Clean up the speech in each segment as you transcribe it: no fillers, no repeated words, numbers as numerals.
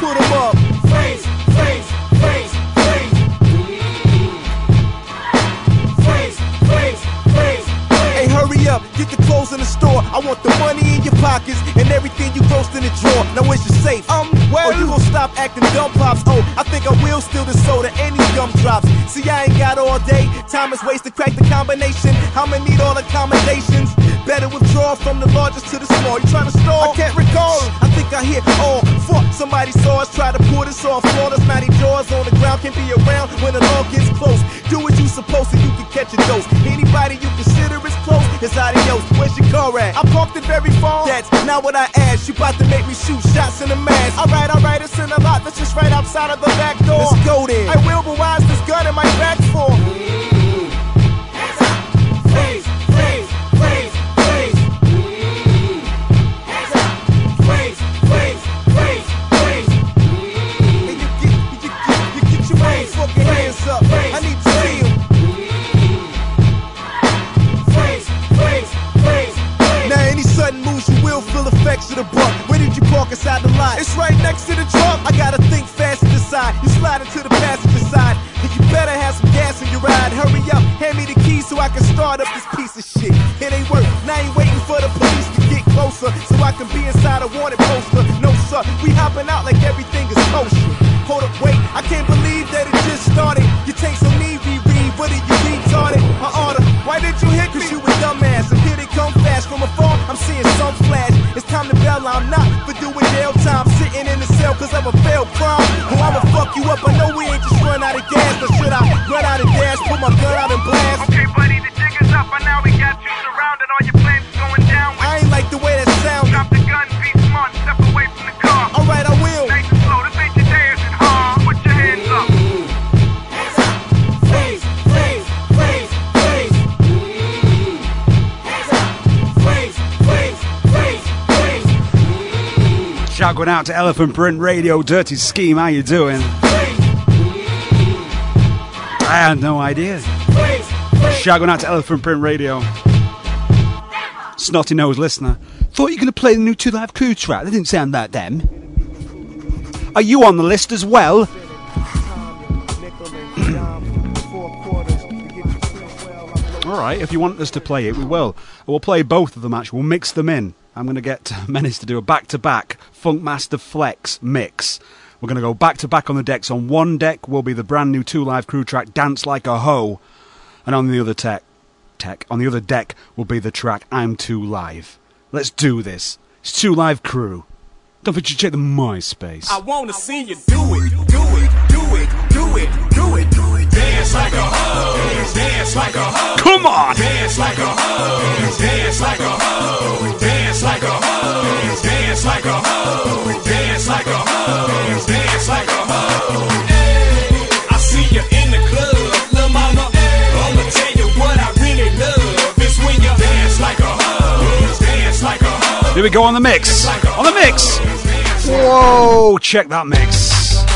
put them up. Freeze, freeze, freeze, freeze. Freeze, freeze, freeze. Hey, hurry up, get the clothes in the store. I want the money in your pockets and everything you grossed in the drawer. Now where's your safe? Well, or you gon' stop acting dumb, pops? Oh, I think I will steal the soda and these gumdrops. See, I ain't got all day. Time is wasted, crack the combination. I'ma need all accommodations. Better withdraw from the largest to the small. You tryna stall? I can't recall. I think I hear, oh, fuck. Somebody saw us try to pull this off. Flawless, matty jaws on the ground. Can't be around when the law gets close. Do what you supposed to, you can catch a dose. Anybody you consider is close, it's adios. Where's your car at? I parked it very far. That's not what I asked. You about to make me shoot shots in the mask. Alright, it's in a lot. That's just right outside of the back door. Let's go then. I will, but why is this gun in my back for? Hands up. Freeze, freeze, freeze, freeze. Hands up. Freeze, freeze, freeze, freeze. And you get your fucking hands up. I need to see them. Freeze, freeze, freeze, freeze. Now any sudden moves, you will feel effects of the buck. Where did you park inside the lot? It's right next to the truck. I gotta think fast and decide. You slide into the passenger side, and you better have some gas in your ride. Hurry up, hand me the keys so I can start up this piece of shit. It ain't work, now I ain't waiting for the police to get closer so I can be inside a wanted poster. No sir, we hopping out like everything is kosher. Hold up, wait, I can't believe that it just started. You take some need reread, what are you retarded? I order, why did you hit me? Cause you a dumbass, and here they come fast. From afar, I'm seeing some flash. It's time to bail, I'm not for doing jail time. Sitting in the cell cause I'm a failed crime. Oh, I'ma fuck you up, I know we ain't just run out of gas. But should I run out of gas, put my gun out and blast? Okay buddy, the jig is up, and now we got you surrounded. All your plans is going down. I ain't like the way that sounds. Drop the gun, be smart, step away from the car. Alright, I will. Nice and slow, this ain't your dancing, huh? Put your hands up. Hands up. Freeze, freeze, freeze, freeze. Hands up. Freeze, freeze, freeze, freeze. Shout going out to Elephant Print Radio, Dirty Scheme, how you doing? I had no idea. Shout going out to Elephant Print Radio. Snotty Nose listener. Thought you were going to play the new 2 Live Crew track. That didn't sound like them. Are you on the list as well? Alright, if you want us to play it, we will. We'll play both of them actually. We'll mix them in. I'm going to get Menace to do a back-to-back Funkmaster Flex mix. We're going to go back-to-back on the decks. On one deck will be the brand new 2 Live Crew track, Dance Like a Hoe. And on the other on the other deck will be the track, I'm Too Live. Let's do this. It's 2 Live Crew. Don't forget to check the MySpace. I want to see you do it, do it, do it, do it, do it, do it. Dance like a hoe, dance like a hoe. Come on! Dance like a hoe, dance like a hoe, dance like a hoe, dance like a hoe, dance like a hoe, dance like a hoe. I see you in the club, lil' mama. I'ma tell you what I really love is when you dance like a hoe, dance like a hoe. Here we go on the mix. On the mix. Whoa, check that mix.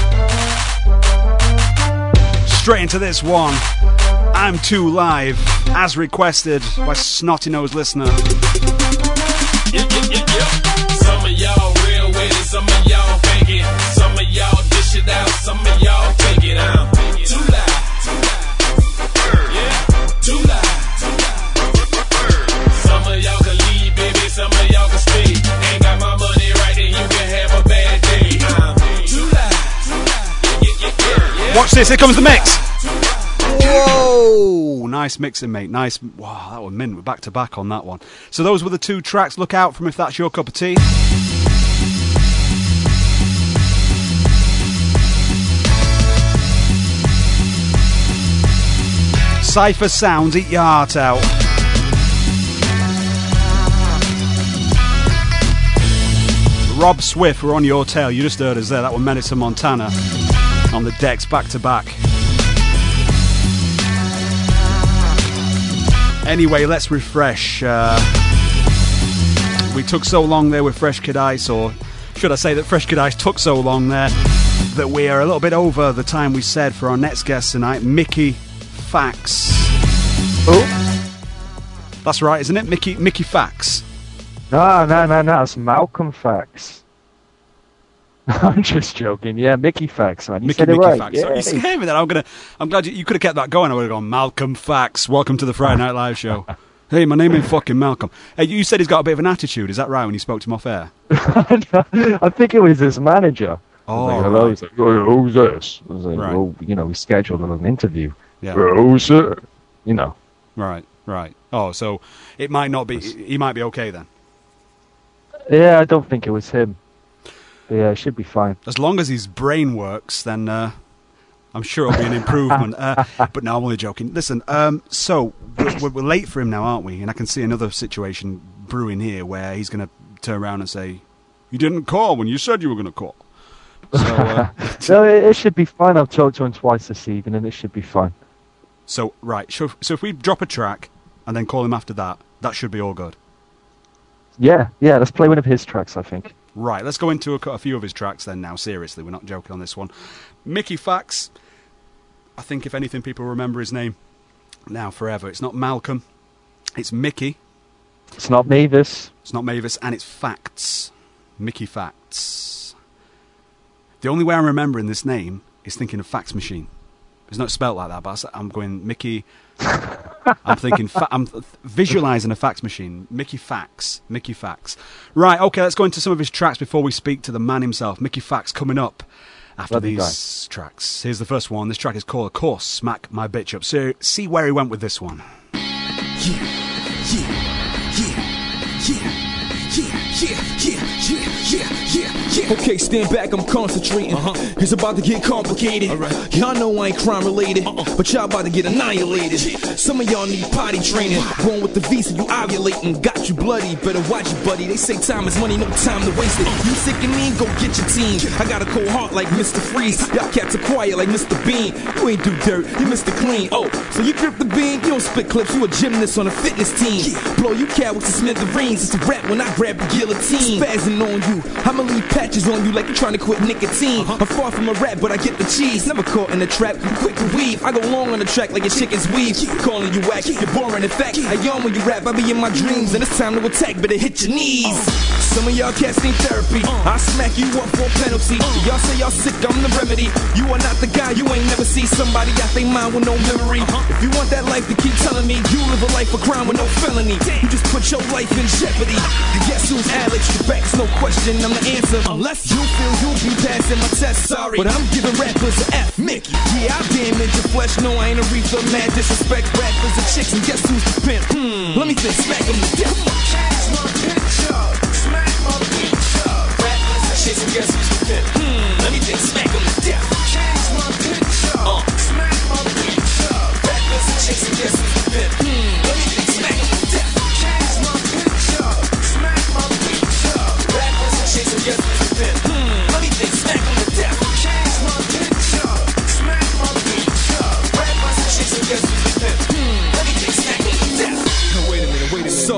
Straight into this one. I'm Too Live, as requested by Snotty Nose listener. Yeah. Some of y'all real with it, some of y'all fake it. Some of y'all dish it out, some of y'all fake it out. Too live. Yeah, too live. Some of y'all can leave, baby, some of y'all can stay. Ain't got my money right, then you can have a bad day. Too live. Yeah. Watch this, here comes the mix. Whoa, nice mixing, mate. Nice. Wow, that was mint. We're back to back on that one. So those were the 2 tracks. Look out for them if that's your cup of tea. Cypher Sounds, eat your heart out. Rob Swift, we're on your tail. You just heard us there. That was Menace and Montana on the decks back to back. Anyway, let's refresh. We took so long there with Fresh Kid Ice, or should I say that Fresh Kid Ice took so long there that we are a little bit over the time we said for our next guest tonight, Mickey Fax. Oh, that's right, isn't it? Mickey Fax. No, it's Malcolm Fax. I'm just joking. Yeah, Mickey Fax, man. You said it Mickey right. Fax. Yeah. So you scared me then. I'm glad you could have kept that going. I would have gone, Malcolm Fax. Welcome to the Friday Night Live show. Hey, my name is fucking Malcolm. Hey, you said he's got a bit of an attitude. Is that right? When you spoke to him off air? I think it was his manager. Oh, I was like, hello. right. He's like, oh, who's this? I was like, Right. well, we scheduled an interview. Yeah. Who's it? You know. Right. Oh, so it might not be. He might be okay then. Yeah, I don't think it was him. But yeah, it should be fine. As long as his brain works, then I'm sure it'll be an improvement. But no, I'm only joking. Listen, so we're late for him now, aren't we? And I can see another situation brewing here where he's going to turn around and say, "You didn't call when you said you were going to call." So, No, it should be fine. I've talked to him twice this evening, and it should be fine. so right. So if we drop a track and then call him after that, that should be all good. Yeah, let's play one of his tracks, I think. Right, let's go into a few of his tracks then now, seriously, we're not joking on this one. Mickey Fax, I think if anything people remember his name now forever. It's not Malcolm, it's Mickey. It's not Mavis. It's not Mavis, and it's Facts. Mickey Facts. The only way I'm remembering this name is thinking of fax machine. It's not spelt like that, but I'm going Mickey... I'm thinking, I'm visualising a fax machine. Mickey Fax. Right, okay, let's go into some of his tracks before we speak to the man himself. Mickey Fax coming up after these tracks. Here's the first one. This track is called, of course, Smack My Bitch Up. So, see where he went with this one. Okay, stand back, I'm concentrating. It's about to get complicated. Y'all know I ain't crime related, but y'all about to get annihilated. Some of y'all need potty training. Born with the visa, you ovulating. Got you bloody, better watch it, buddy. They say time is money, no time to waste it. You sick and mean, go get your team. I got a cold heart like Mr. Freeze. Y'all cats are quiet like Mr. Bean. You ain't do dirt, you Mr. Clean. Oh, so you grip the bean, you don't spit clips. You a gymnast on a fitness team. Blow you cowards to smithereens. It's a rap when I grab the guillotine. Spazzing on you, I'ma leave patches on you like you're trying to quit nicotine. I'm far from a rap, but I get the cheese. Never caught in the trap, you quick to weave. I go long on the track like your chickens weave. Calling you whack, you're boring. In fact, I yawn when you rap. I be in my dreams, and it's time to attack. Better hit your knees. Some of y'all cats need therapy. I smack you up for a penalty. Y'all say y'all sick, I'm the remedy. You are not the guy, you ain't never see somebody out they mind with no memory. If you want that life to keep telling me, you live a life of crime with no felony. You just put your life in jeopardy. Guess who's Alex? The facts, no question, I'm the answer. Unless you feel you'll be passing my test, sorry, but I'm giving rappers a F. Mickey, yeah, I damage your flesh. No, I ain't a reefer, mad disrespect rappers and chicks, and guess who's the pimp? Let me think, smack them to death. Catch my picture, smack my picture. Rappers and chicks, and guess who's the pimp? Let me think, smack them to death. Catch my picture, smack my picture. Rappers and chicks, and guess who's the pimp? Let me think, smack them to death. Catch my picture, smack my picture. Rappers and chicks, and guess who's the pimp? Let me think, smack them to death. Catch my picture, smack my picture. Rappers and chicks, and guess who's the pimp? Let me think, smack them to death. Now wait a minute. So,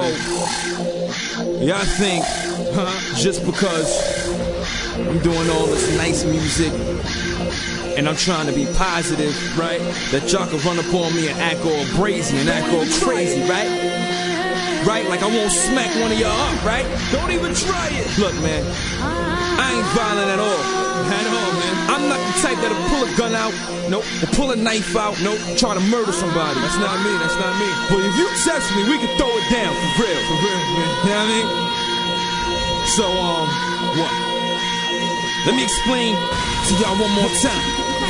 yeah, I think, just because I'm doing all this nice music and I'm trying to be positive, right? That y'all can run up on me and act all brazy and act all crazy, right? Right? Like I won't smack one of y'all up, right? Don't even try it. Look, man, I ain't violent at all. At all, man. I'm not the type that'll pull a gun out, nope, or pull a knife out, nope, try to murder somebody. That's not me, that's not me. But if you test me, we can throw it down, for real, man. You know what I mean? So, what? Let me explain to y'all one more time.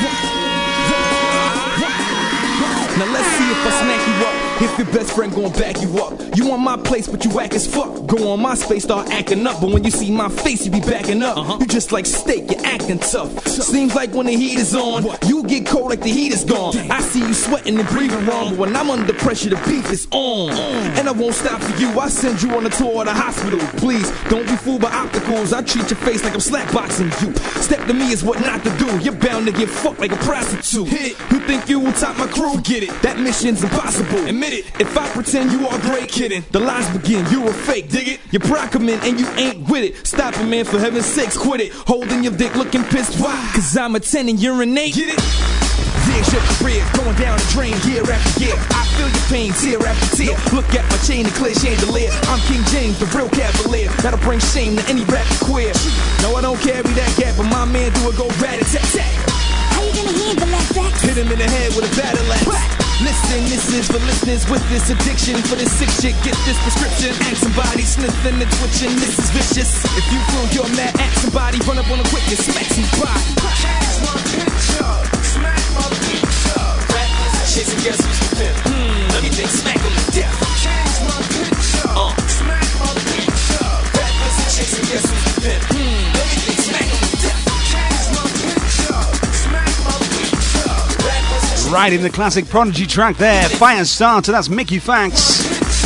Now let's see if I smack you up. If your best friend gon' back you up. You on my place, but you whack as fuck. Go on my space, start acting up. But when you see my face, you be backing up. You just like steak, you're acting tough. Seems like when the heat is on, you get cold like the heat is gone. I see you sweating and breathing wrong, but when I'm under pressure, the beef is on. And I won't stop for you. I send you on a tour of the hospital. Please, don't be fooled by opticals. I treat your face like I'm slapboxing you. Step to me is what not to do. You're bound to get fucked like a prostitute. You think you will top my crew? Get it. That mission's impossible. Admit it. If I pretend you are great, kidding, the lies begin. You're a fake. Dig it? You're proclaiming and you ain't with it. Stop it, man. For heaven's sakes, quit it. Holding your dick, looking pissed. Why? 'Cause I'm a 10 and you're an 8. Get it? Here's your career, going down the drain year after year. I feel your pain, tear after tear. Look at my chain and clear chandelier. I'm King James, the real cavalier. That'll bring shame to any rapper queer. No, I don't carry that gap, but my man do it go rat-a-tat-tat. How you gonna handle that fact? Hit him in the head with a battle axe. Listen, this is for listeners with this addiction. For this sick shit, get this prescription. Act somebody, sniffing and twitching, this is vicious. If you feel you're mad, act somebody, run up on a quick and smack somebody. Change my picture, smack my picture. Rappers chasing guess who's the pimp. Let me think, smack him to death. Change my picture, smack my picture. Rappers chasing guess who's the pimp. Let me think, smack him to death. Change my picture, smack my picture. Rappers Right in the classic Prodigy track there, Firestarter, that's Mickey Fax.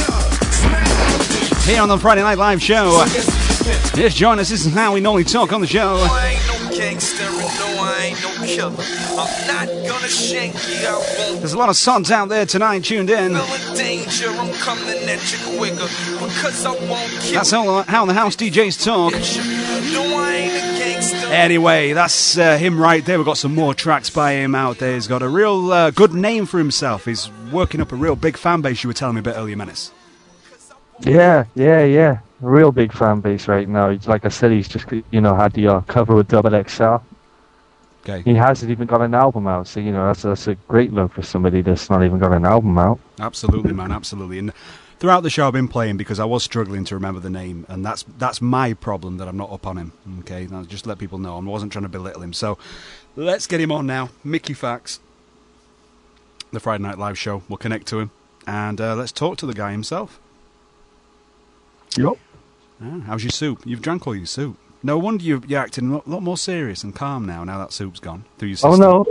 Here on the Friday Night Live show. Yes, join us, this is how we normally talk on the show. I ain't no gangster and no, I ain't no killer. I'm not gonna shank you, I won't. There's a lot of sods out there tonight tuned in. Feel in danger, I'm coming at you quicker. Because I won't kill That's how the house DJs talk. you. No, I ain't a gangster. Anyway, that's him right there. We've got some more tracks by him out there. He's got a real good name for himself. He's working up a real big fan base, you were telling me a bit earlier, Menace. Yeah. A real big fan base right now. He's, like I said, he's just, had the cover with Double XL. Okay. He hasn't even got an album out, so, that's a great look for somebody that's not even got an album out. Absolutely, man, absolutely. And throughout the show I've been playing because I was struggling to remember the name, and that's my problem, that I'm not up on him. Okay, now just let people know I wasn't trying to belittle him. So let's get him on now. Mickey Fax, the Friday Night Live show. We'll connect to him and let's talk to the guy himself. Yep. How's your soup? You've drank all your soup. No wonder you're acting a lot more serious and calm now that soup's gone through your system. Oh,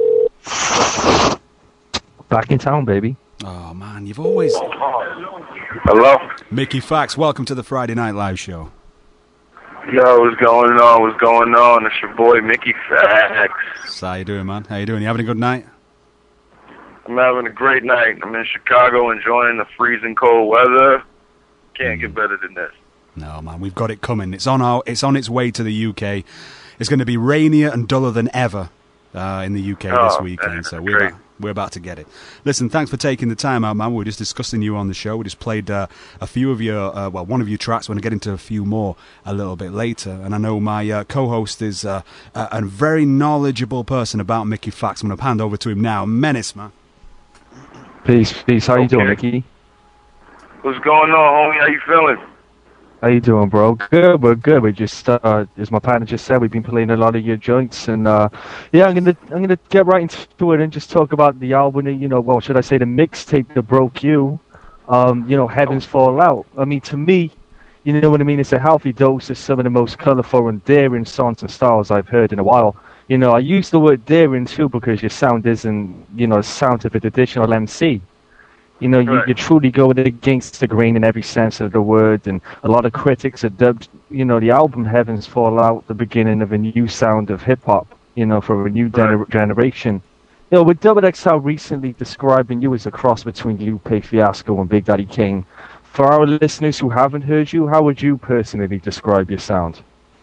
no. Back in town, baby. Oh, man, you've always... Hello? Mickey Fax, welcome to the Friday Night Live show. Yo, what's going on? What's going on? It's your boy, Mickey Fax. So how you doing, man? How you doing? You having a good night? I'm having a great night. I'm in Chicago enjoying the freezing cold weather. Can't get better than this. No, man, we've got it coming. It's on its way to the UK. It's going to be rainier and duller than ever in the UK this weekend. So we're about to get it. Listen, thanks for taking the time out, man. We were just discussing you on the show. We just played a few of your, one of your tracks. We're going to get into a few more a little bit later. And I know my co-host is a very knowledgeable person about Mickey Fax. I'm going to hand over to him now. Menace, man. Peace. How you doing, Mickey? What's going on, homie? How you feeling? How you doing, bro? Good, we're good. We just, as my partner just said, we've been playing a lot of your joints, and I'm gonna get right into it and just talk about the album. Should I say the mixtape that broke you? Heavens Fall Out. I mean, to me, you know what I mean. It's a healthy dose of some of the most colourful and daring songs and styles I've heard in a while. I use the word daring too because your sound isn't, the sound of a traditional MC. You truly go against the grain in every sense of the word, and a lot of critics have dubbed, the album Heavens Fall Out the beginning of a new sound of hip-hop, for a new generation. With Double XL recently describing you as a cross between Lupe Fiasco and Big Daddy Kane, for our listeners who haven't heard you, how would you personally describe your sound?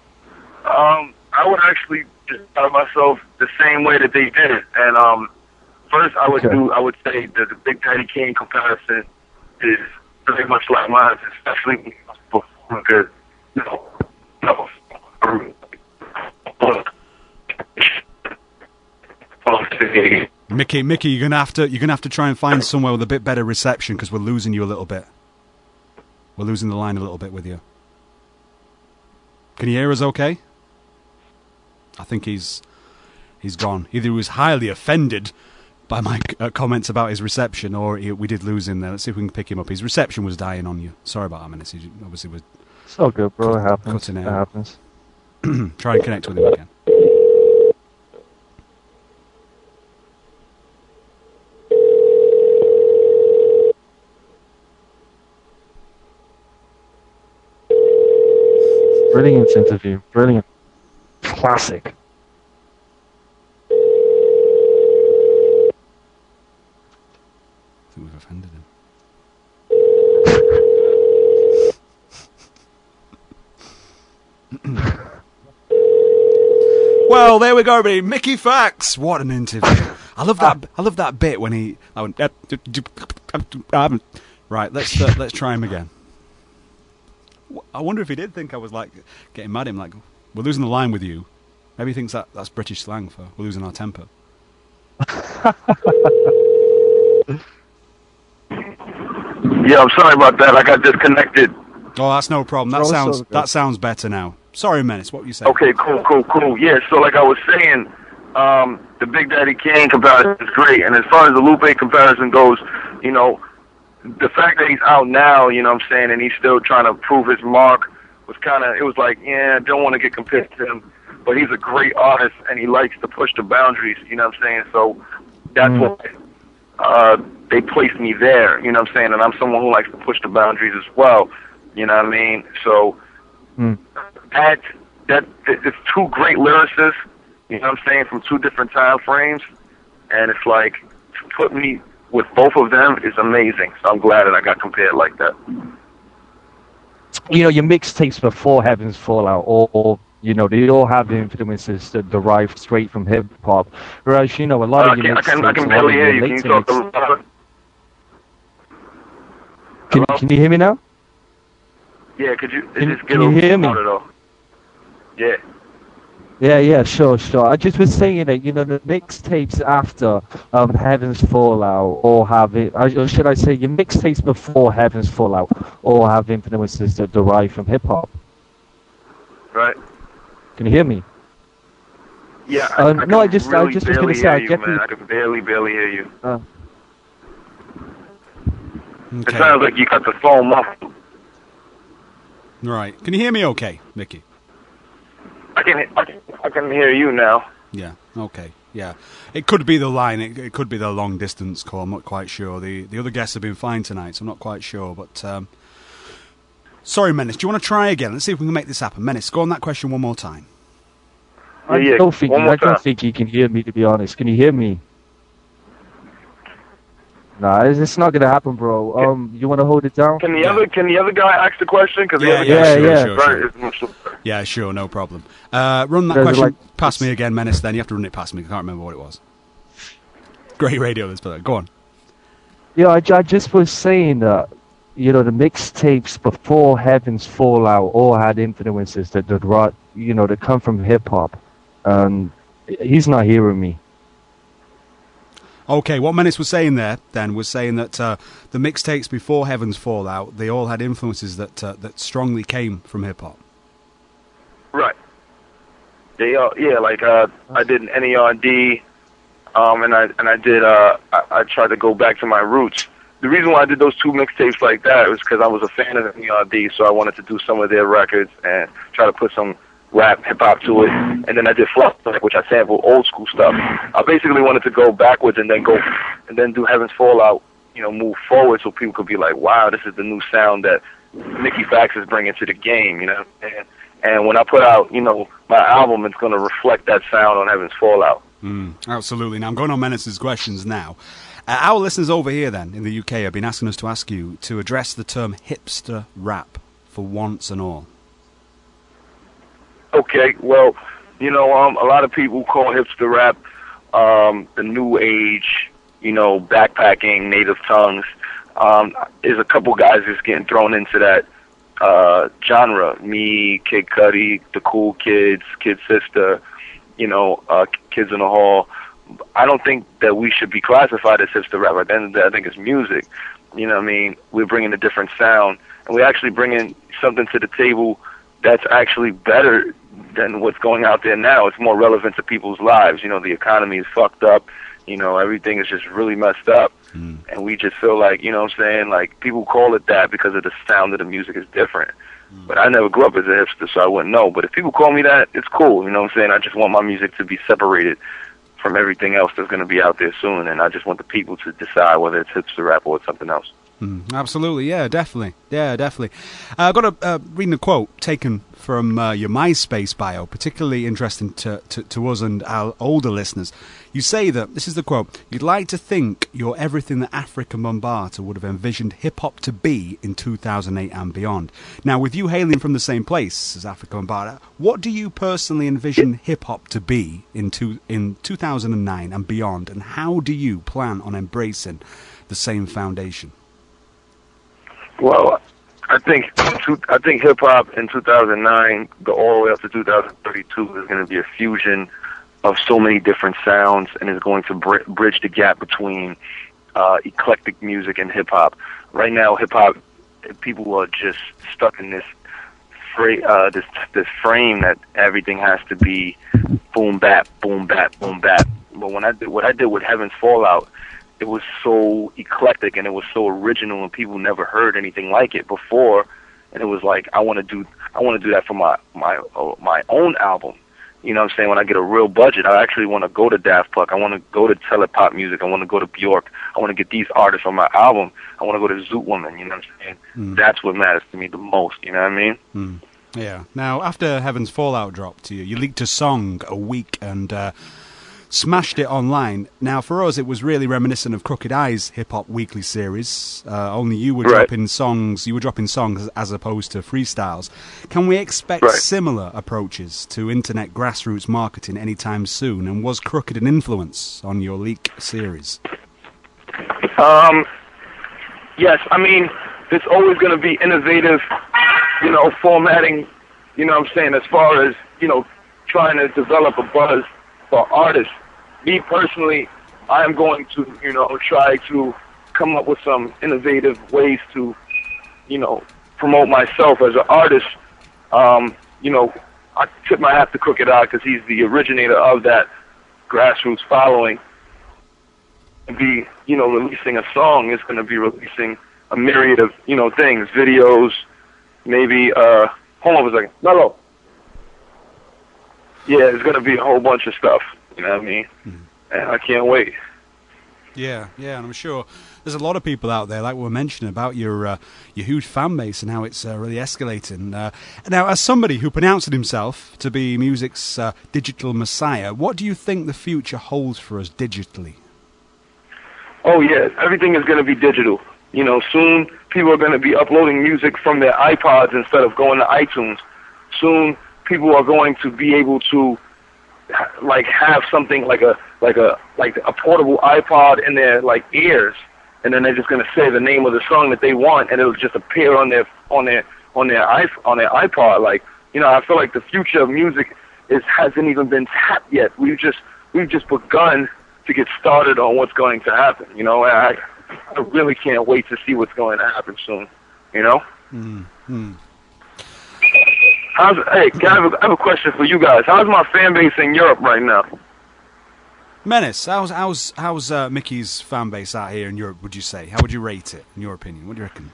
I would actually describe myself the same way that they did it, and first, I would say that the Big Daddy Kane comparison is very much like mine, especially because Mickey, you're gonna have to try and find somewhere with a bit better reception because we're losing you a little bit. We're losing the line a little bit with you. Can you hear us? Okay. I think he's gone. Either he was highly offended by my comments about his reception, or we did lose him there. Let's see if we can pick him up. His reception was dying on you. Sorry about that, Menace. He obviously was. It's all good, bro. It happens. Cutting it out. happens. Try and connect with him again. Brilliant interview. Brilliant. Classic. I think we've offended him. Well, there we go, everybody. Mickey Fax. What an interview. I love that. I love that bit when he. I went, right, let's try him again. I wonder if he did think I was like getting mad at him, like we're losing the line with you. Maybe he thinks that's British slang for we're losing our temper. Yeah, I'm sorry about that. I got disconnected. Oh, that's no problem. That sounds better now. Sorry, Menace. What were you saying? Okay, cool. Yeah, so like I was saying, the Big Daddy Kane comparison is great, and as far as the Lupe comparison goes, you know, the fact that he's out now, you know what I'm saying, and he's still trying to prove his mark was it was like, yeah, I don't want to get compared to him, but he's a great artist, and he likes to push the boundaries, you know what I'm saying, so that's why they placed me there, you know what I'm saying, and I'm someone who likes to push the boundaries as well, you know what I mean, so that it's two great lyricists, you know what I'm saying, from two different time frames, and it's like, to put me with both of them is amazing. So I'm glad that I got compared like that. You know, your mixtapes before Heaven's Fallout, or you know, they all have influences that derive straight from hip hop. Whereas, you know, a lot of your mixtapes, I can barely hear you. Can you talk a little louder? Can you hear me now? Yeah, could you just get can you hear me? Though? Yeah. Yeah, sure. I just was saying that, you know, the mixtapes after Heaven's Fallout all have it, or should I say, your mixtapes before Heaven's Fallout all have influences that derive from hip hop. Right. Can you hear me? Yeah. I just was going to say, I get man. I can barely hear you. Okay. It sounds like you got the phone muffled. Right. Can you hear me okay, Mickey? I can hear you now. Yeah, okay, yeah. It could be the line, it could be the long distance call, I'm not quite sure. The other guests have been fine tonight, so I'm not quite sure, but... Sorry, Menace, do you want to try again? Let's see if we can make this happen. Menace, go on that question one more time. I don't think you can hear me, to be honest. Can you hear me? Nah, it's not gonna happen, bro. You want to hold it down? Can the other guy ask the question? Cause Yeah, sure, no problem. Run that question past me again, Menace. Then you have to run it past me. I can't remember what it was. Great radio, this brother. Go on. Yeah, I just was saying that, you know, the mixtapes before Heaven's Fallout all had influences that come from hip hop, and he's not hearing me. Okay, what Menace was saying there, then, was saying that the mixtapes before Heaven's Fallout, they all had influences that strongly came from hip-hop. Right. They I did an NERD, and I tried to go back to my roots. The reason why I did those two mixtapes like that was because I was a fan of NERD, so I wanted to do some of their records and try to put some rap, hip-hop to it, and then I did Flashback, which I sampled old school stuff. I basically wanted to go backwards and then do Heaven's Fallout, you know, move forward so people could be like, wow, this is the new sound that Mickey Fax is bringing to the game, you know. And when I put out, you know, my album, it's going to reflect that sound on Heaven's Fallout. Absolutely. Now, I'm going on Menace's questions now. Our listeners over here, then, in the UK, have been asking us to ask you to address the term hipster rap for once and all. Okay, well, you know, a lot of people call hipster rap the new age, you know, backpacking, native tongues. There's a couple guys that's getting thrown into that genre. Me, Kid Cudi, The Cool Kids, Kid Sister, you know, Kids in the Hall. I don't think that we should be classified as hipster rap. At the end of the day, I think it's music. You know what I mean? We're bringing a different sound, and we're actually bringing something to the table that's actually better than what's going out there now. It's more relevant to people's lives. You know, the economy is fucked up. You know, everything is just really messed up. And we just feel like, you know what I'm saying, like, people call it that because of the sound of the music is different. But I never grew up as a hipster, so I wouldn't know. But if people call me that, it's cool. You know what I'm saying? I just want my music to be separated from everything else that's going to be out there soon, and I just want the people to decide whether it's hipster rap or it's something else. Absolutely, yeah, definitely. I've got a reading a quote taken from your MySpace bio, particularly interesting to us and our older listeners. You say that, this is the quote, "You'd like to think you're everything that Afrika Bambaataa would have envisioned hip-hop to be in 2008 and beyond." Now, with you hailing from the same place as Afrika Bambaataa, what do you personally envision hip-hop to be in 2009 and beyond, and how do you plan on embracing the same foundation? Well, I think hip hop in 2009, all the way up to 2032, is going to be a fusion of so many different sounds, and is going to bridge the gap between eclectic music and hip hop. Right now, hip hop people are just stuck in this frame that everything has to be boom bap, boom bap, boom bap. But what I did with Heaven's Fallout, it was so eclectic and it was so original, and people never heard anything like it before. And it was like, I want to do that for my own album. You know what I'm saying? When I get a real budget, I actually want to go to Daft Punk. I want to go to Telepop Music. I want to go to Bjork. I want to get these artists on my album. I want to go to Zoot Woman. You know what I'm saying? That's what matters to me the most. You know what I mean? Yeah. Now, after Heaven's Fallout dropped to you, you leaked a song a week and smashed it online. Now, for us, it was really reminiscent of Crooked Eye's Hip Hop Weekly series. Only you were dropping songs. You were dropping songs as opposed to freestyles. Can we expect similar approaches to internet grassroots marketing anytime soon? And was Crooked an influence on your leak series? Yes. I mean, it's always going to be innovative, formatting. You know what I'm saying? As far as trying to develop a buzz for artists. Me personally, I am going to, try to come up with some innovative ways to, promote myself as an artist. I tip my hat to Crooked Eye because he's the originator of that grassroots following. And be, releasing a song is going to be releasing a myriad of, things, videos, maybe, hold on a second. No. Yeah, it's going to be a whole bunch of stuff. You know what I mean? And I can't wait. Yeah, and I'm sure there's a lot of people out there, like we were mentioning, about your huge fan base and how it's really escalating. Now, as somebody who pronounced himself to be music's digital messiah, what do you think the future holds for us digitally? Oh, yeah, everything is going to be digital. Soon people are going to be uploading music from their iPods instead of going to iTunes. Soon people are going to be able to have something like a portable iPod in their ears, and then they're just gonna say the name of the song that they want, and it'll just appear on their iPod. I feel like the future of music hasn't even been tapped yet. We've just begun to get started on what's going to happen. I really can't wait to see what's going to happen soon. I have a question for you guys. How's my fan base in Europe right now? Menace, how's Mickey's fan base out here in Europe, would you say? How would you rate it, in your opinion? What do you reckon?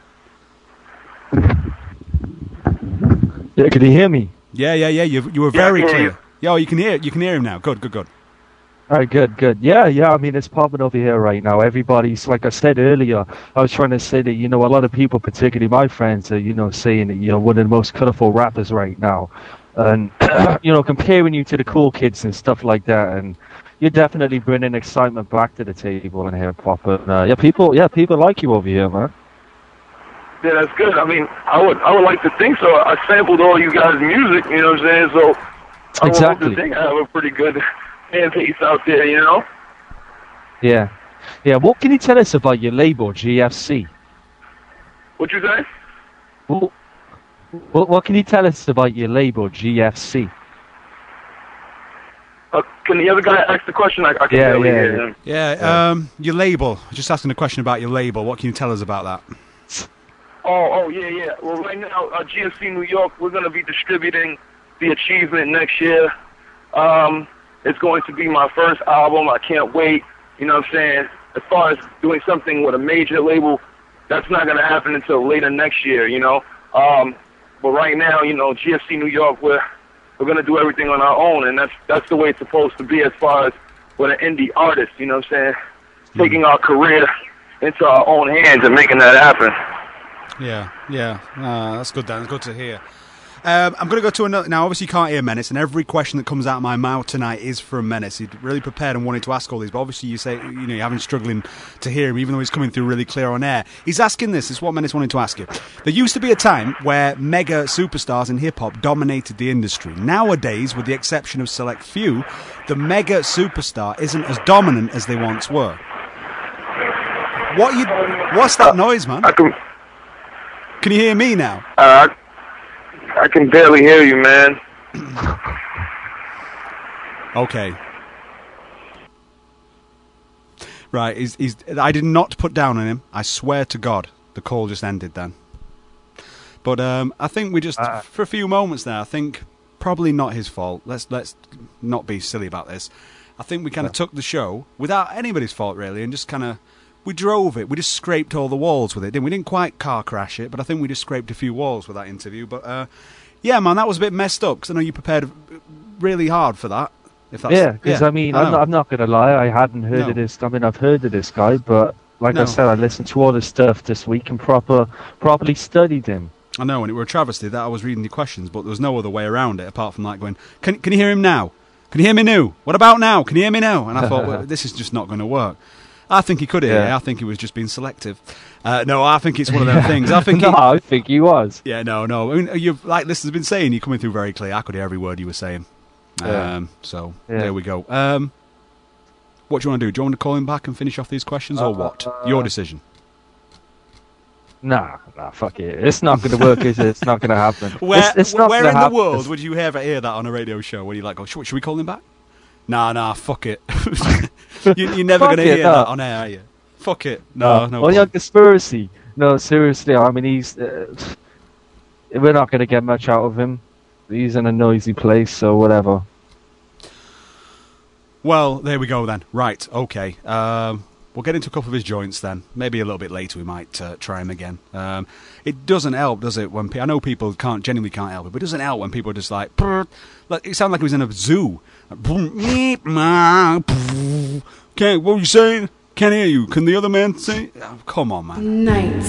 Yeah, can you hear me? Yeah, you were very clear. Yeah, you can hear him now. Good. All right, good. Yeah, I mean, it's popping over here right now. Everybody's, like I said earlier, I was trying to say that, a lot of people, particularly my friends, are, saying that, one of the most colorful rappers right now. And, comparing you to the cool kids and stuff like that. And you're definitely bringing excitement back to the table in hip-hop. And, people like you over here, man. Yeah, that's good. I mean, I would like to think so. I sampled all you guys' music, you know what I'm saying? So I would like to think I have a pretty good fan base out there, Yeah. What can you tell us about your label, GFC? What you say? What can you tell us about your label, GFC? Can the other guy ask the question? I can barely hear him. Yeah. Your label. Just asking a question about your label. What can you tell us about that? Oh, yeah. Well, right now, GFC New York, we're going to be distributing The Achievement next year. It's going to be my first album. I can't wait. You know what I'm saying? As far as doing something with a major label, that's not going to happen until later next year, But right now, GFC New York, we're going to do everything on our own, and that's the way it's supposed to be as far as with an indie artist, you know what I'm saying? Taking our career into our own hands and making that happen. Yeah. That's good, Dan. It's good to hear. I'm going to go to another. Now, obviously, you can't hear Menace, and every question that comes out of my mouth tonight is from Menace. He's really prepared and wanted to ask all these, but obviously, you say you're having struggling to hear him, even though he's coming through really clear on air. He's asking this. This is what Menace wanted to ask you. There used to be a time where mega superstars in hip hop dominated the industry. Nowadays, with the exception of select few, the mega superstar isn't as dominant as they once were. What's that noise, man? Can you hear me now? I can barely hear you, man. Okay. Right, I did not put down on him. I swear to God, the call just ended then. But I think we just, for a few moments there, I think probably not his fault. Let's not be silly about this. I think we kind of took the show without anybody's fault, really, and just kind of, we drove it. We just scraped all the walls with it, didn't we? We didn't quite car crash it, but I think we just scraped a few walls with that interview. But, yeah, man, that was a bit messed up, because I know you prepared really hard for that. Because, I mean, I'm not going to lie, I hadn't heard of this. I mean, I've heard of this guy, but like I said, I listened to all his stuff this week and properly studied him. I know, and it were a travesty that I was reading the questions, but there was no other way around it apart from like going, can you hear him now? Can you hear me now? What about now? Can you hear me now? And I thought, well, this is just not going to work. I think he could hear it. I think he was just being selective. No, I think it's one of them things. I think I think he was. Yeah, no. I mean, you've, like listeners have been saying, you're coming through very clear. I could hear every word you were saying. So, there we go. What do you want to do? Do you want to call him back and finish off these questions, or what? Your decision. Nah, fuck it. It's not going to work, is it? It's not going to happen. Where in the world would you ever hear that on a radio show where you like, should we call him back? Nah, fuck it. You're never going to hear that on air, are you? Fuck it. No. Well, yeah, conspiracy. No, seriously. I mean, we're not going to get much out of him. He's in a noisy place, so whatever. Well, there we go then. Right, okay. We'll get into a couple of his joints then. Maybe a little bit later we might try him again. It doesn't help, does it? When I know people genuinely can't help it, but it doesn't help when people are just like it sounded like he was in a zoo. Okay, what are you saying? Can't hear you. Can the other man say? Oh, come on, man.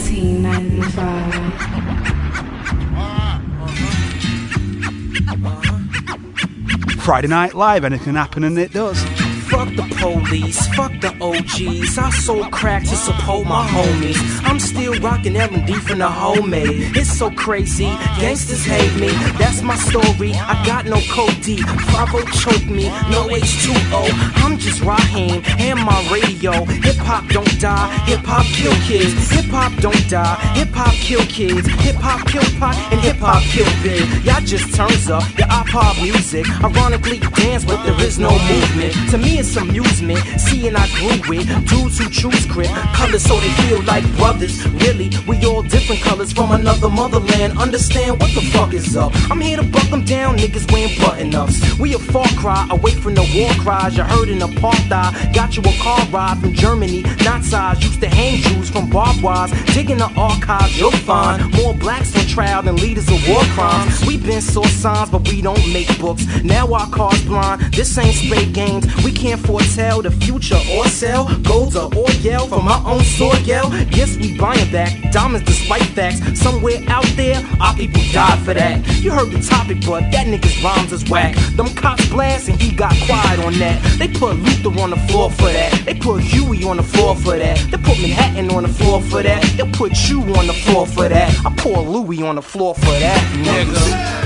1995. Friday Night Live, anything can happen, and it does. Fuck the police, fuck the OGs. I sold crack to support my homies. I'm still rocking L&D from the homemade. It's so crazy, gangsters hate me. That's my story, I got no code D. 5-0 choke me, no H2O. I'm just Raheem, and my radio. Hip-hop don't die, hip-hop kill kids. Hip-hop don't die, hip-hop kill kids. Hip-hop kill Pac, and hip-hop kill Big. Y'all just turns up your iPod music. Ironically dance, but there is no movement. To me it's amusement, seeing I grew with dudes who choose grit, colors so they feel like brothers. Really, we all different colors from another motherland. Understand what the fuck is up? I'm here to buck them down, niggas wearing button-ups. We a far cry away from the war cries you heard in apartheid. Got you a car ride from Germany, not size. Used to hang Jews from barbed wires. Digging the archives, you'll find more blacks on trial than leaders of war crimes. We been saw signs, but we don't make books. Now our cars blind. This ain't spade games. We can't foretell the future or sell gold or oil from our own soil. Yes, we buying back diamonds despite facts. Somewhere out there, our people died for that. You heard the topic, but that nigga's rhymes is whack. Them cops blast and he got quiet on that. They put Luther on the floor for that. They put Huey on the floor for that. They put Manhattan on the floor for that. They put you on the floor for that. I pour Louis on the floor for that, nigga.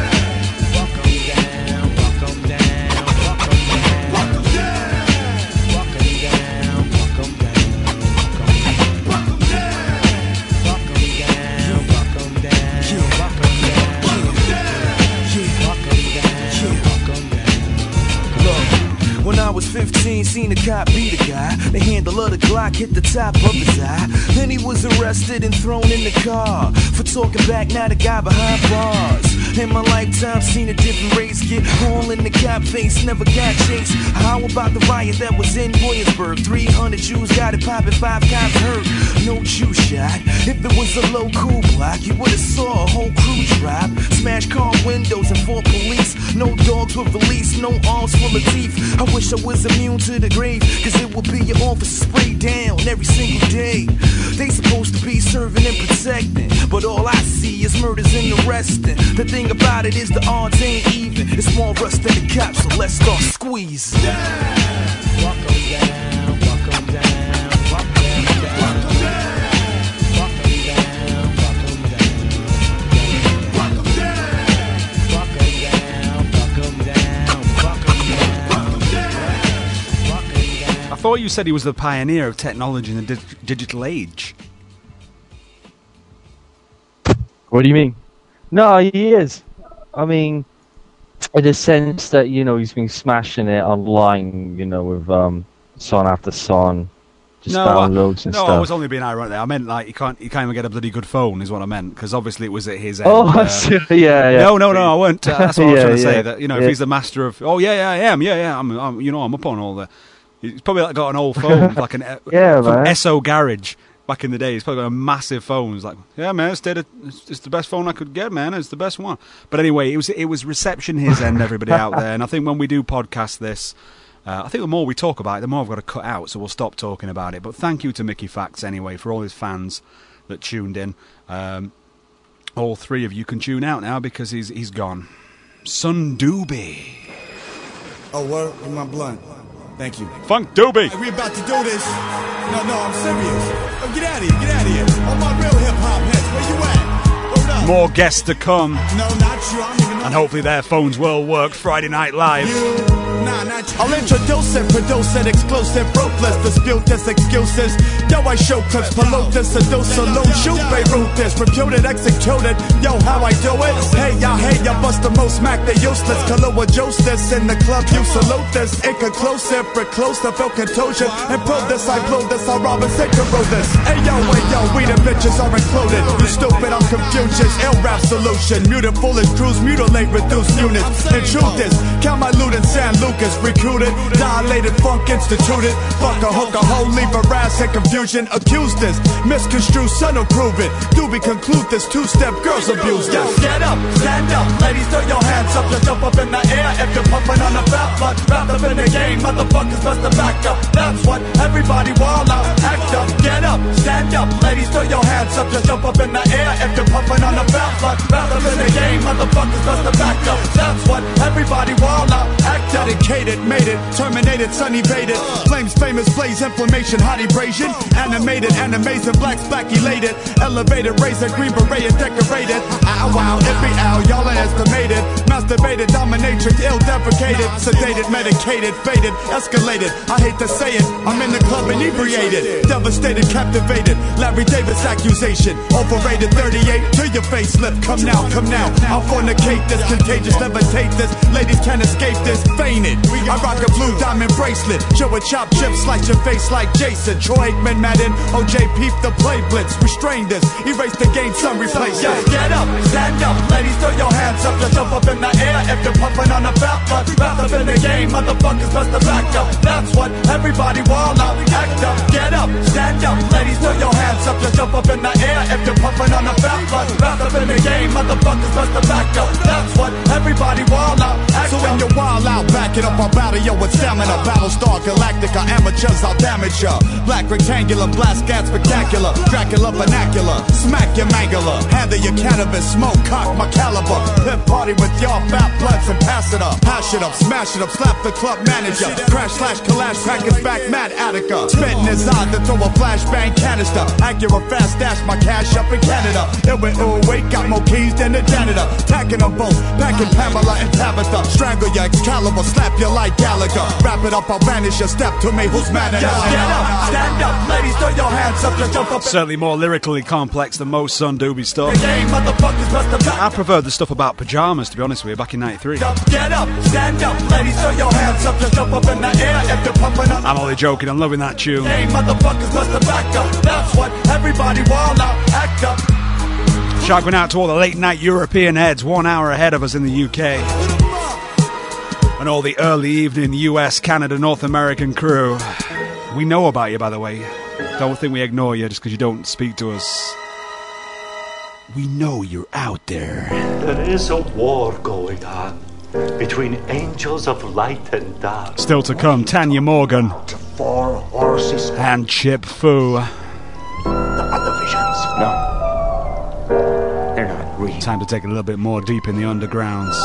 When I was 15, seen a cop beat a guy. The handle of the Glock hit the top of his eye. Then he was arrested and thrown in the car for talking back, now the guy behind bars. In my lifetime, seen a different race get all in the cap face, never got chased. How about the riot that was in Williamsburg? 300 Jews got it poppin', 5 cops hurt. No Jew shot. If it was a low cool block, you would've saw a whole crew drop. Smash car windows and 4 police. No dogs were released, no arms full of teeth. I wish I was immune to the grave, cause it would be your office sprayed down every single day. They supposed to be serving and protecting, but all I see is murders and arresting. The thing about it is the odds ain't even. It's more rust than the cops, so let's start squeezing. Walk 'em down, walk 'em down, walk 'em down, walk 'em down, walk 'em down, walk 'em down, walk 'em down, walk 'em down, walk 'em down. I thought you said he was the pioneer of technology in the digital age. What do you mean? No, he is. I mean, in the sense that, you know, he's been smashing it online, you know, with song after song, just downloads and stuff. No, I was only being ironic there. I meant, like, you can't even get a bloody good phone, is what I meant, because obviously it was at his end. Oh, yeah. No, I weren't. That's what I was trying to say. That, you know, yeah. if he's the master of, I am. I'm you know, I'm up on all the. He's probably like got an old phone, like an from SO Garage. Back in the day, he's probably got a massive phone. He's like, yeah, man, it's the best phone I could get, man. It's the best one. But anyway, it was reception his end, everybody out there. And I think when we do podcast this, I think the more we talk about it, the more I've got to cut out. So we'll stop talking about it. But thank you to Mickey Facts anyway for all his fans that tuned in. All 3 of you can tune out now because he's gone. Son Doobie. Oh, word in my blunt. Thank you. Funk Doobie. Hey, we about to do this. No, I'm serious. Oh, get out of here. All my real hip-hop heads, where you at? Hold up. More guests to come. No, not you. I don't even know. And hopefully their phones will work Friday Night Live. Nah, not you. I'll introduce it, produce it, exclusive, ruthless, dispute this, excuses. Yo, I show clips, pollute this, seduce, salute, shoot, Beirut this, reputed, executed. Yo, how I do it? Hey, y'all bust the most smack, they useless. Kahlua juice this in the club, you salute this. Inconclusive, reclusive, feel contusion. And prove this, I blew this, I rob and synchro this. Hey, yo, we the bitches are included. You stupid, I'm Confucius, ill rap solution. Muted, foolish crews, mutilate, reduce units. Intrude this, count my loot in San Lucas. Recruited, dilated, funk instituted. Fuck a hook, a hoe, leave a rash and confusion. Accuse this, misconstrue, son will prove it. Do we conclude this 2-step girls abuse this? Get up, stand up, ladies, throw your hands up. Just jump up in the air if you're pumping on the fat blood. Wrapped up in the game, motherfuckers bust the back up. That's what everybody wild out, act up. Get up, stand up, ladies, throw your hands up. Just jump up in the air if you're pumping on the fat blood. Wrapped up in the game, motherfuckers bust the back up. That's what everybody wild out, act up. Dedicated, made it, terminated, sun evaded. Flames, famous, blaze, inflammation, hot abrasion. Animated, amazing, blacks, black, elated. Elevated, razor, green beret, decorated. Ow, wow, it be ow, y'all are estimated. Masturbated, dominatrix, ill deprecated. Sedated, medicated, faded, escalated. I hate to say it, I'm in the club inebriated. Devastated, captivated. Larry Davis accusation. Overrated, 38 to your facelift. Come now, I'll fornicate this, contagious, levitate this. Ladies can't escape this, feign it. I rock a blue diamond bracelet. Show a chop chip, slice your face like Jason. Troy Aikman, Madden, OJ Peep, the play blitz. Restrain this, erase the game, some replace it. Get up, stand up, ladies, throw your hands up. Just jump up in the air if you're pumping on the fat blood. Wrapped up in the game, motherfuckers bust the back up. That's what everybody wild out, act up. Get up, stand up, ladies, throw your hands up. Just jump up in the air if you're pumping on the fat blood. Wrapped up in the game, motherfuckers bust the back up. That's what everybody wild out, act up. So when you're wild out, back it up, I'll battle yo with stamina. Battlestar Galactica, amateurs, I'll damage ya. Black rectangular, blast gas spectacular. Dracula vernacular, smack your mangler. Handle your cannabis, smoke, cock my caliber. Pimp party with y'all fat bloods and pass it up. Hash it up, smash it up, slap the club manager. Crash, slash, collage, crack his back, Mad Attica. Spit in his eye, then throw a flashbang canister. Accurate, fast, stash my cash up in Canada. It went, oh wait, got more keys than the janitor. Tacking them both, packing Pamela and Tabitha. Strangle your Excalibur, slap you like Gallagher. Wrap it up, I'll vanish your step to me, who's mad at us? Get up, stand up, ladies, throw your hands up, just jump up. Certainly more lyrically complex than most Son Doobie stuff. I preferred the stuff about pajamas, to be honest with you, back in 93. Get up, stand up, ladies, throw your hands up, just jump up in the air if you're pumping up. I'm only joking, I'm loving that tune. Hey, motherfuckers must have back up. That's what everybody wild out, act up. Shout going out to all the late night European heads, 1 hour ahead of us in the UK. And all the early evening US, Canada, North American crew. We know about you, by the way. Don't think we ignore you just because you don't speak to us. We know you're out there. There is a war going on between angels of light and dark. Still to come, Tanya Morgan. 4 horses. And Chip Fu. The other visions. No. They're not real. Time to take a little bit more deep in the undergrounds.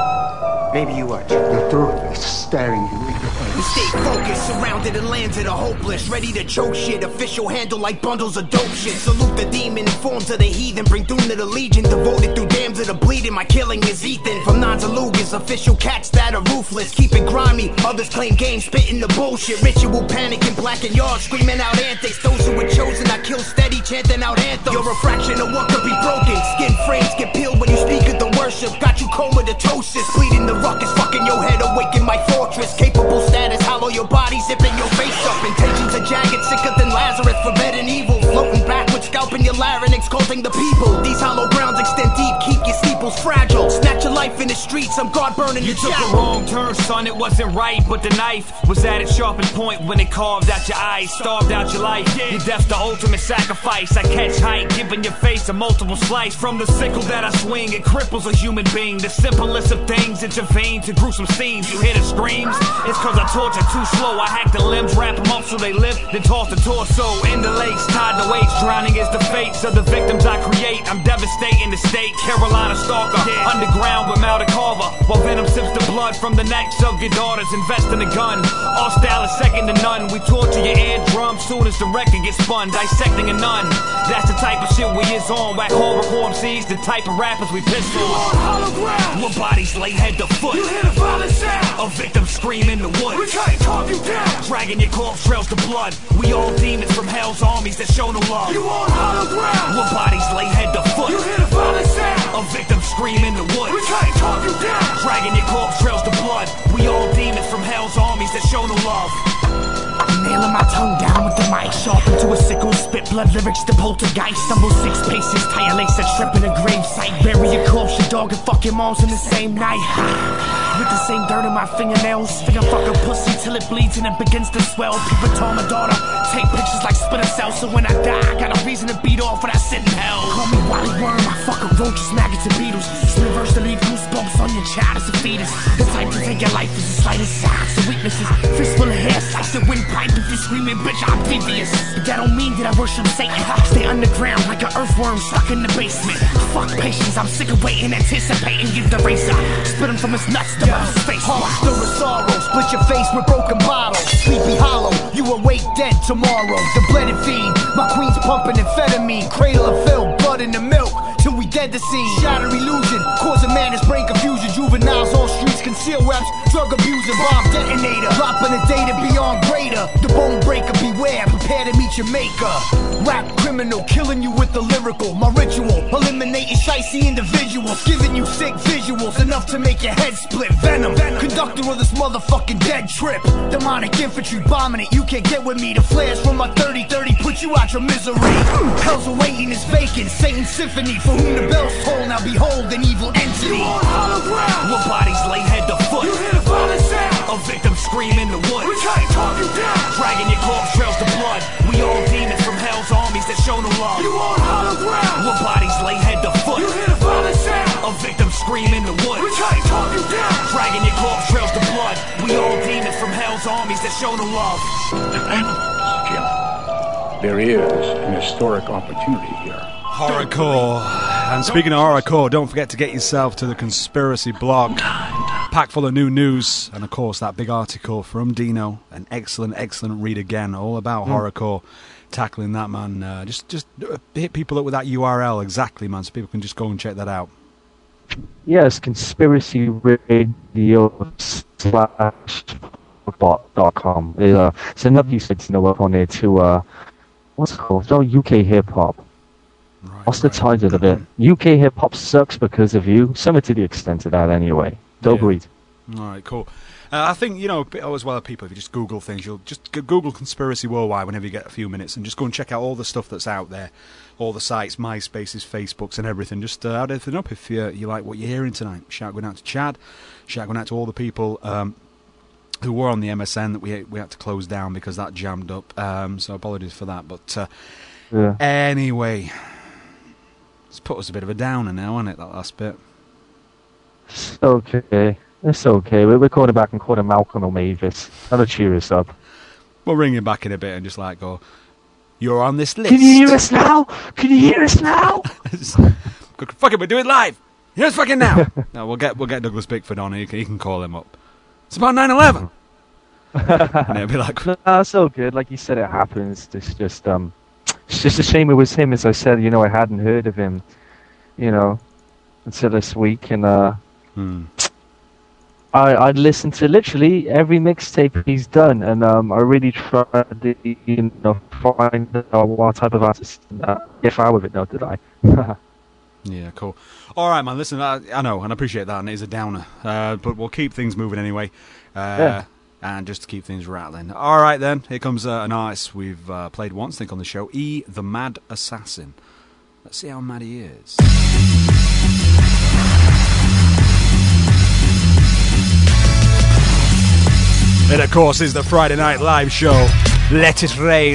Maybe you are. The truth is staring you in the face. We stay focused, surrounded and landed a hopeless, ready to choke shit, official handle like bundles of dope shit. Salute the demon, inform to the heathen, bring doom to the legion, devoted through dams of the bleeding. My killing is Ethan, from non to Lugas, official cats that are ruthless, keep it grimy. Others claim game, spitting the bullshit, ritual panic in blackened yards, screaming out antics. Those who were chosen, I kill steady, chanting out anthems. You're a fraction of what could be broken. Skin frames get peeled when you speak of the worship. Got you comatose, bleeding the ruckus, fucking your head awake in my fortress. Capable status, hollow your body, zipping your face up. Intentions are jagged, sicker than Lazarus, forbidden evil. Floating backwards, scalping your larynx, culting the people. These hollow grounds extend deep, keep your steeples fragile. Snatch your life in the streets, I'm guard burning You the took chapel. a wrong turn, son, it wasn't right. But the knife was at its sharpest point when it carved out your eyes, starved out your life. Your death's the ultimate sacrifice. I catch height, giving your face a multiple slice. From the sickle that I swing, it cripples a human being. The simplest of things intervene to gruesome scenes. You hear the screams? It's cause I torture too slow. I hack the limbs, wrap them up so they live, then toss the torso in the lakes, tied to weights. Drowning is the fates of the victims I create. I'm devastating the state, Carolina stalker, underground with Mount Carver, while venom sips the blood from the necks of your daughters. Invest in a gun, our style is second to none. We torture your eardrum soon as the record gets spun, dissecting a nun. That's the type of shit we is on. Whack horror MCs, the type of rappers we piss on. Where bodies lay head to foot. You hear the violent sound. A victim scream in the woods. We can't calm you down. Dragging your corpse trails to blood. We all demons from hell's armies that show no love. You on hollow ground. Where bodies lay head to foot. You hear the violent sound. A victim scream in the woods. We can't calm you down. Dragging your corpse trails to blood. We all demons from hell's armies that show no love. Nailing my tongue down with the mic, sharp into a sickle, spit blood lyrics, the poltergeist. Stumble 6 paces, tie a lace, a trip in a grave site. Bury your corpse, your dog and fuck your moms in the same night. With the same dirt in my fingernails, finger fuck a pussy till it bleeds and it begins to swell. People told my daughter, take pictures like splinter cells, so when I die, I got a reason to beat off when I sit in hell. Call me Wally Worm, I fuck a roaches, maggots and beetles. Slivers to leave goosebumps on your child as a fetus. The type to take your life is the slightest signs of weaknesses. Fist full of hair, slice the windpipe if you're screaming, bitch, I'm devious. But that don't mean that I worship Satan. Stay underground like an earthworm stuck in the basement. Fuck patience, I'm sick of waiting, anticipating. Give the razor, spit him from his nuts to his face. Heart stir of sorrow, split your face with broken bottles. Sleepy hollow, you awake dead tomorrow. The blended fiend, my queen's pumping amphetamine. Cradle of filth, blood in the milk, till we dead to scene. Shatter illusion, causing madness, brain confusion. Juveniles on streets, conceal weapons, drug abusing, bomb detonator. Dropping the data beyond greater. The bone breaker, beware, prepare to meet your maker. Rap criminal, killing you with the lyrical. My ritual, eliminating shicey individuals. Giving you sick visuals, enough to make your head split. Venom, conductor of this motherfucking dead trip. Demonic infantry bombing it, you can't get with me. The flares from my 30-30 put you out your misery. Hell's awaiting is vacant, Satan's symphony. For whom the bells toll, now behold an evil entity. You on hollow ground. Where bodies lay head to foot. You hear the violent sound. A victim scream in the woods. We can't calm you down. Dragging your corpse trails to blood. We all demons from hell's armies that show no love. You on hollow ground. Where bodies lay head to foot. You hear the violent sound. A victim scream in the woods. We can't calm you down. Dragging your corpse trails to blood. We all demons from hell's armies that show no love. Jim, there is an historic opportunity here. Horrorcore. And speaking of horrorcore, don't forget to get yourself to the Conspiracy blog. Packed full of new news, and of course that big article from Dino, an excellent read again, all about horrorcore, tackling that, man. Just hit people up with that URL exactly, man, so people can just go and check that out. Yes, conspiracyradio.com. It's enough you said to know up on there to what's it called? Oh, UK hip hop. What's the title of it? UK hip hop sucks because of you. Something to the extent of that, anyway. Don't read. All right, cool. I think, as well, people, if you just Google things, you'll just Google Conspiracy Worldwide whenever you get a few minutes and just go and check out all the stuff that's out there, all the sites, MySpaces, Facebooks and everything. Just add everything up if you like what you're hearing tonight. Shout going out to Chad, shout going out to all the people who were on the MSN that we had to close down because that jammed up. So apologies for that. But anyway, it's put us a bit of a downer now, hasn't it, that last bit? It's okay. It's okay. We're calling back and calling Malcolm or Mavis. That'll cheer us up. We'll ring him back in a bit and just go, you're on this list. Can you hear us now? Can you hear us now? Fuck it, we'll do it live. Hear us fucking now. No, we'll get Douglas Bickford on. He can call him up. It's about 9/11. And it'll be like, no, it's so good. Like you said, it happens. It's just a shame it was him. As I said, I hadn't heard of him, until this week, and I'd listened to literally every mixtape he's done, and I really tried to find what type of artist if I with it now, did I? Yeah, cool. All right, man, listen, I know, and I appreciate that, and it is a downer, but we'll keep things moving anyway, and just to keep things rattling. All right, then, here comes an artist we've played once, I think, on the show, E, the Mad Assassin. Let's see how mad he is. It, of course, is the Friday Night Live show, Let It Rain.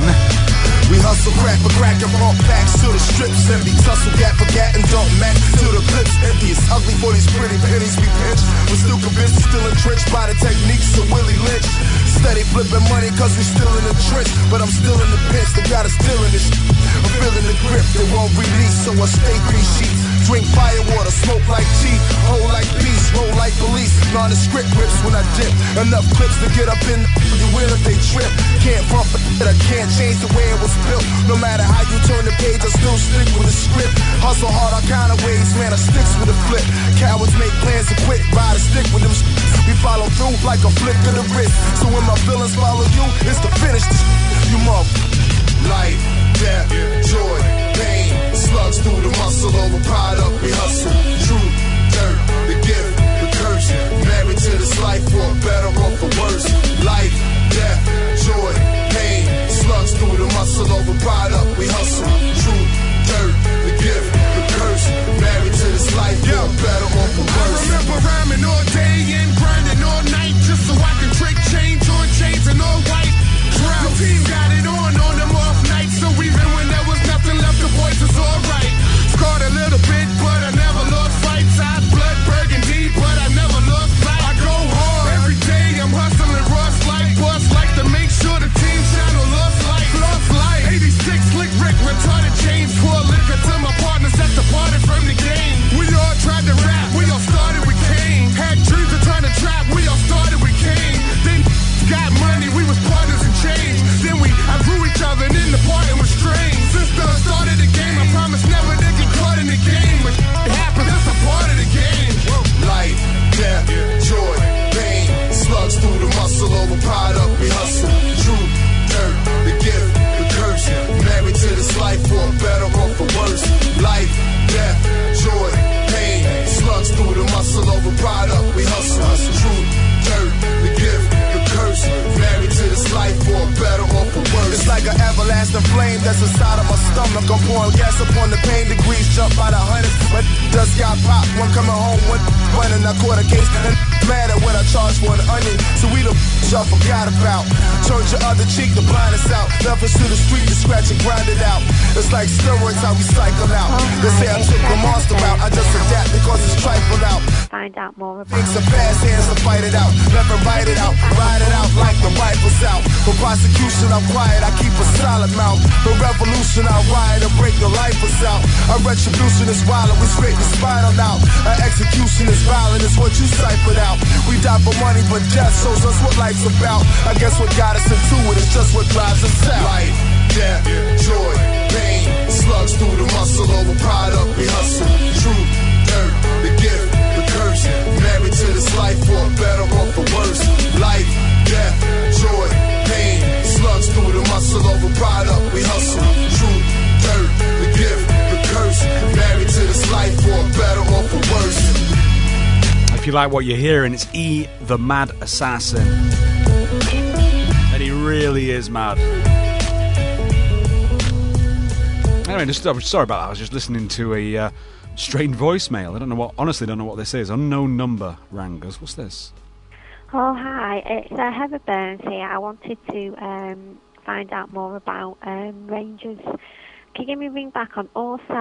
We hustle crack for crack and brought packs to the strips empty. Tussle gat for gat and don't match to the clips empty. It's ugly for these pretty pennies we pinch. We're still convinced, still entrenched by the techniques of Willie Lynch. Steady flipping money cause we still in the trench. But I'm still in the pinch, they got us still in this I'm feeling the grip, they won't release. So I stay 3 sheets. Drink fire water, smoke like tea, hold like peace, roll like police. Nondescript whips when I dip. Enough clips to get up in the wheel if they trip. Can't front for it, I can't change the way it was built. No matter how you turn the page, I still stick with the script. Hustle hard all kind of ways, man, I sticks with a flip. Cowards make plans to quit, ride a stick with them. We follow through like a flick of the wrist. So when my villains follow you, it's to finish this. You motherfucker. Life, death, joy, pain, slugs through the muscle, over pride up, we hustle. Truth, dirt, the gift, the curse. Married to this life, for better or for worse. Life, death, joy, pain, slugs through the muscle, over pride up, we hustle. Truth, dirt, the gift, the curse. Married to this life, for better or for worse. I remember rhyming all day and grinding all night just so I can trick change on chains and all white. The team got it on them off nights, so even when there was nothing left, the boys was alright. Scarred a little bit, but I never lost fights. I blood burgundy, but I never lost fight. I go hard every day, I'm hustling rust like bust, like to make sure the team shine on lost light. 86 slick Rick, retarded chains, pour liquor to my partners that departed from the game. We all tried to rap, we all started with Kane. Had dreams of trying to trap, we all started with Kane. Then got money, we was partners in change. Then we outgrew each other and then the parting was strange. Since the start of the game, I promise never to get caught in the game. But it happens, it's a part of the game. Life, death, joy, pain, slugs through the muscle, over pride up, we hustle. Truth, dirt, the gift, the curse. Married to this life, for better or for worse. Life, death, joy, pain, slugs through the muscle, over pride up, we hustle. Truth, dirt, the gift, the curse. Married to this life, for better or for worse. It's like an everlasting flame that's inside of my stomach. I'm pouring gas upon the pain, degrees jump by the hundreds. But just got popped, one coming home, one running. I caught a case and mad at what I charged for an onion. So we the y'all forgot about. Turned your other cheek to blind us out. Left us to the street to scratch and grind it out. It's like steroids how we cycle out. They say I took the monster out, I just adapt because it's trifled out. Find out more about Things are fast hands to fight it out. Never write it out, ride it out like the rifles out. For prosecution I'm quiet, I keep a solid mouth. For revolution I riot and break the lifers out. A retribution is violent, we straight the spinal out. An execution is violent, is what you ciphered out. We die for money, but death shows us what life's about. I guess what got us into it is just what drives us out. Life, death, joy, pain, slugs through the muscle, over pride up, we hustle. Truth, dirt, the gift, the curse. Married to this life, for better or for worse. Life, death, joy, pain, slugs through the muscle, over pride up, we hustle. Truth, dirt, the gift, the curse. Married to this life, for better or for worse. If you like what you're hearing, it's E, the Mad Assassin. And he really is mad. Anyway, I'm sorry about that. I was just listening to a strange voicemail. Honestly don't know what this is. Unknown number rang us. What's this? Oh, hi. It's Heather Burns here. I wanted to find out more about Rangers. Can you give me a ring back on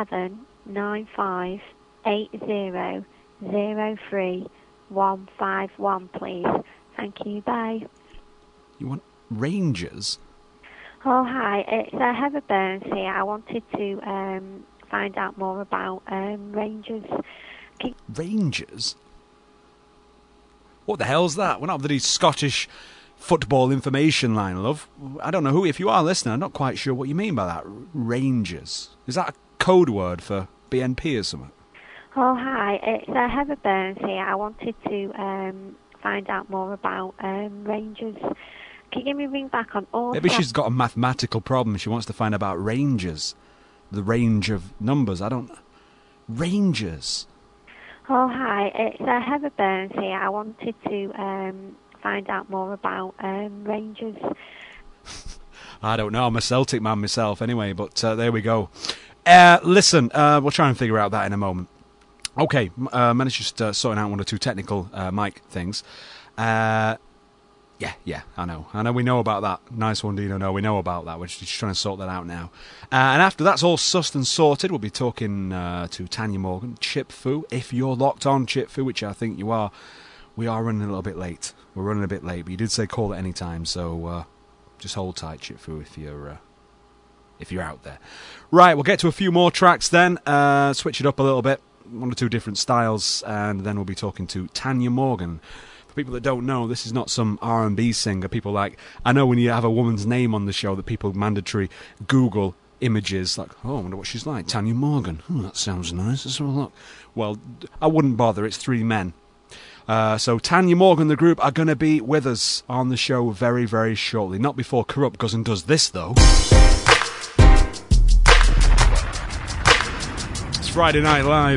07958003151, please? Thank you. Bye. You want Rangers? Oh, hi. It's Heather Burns here. I wanted to find out more about Rangers. Rangers? What the hell's that? We're not the Scottish football information line, love. I don't know who. If you are listening, I'm not quite sure what you mean by that. Rangers. Is that a code word for BNP or something? Oh, hi. It's Heather Burns here. I wanted to find out more about Rangers. Can you give me a ring back on all? Maybe she's got a mathematical problem. She wants to find about ranges. The range of numbers. Rangers. Oh, hi. It's Heather Burns here. I wanted to find out more about Rangers. I don't know. I'm a Celtic man myself anyway, but there we go. Listen, we'll try and figure out that in a moment. Okay, managed just sorting out one or two technical mic things. Yeah, I know, we know about that. Nice one, Dino. No, we know about that. We're just trying to sort that out now. And after that's all sussed and sorted, we'll be talking to Tanya Morgan, Chip Fu. If you're locked on, Chip Fu, which I think you are, we are running a little bit late. We're running a bit late, but you did say call at any time, so just hold tight, Chip Fu, if you're out there. Right, we'll get to a few more tracks then. Switch it up a little bit, one or two different styles, and then we'll be talking to Tanya Morgan. For people that don't know, this is not some R&B singer. People I know when you have a woman's name on the show that people mandatory Google images, like, oh, I wonder what she's like. Tanya Morgan. Oh, that sounds nice. Let's have a look. Well, I wouldn't bother. It's three men. So Tanya Morgan, the group, are going to be with us on the show very, very shortly. Not before Corrupt goes and does this, though. It's Friday Night Live.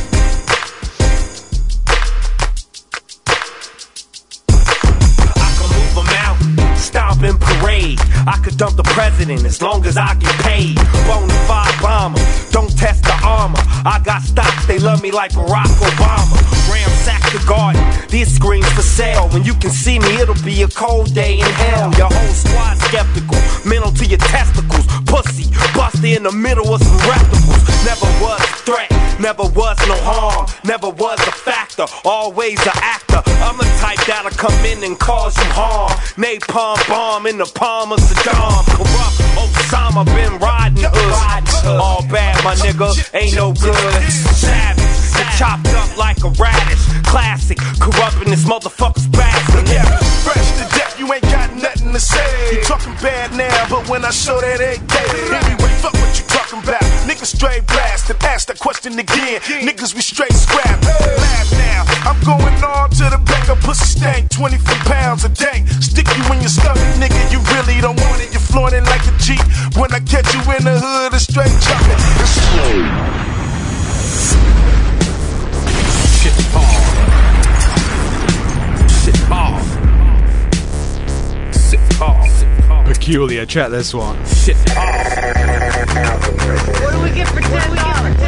Stomping parade, I could dump the president as long as I get paid. Bonafide bomber, don't test the armor. I got stocks, they love me like Barack Obama. Ransack the garden, this screams for sale. When you can see me, it'll be a cold day in hell. Your whole squad skeptical, mental to your testicles. Pussy, busted in the middle of some reptiles. Never was a threat, never was no harm. Never was a factor, always an actor. I'm the type that'll come in and cause you harm. Napalm bomb in the palm of Saddam. Rough Osama been riding the hood. All bad, my nigga, ain't no good. Savage, chopped up like a radish. Classic, corrupting this motherfucker's bastard. Yeah, fresh to death, you ain't got nothing to say. You talking bad now, but when I show that ain't day. Anyway, fuck what you talking about. Niggas straight blast and ask that question again. Niggas we straight scrap. Laugh now, I'm going on to the back of pussy stank. 24 pounds a day. Stick you in your stomach, nigga. You really don't want it. You're flaunting like a Jeep. When I catch you in the hood, it's straight jumping. Shit ball. Shit ball. Shit ball. Peculiar, check this one. Shit ball. What do we get for $10?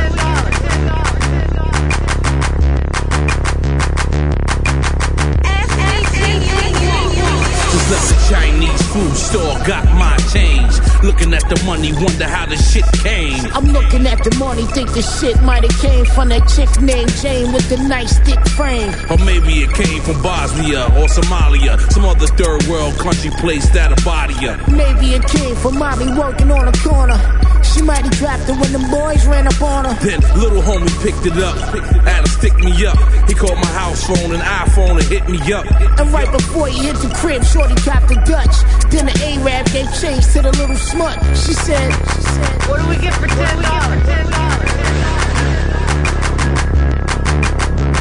Just left the Chinese food store, got my change. Looking at the money, wonder how the shit came. I'm looking at the money, think the shit might have came from that chick named Jane with the nice thick frame. Or maybe it came from Bosnia or Somalia, some other third world country place that'll body ya. Maybe it came from mommy working on a corner. She might have dropped it when them boys ran up on her. Then little homie picked it up, had to stick me up. He called my house phone, an iPhone, and hit me up. And right before he hit the crib, shorty copped the Dutch. Then the Arab gave change to the little smut. She said, what do we get for $10?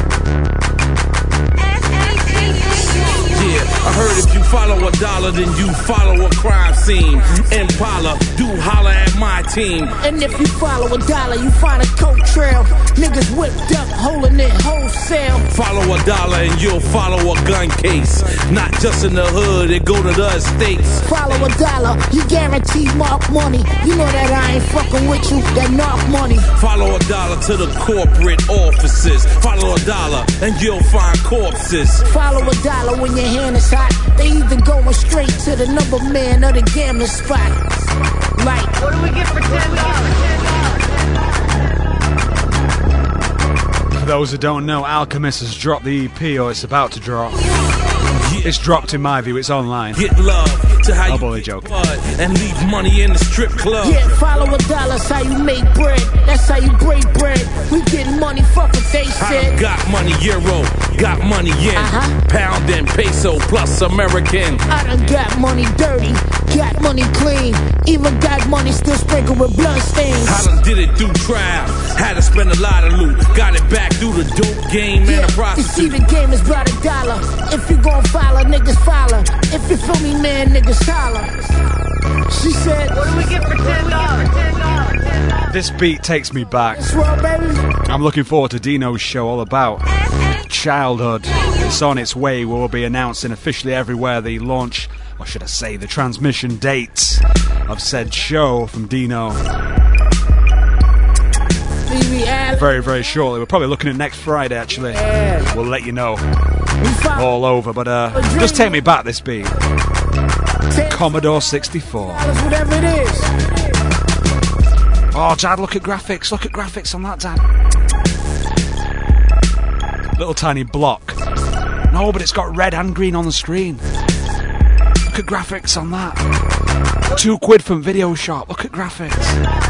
Yeah, I heard if you follow a dollar, then you follow a crime scene. Impala, do holler at my team. And if you follow a dollar, you find a coat trail. Niggas whipped up, holding it wholesale. Follow a dollar and you'll follow a gun case. Not just in the hood, it go to the estates. Follow a dollar, you guarantee mark money. You know that I ain't fucking with you, that knock money. Follow a dollar to the corporate offices. Follow a dollar and you'll find corpses. Follow a dollar when your hand is hot. They either going straight to the number man or the gambling spot. Like, what do we get for $10? For those who don't know, Alchemist has dropped the EP, or it's about to drop. It's dropped in my view, it's online. Get love to how you bully joke. And leave money in the strip club. Yeah, follow a dollar, that's how you make bread. That's how you break bread. We getting money, fuck what they said. I got money euro, got money yen, pound and peso plus American. I done got money dirty, got money clean, even got money still sprinkled with blood stains. I done did it through trial, had to spend a lot of loot, got it back through the dope game and the prostitute. You see the game is about $1. If you gon' follow, niggas follow. If you feel me, man, niggas holler. She said, what do we get for $10? This beat takes me back. I'm looking forward to Dino's show all about childhood. It's on its way. We'll be announcing officially everywhere the launch, or should I say the transmission dates of said show from Dino. Very, very shortly. We're probably looking at next Friday, actually. We'll let you know all over, but just take me back, this beat. Commodore 64. Whatever it is. Oh, Dad, look at graphics on that, Dad. Little tiny block. No, but it's got red and green on the screen. Look at graphics on that. £2 from Video Shop. Look at graphics.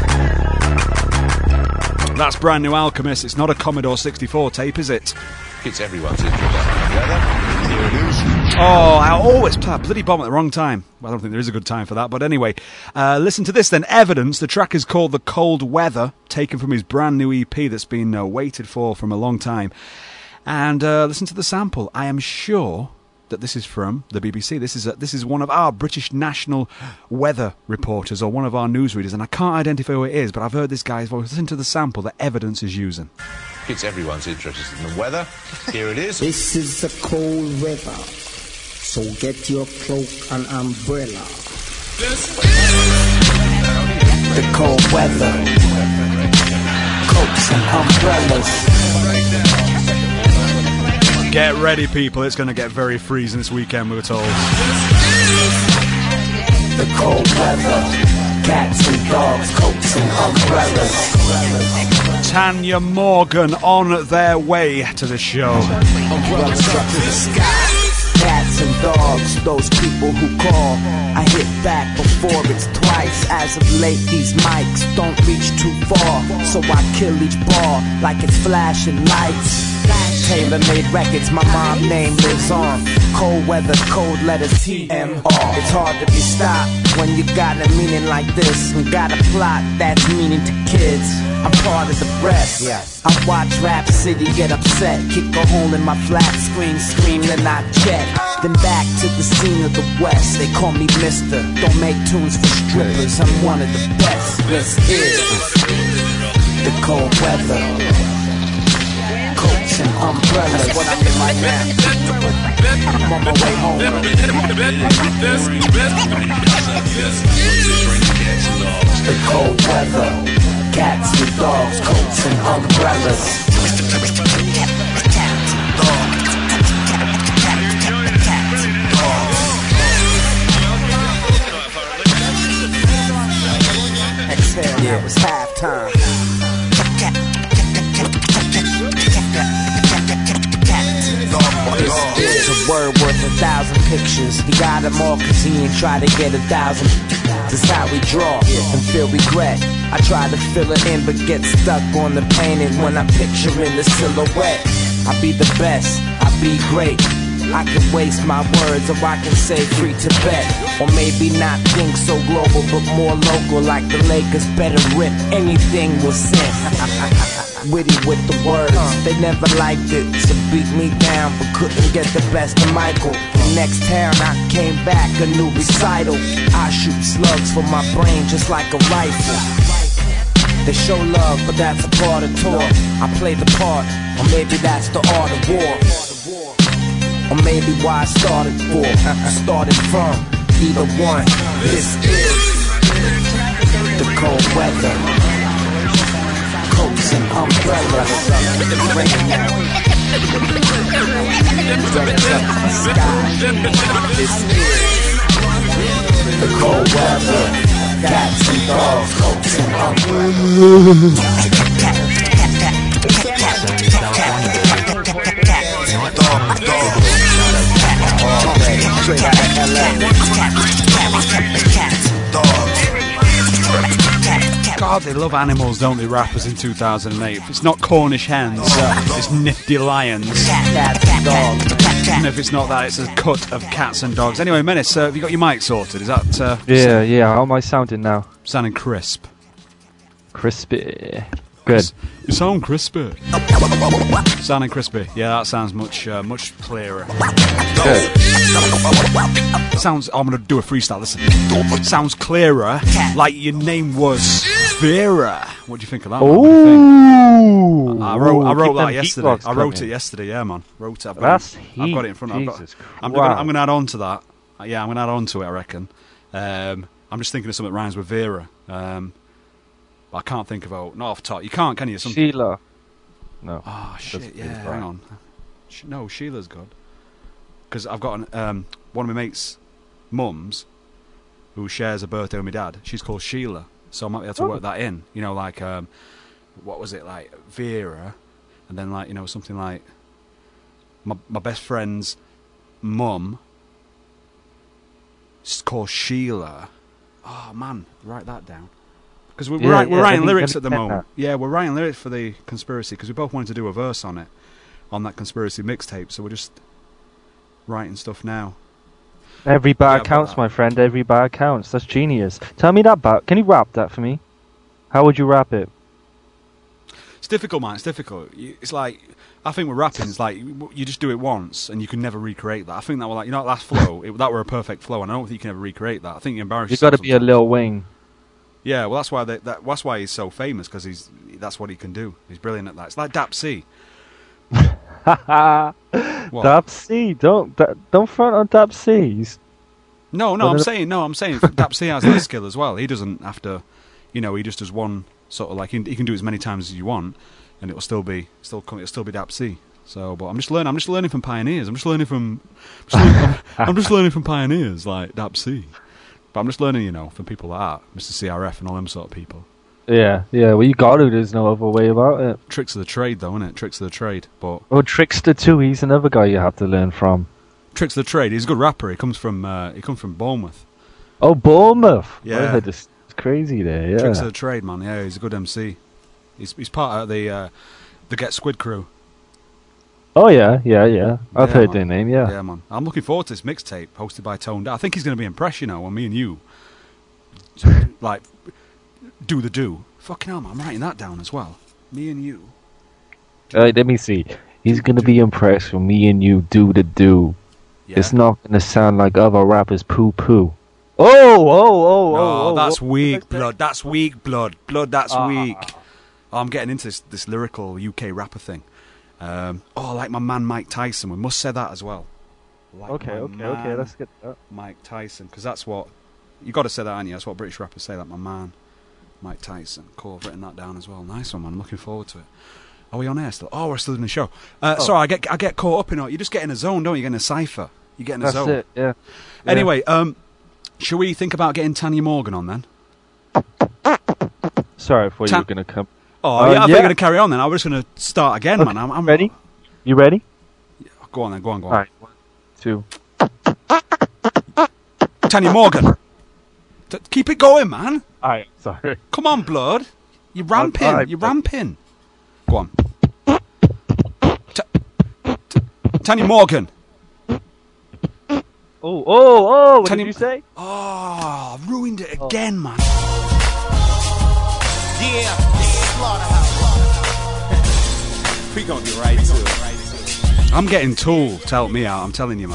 That's brand new Alchemist. It's not a Commodore 64 tape, is it? It's everyone's introduction. Here it is. Oh, I always play a bloody bomb at the wrong time. Well, I don't think there is a good time for that, but anyway. Listen to this then. Evidence. The track is called The Cold Weather, taken from his brand new EP that's been waited for from a long time. And listen to the sample. I am sure that this is from the BBC. This is one of our British national weather reporters, or one of our newsreaders, and I can't identify who it is, but I've heard this guy's voice. Listen to the sample that Evidence is using. It's everyone's interested in the weather. Here it is. This is the cold weather, so get your cloak and umbrella. The cold weather, coats and umbrellas. Get ready, people. It's going to get very freezing this weekend, we were told. The cold weather, cats and dogs, coats and umbrellas. Tanya Morgan on their way to the show. Umbrellas struck to the sky. Cats and dogs, those people who call. I hit back before it's twice. As of late, these mics don't reach too far, so I kill each bar like it's flashing lights. Tailor-made records, my mom's name lives on. Cold weather, cold letters, TMR. It's hard to be stopped when you got a meaning like this and got a plot that's meaning to kids. I'm part of the rest. I watch Rap City get upset, kick a hole in my flat screen, scream then I check. Then back to the scene of the West. They call me Mister. Don't make tunes for strippers. I'm one of the best. This is the cold weather. Coats and umbrellas. That's what I'm in right now. I'm on my way home. The cold weather, cats and dogs, coats and umbrellas. Exhale, yeah, it was halftime. It's a word worth 1,000 pictures. He got them all cause he ain't try to get 1,000. That's how we draw and feel regret. I try to fill it in but get stuck on the painting when I'm picturing the silhouette. I be the best, I be great. I can waste my words or I can say free Tibet. Or maybe not think so global but more local, like the Lakers better rip anything was sent. Witty with the words, they never liked it, so beat me down but couldn't get the best of Michael. the next town, I came back, a new recital. I shoot slugs for my brain just like a rifle. They show love, but that's a part of tour. I play the part, or maybe that's the art of war. Or maybe why I started for, started from, either one. This is the cold weather, coats and umbrellas. This is the cold weather. Cats and dogs, coats and umbrellas. God, they love animals, don't they, rappers in 2008? If it's not Cornish hens, it's nifty lions. And if it's not that, it's a cut of cats and dogs. Anyway, Menace, have you got your mic sorted? Is that... Yeah, how am I sounding now? Sounding crisp. Crispy. Good. You sound crispy. Sounding crispy. Yeah, that sounds much clearer. Good. Sounds... I'm going to do a freestyle, listen. Sounds clearer, like your name was Vera. What do you think of that? Ooh. I wrote that yesterday. I wrote it yesterday, yeah, man. I've got it in front of me. I'm going to add on to that. Yeah, I'm going to add on to it, I reckon. I'm just thinking of something that rhymes with Vera. I can't think of not off top. You can't, can you? Sheila. No. Oh, shit, yeah, hang on. No, Sheila's good. Because I've got one of my mates' mums who shares a birthday with my dad. She's called Sheila. So I might be able to work that in. You know, like, what was it, like Vera? And then, like, you know, something like my best friend's mum is called Sheila. Oh, man, write that down. Because we're writing lyrics at the moment. Yeah, we're writing lyrics for the conspiracy because we both wanted to do a verse on it, on that conspiracy mixtape. So we're just writing stuff now. Every bar counts, my friend. Every bar counts. That's genius. Tell me that bar. Can you rap that for me? How would you rap it? It's difficult, man. It's difficult. It's like, I think with rapping, it's like you just do it once and you can never recreate that. I think that were like, you know, that last flow, that were a perfect flow, and I don't think you can ever recreate that. I think you embarrass yourself. You've got to be a Lil Wayne. Yeah, well, that's why that's why he's so famous, because that's what he can do. He's brilliant at that. It's like Dap C. Dap C, don't front on Dap C. No, I'm saying Dap C has that skill as well. He doesn't have to, you know, he just does one sort of like he can do it as many times as you want, and it'll still be Dap C. So, but I'm just learning from pioneers. I'm just learning from pioneers like Dap C. But I'm just learning, you know, from people like that, Mr. CRF and all them sort of people. Yeah. Well, you got to. There's no other way about it. Tricks of the trade, though, isn't it? Tricks of the trade. But Trickster too. He's another guy you have to learn from. Tricks of the trade. He's a good rapper. He comes from Bournemouth. Oh, Bournemouth. Yeah, it's crazy there. Yeah. Tricks of the trade, man. Yeah, he's a good MC. He's part of the Get Squid crew. Oh yeah. I've heard their name. Yeah. Yeah, man. I'm looking forward to this mixtape hosted by Tone Down. I think he's going to be impressed, you know, when me and you like do the do. Fucking hell, man, I'm writing that down as well. Me and you. Let me see. He's going to be impressed when me and you do the do. Yeah. It's not going to sound like other rappers poo poo. Oh, that's weak blood. That's weak blood. That's weak. Oh, I'm getting into this lyrical UK rapper thing. Like my man Mike Tyson. We must say that as well. Like okay, let's get that. Mike Tyson, because that's what you got to say that, aren't you? That's what British rappers say. That my man Mike Tyson. Cool, I've written that down as well. Nice one, man. I'm looking forward to it. Are we on air still? Oh, we're still in the show. Sorry, I get caught up in it. You just get in a zone, don't you? You get in a cipher. You get in a zone. That's it. Yeah. Anyway, should we think about getting Tanya Morgan on then? Sorry, I thought you were going to come. Oh, I thought you were going to carry on then. I was just going to start again, okay. man. I'm ready. You ready? Yeah, go on then. Go on. All right. 1, 2. Tanya Morgan. Keep it going, man. All right. Sorry. Come on, blood. You're ramping. Right. You're ramping. Go on. Tanya Morgan. Oh, what did you say? Oh, I've ruined it again, man. Yeah, Slaughterhouse. We gonna get right to it. I'm getting Tool to help me out, I'm telling you, man.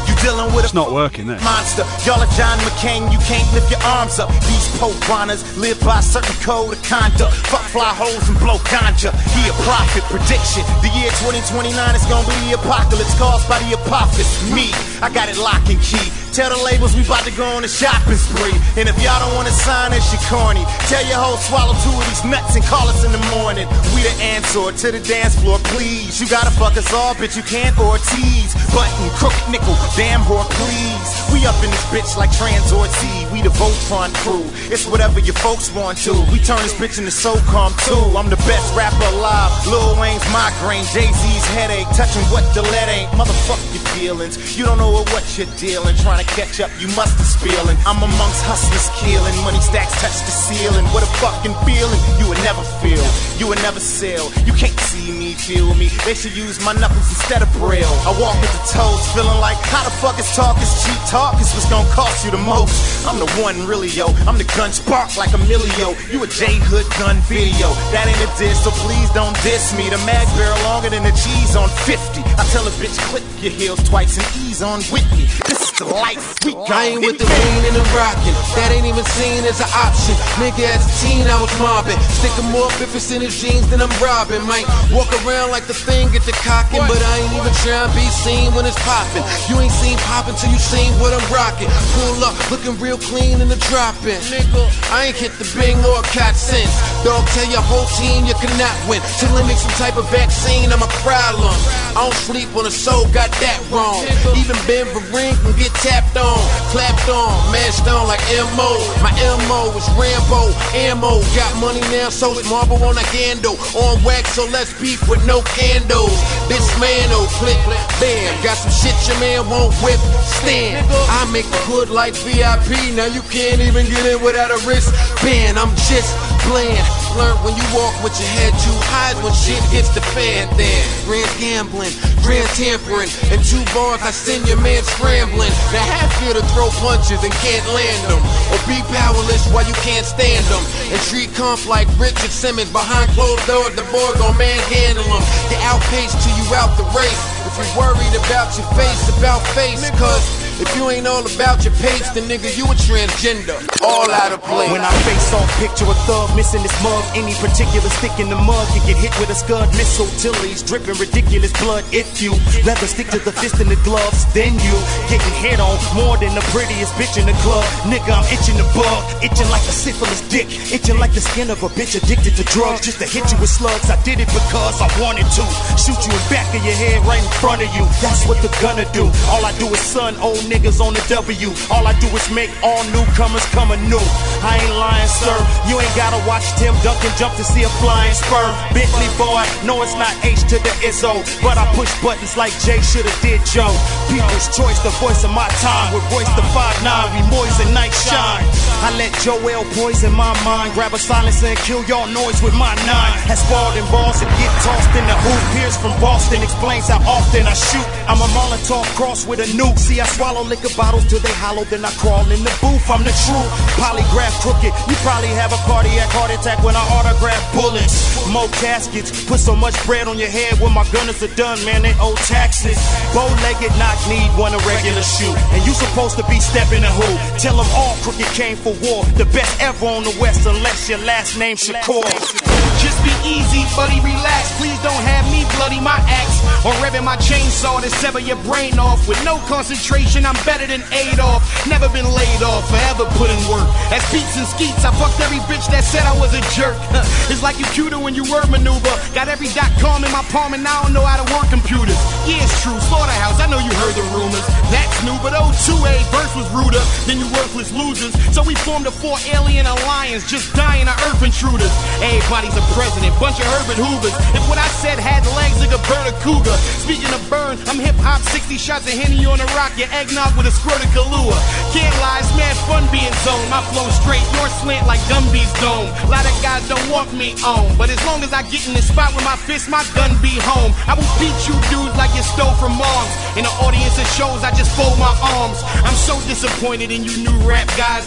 You dealing with It's not working, this. monster. Y'all are John McCain, you can't lift your arms up. These piranhas live by a certain code of conduct. Fuck fly holes and blow ganja. He a prophet prediction. The year 2029 is gonna be the apocalypse caused by the apocalypse. Me, I got it lock and key. Tell the labels we about to go on a shopping spree. And if y'all don't wanna sign that shit corny, tell your hoe swallow 2 of these nuts and call us in the morning. We the answer to the dance floor, please. You gotta fuck us all, bitch, you can't Ortiz. Button, crooked nickel, damn whore, please. We up in this bitch like Transoid Z. We the Voltron crew. It's whatever your folks want to. We turn this bitch into SOCOM too. I'm the best rapper alive. Lil Wayne's migraine, Jay-Z's headache. Touching what the lead ain't. Motherfuck your feelings. You don't know what you're dealing. Trying to catch up, you must be spilling. I'm amongst hustlers killing. Money stacks touch the ceiling. What a fucking feeling. You would never feel. You would never sell. You can't see me, feel me. They should use my knuckles instead of braille. I walk with the toes, feeling like how the fuck is talk is cheap talk is what's gonna cost you the most. I'm the one really, yo. I'm the gun spark like a millio. You a J-Hood gun video. That ain't a diss, so please don't diss me. The mag barrel longer than the cheese on 50. I tell a bitch click your heels twice and ease on with me. This is the life we got. I ain't with the lean and the rockin'. That ain't even seen as an option. Nigga, as a teen, I was mobbing. Sticking more biffers in his jeans than I'm robbing. Might walk around like the thing at the cockin', but I ain't even trying to be seen when it's poppin'. You ain't seen poppin' till you seen what I'm rockin'. Pull up, looking real clean in the drop-in. Nigga, I ain't hit the bing or cot since. Dog, tell your whole team you cannot win. Till it makes some type of vaccine, I'm a problem. I don't sleep on the soul, got that wrong. Even Ben Vereen can get tapped on, clapped on, mashed on like M.O. My M.O. is Rambo, ammo. Got money now, so it's marble on a handle. On wax, so let's beef with no candles. This man, oh, click, bam. Got some shit your man won't whip, stand. I make the hood like VIP, now you can't even get in without a wristband. I'm just bland. Learn when you walk with your head too high when shit hits the fan. Then grand gambling, grand tampering, and 2 bars I send your man scrambling. Now half fear to throw punches and can't land them, or be powerless while you can't stand them. And treat comp like Richard Simmons behind closed doors. The boy gon' manhandle them. They outpace till you out the race. If you worried about your face, about face, cause if you ain't all about your pace, then nigga, you a transgender, all out of place. When I face off, picture a thug missing his mug. Any particular stick in the mug, you get hit with a scud missile till he's dripping ridiculous blood. If you rather stick to the fist in the gloves, then you getting hit on more than the prettiest bitch in the club. Nigga, I'm itching the bug, itching like a syphilis dick, itching like the skin of a bitch addicted to drugs. Just to hit you with slugs, I did it because I wanted to. Shoot you in the back of your head right in front of you. That's what they're gonna do. All I do is son old niggas on the W. All I do is make all newcomers come anew. I ain't lying, sir. You ain't gotta watch Tim Duncan jump to see a flying spur. Bentley boy, no, it's not H to the Izzo, but I push buttons like Jay shoulda did Joe. People's choice, the voice of my time. With voice the 5'9", we boys at night shine. I let Joel poison my mind. Grab a silencer and kill y'all noise with my 9. Has Spalding balls and get tossed in the hoop. Pierce from Boston explains how often I shoot. I'm a Molotov cross with a nuke. See, I swallow liquor bottles till they hollow, then I crawl in the booth. I'm the truth. Polygraph crooked. You probably have a cardiac heart attack when I autograph bullets. More caskets. Put so much bread on your head when my gunners are done, man, they owe taxes. Bow-legged knock need one a regular shoe. And you supposed to be stepping a who? Tell them all crooked came for war. The best ever on the West unless your last name Shakur. Just be easy, buddy, relax. Please don't have me bloody my axe or revving my chainsaw to sever your brain off. With no concentration, I'm better than Adolf. Never been laid off, forever put in work. As beats and skeets, I fucked every bitch that said I was a jerk. It's like you cuter when you word maneuver. Got every .com in my palm and I don't know how to work computers. Yeah, it's true, Slaughterhouse, I know you heard the rumors. That's new, but O2A verse was ruder than you worthless losers. So we formed a 4-alien alliance, just dying of earth intruders. Everybody's a president, bunch of Herbert Hoovers. If what I said had legs, like a bird or cougar. Speaking of burn, I'm hip-hop, 60 shots of Henny on a rock, your eggnog with a squirt of Kahlua. Can't lie, it's mad fun being zoned. My flow straight, your slant like Gumby's dome. A lot of guys don't want me on, but as long as I get in the spot with my fist, my gun be home. I will beat you dudes like you stole from moms. In the audience of shows, I just fold my arms. I'm so disappointed in you new rap guys. I'm like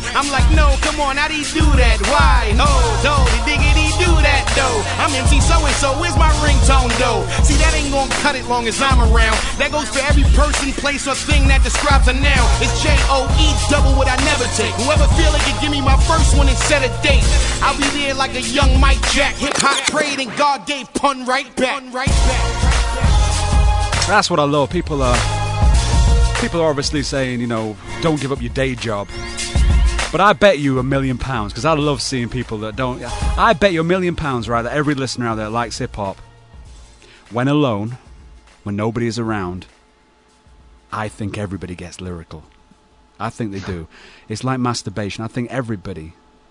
No, come on, how do you do that? Why? Ho, do, the diggity do that, though. I'm MC so-and-so, where's my ringtone, though? See, that ain't gonna cut it long as I'm around. That goes for every person, place, or thing that describes a noun. It's J-O-E, double what I never take. Whoever feel it can give me my first one and set a date. I'll be there like a young Mike Jack. Hip-hop prayed and God gave pun right back. That's what I love. People are obviously saying, you know, don't give up your day job. But I bet you £1 million, because I love seeing people that don't. I bet you £1 million, right, that every listener out there likes hip-hop. When alone, when nobody is around, I think everybody gets lyrical. I think they do. It's like masturbation. I think everybody,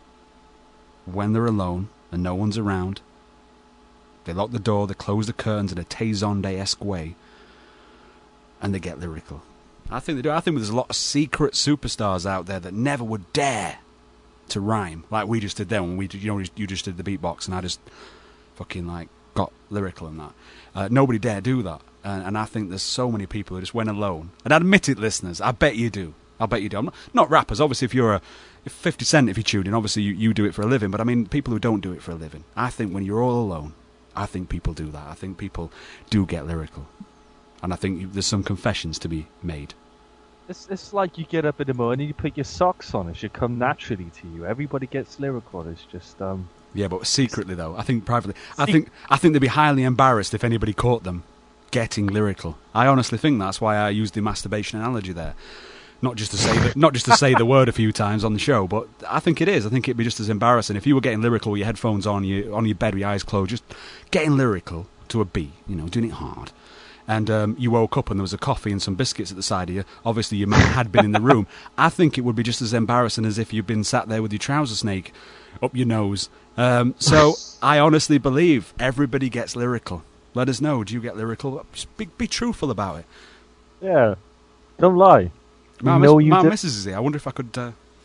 when they're alone and no one's around, they lock the door, they close the curtains in a Tay-Zonday-esque way, and they get lyrical. I think they do. I think there's a lot of secret superstars out there that never would dare to rhyme like we just did then when you just did the beatbox and I just fucking like got lyrical in that. Nobody dare do that, and I think there's so many people who just went alone. And admit it, listeners, I bet you do. I bet you do. I'm not rappers. Obviously, if 50 Cent, if you tune in, obviously you do it for a living. But I mean, people who don't do it for a living. I think when you're all alone, I think people do that. I think people do get lyrical. And I think there's some confessions to be made. It's like you get up in the morning, you put your socks on, it should come naturally to you. Everybody gets lyrical. It's just Yeah, but secretly though, I think privately, I think they'd be highly embarrassed if anybody caught them getting lyrical. I honestly think that's why I used the masturbation analogy there. Not just to say the word a few times on the show, but I think it is. I think it'd be just as embarrassing if you were getting lyrical with your headphones on your bed with your eyes closed, just getting lyrical to a beat, you know, doing it hard. And you woke up and there was a coffee and some biscuits at the side of you. Obviously, your man had been in the room. I think it would be just as embarrassing as if you'd been sat there with your trouser snake up your nose. So I honestly believe everybody gets lyrical. Let us know. Do you get lyrical? Just be truthful about it. Yeah. Don't lie. My missus is here. I wonder if I could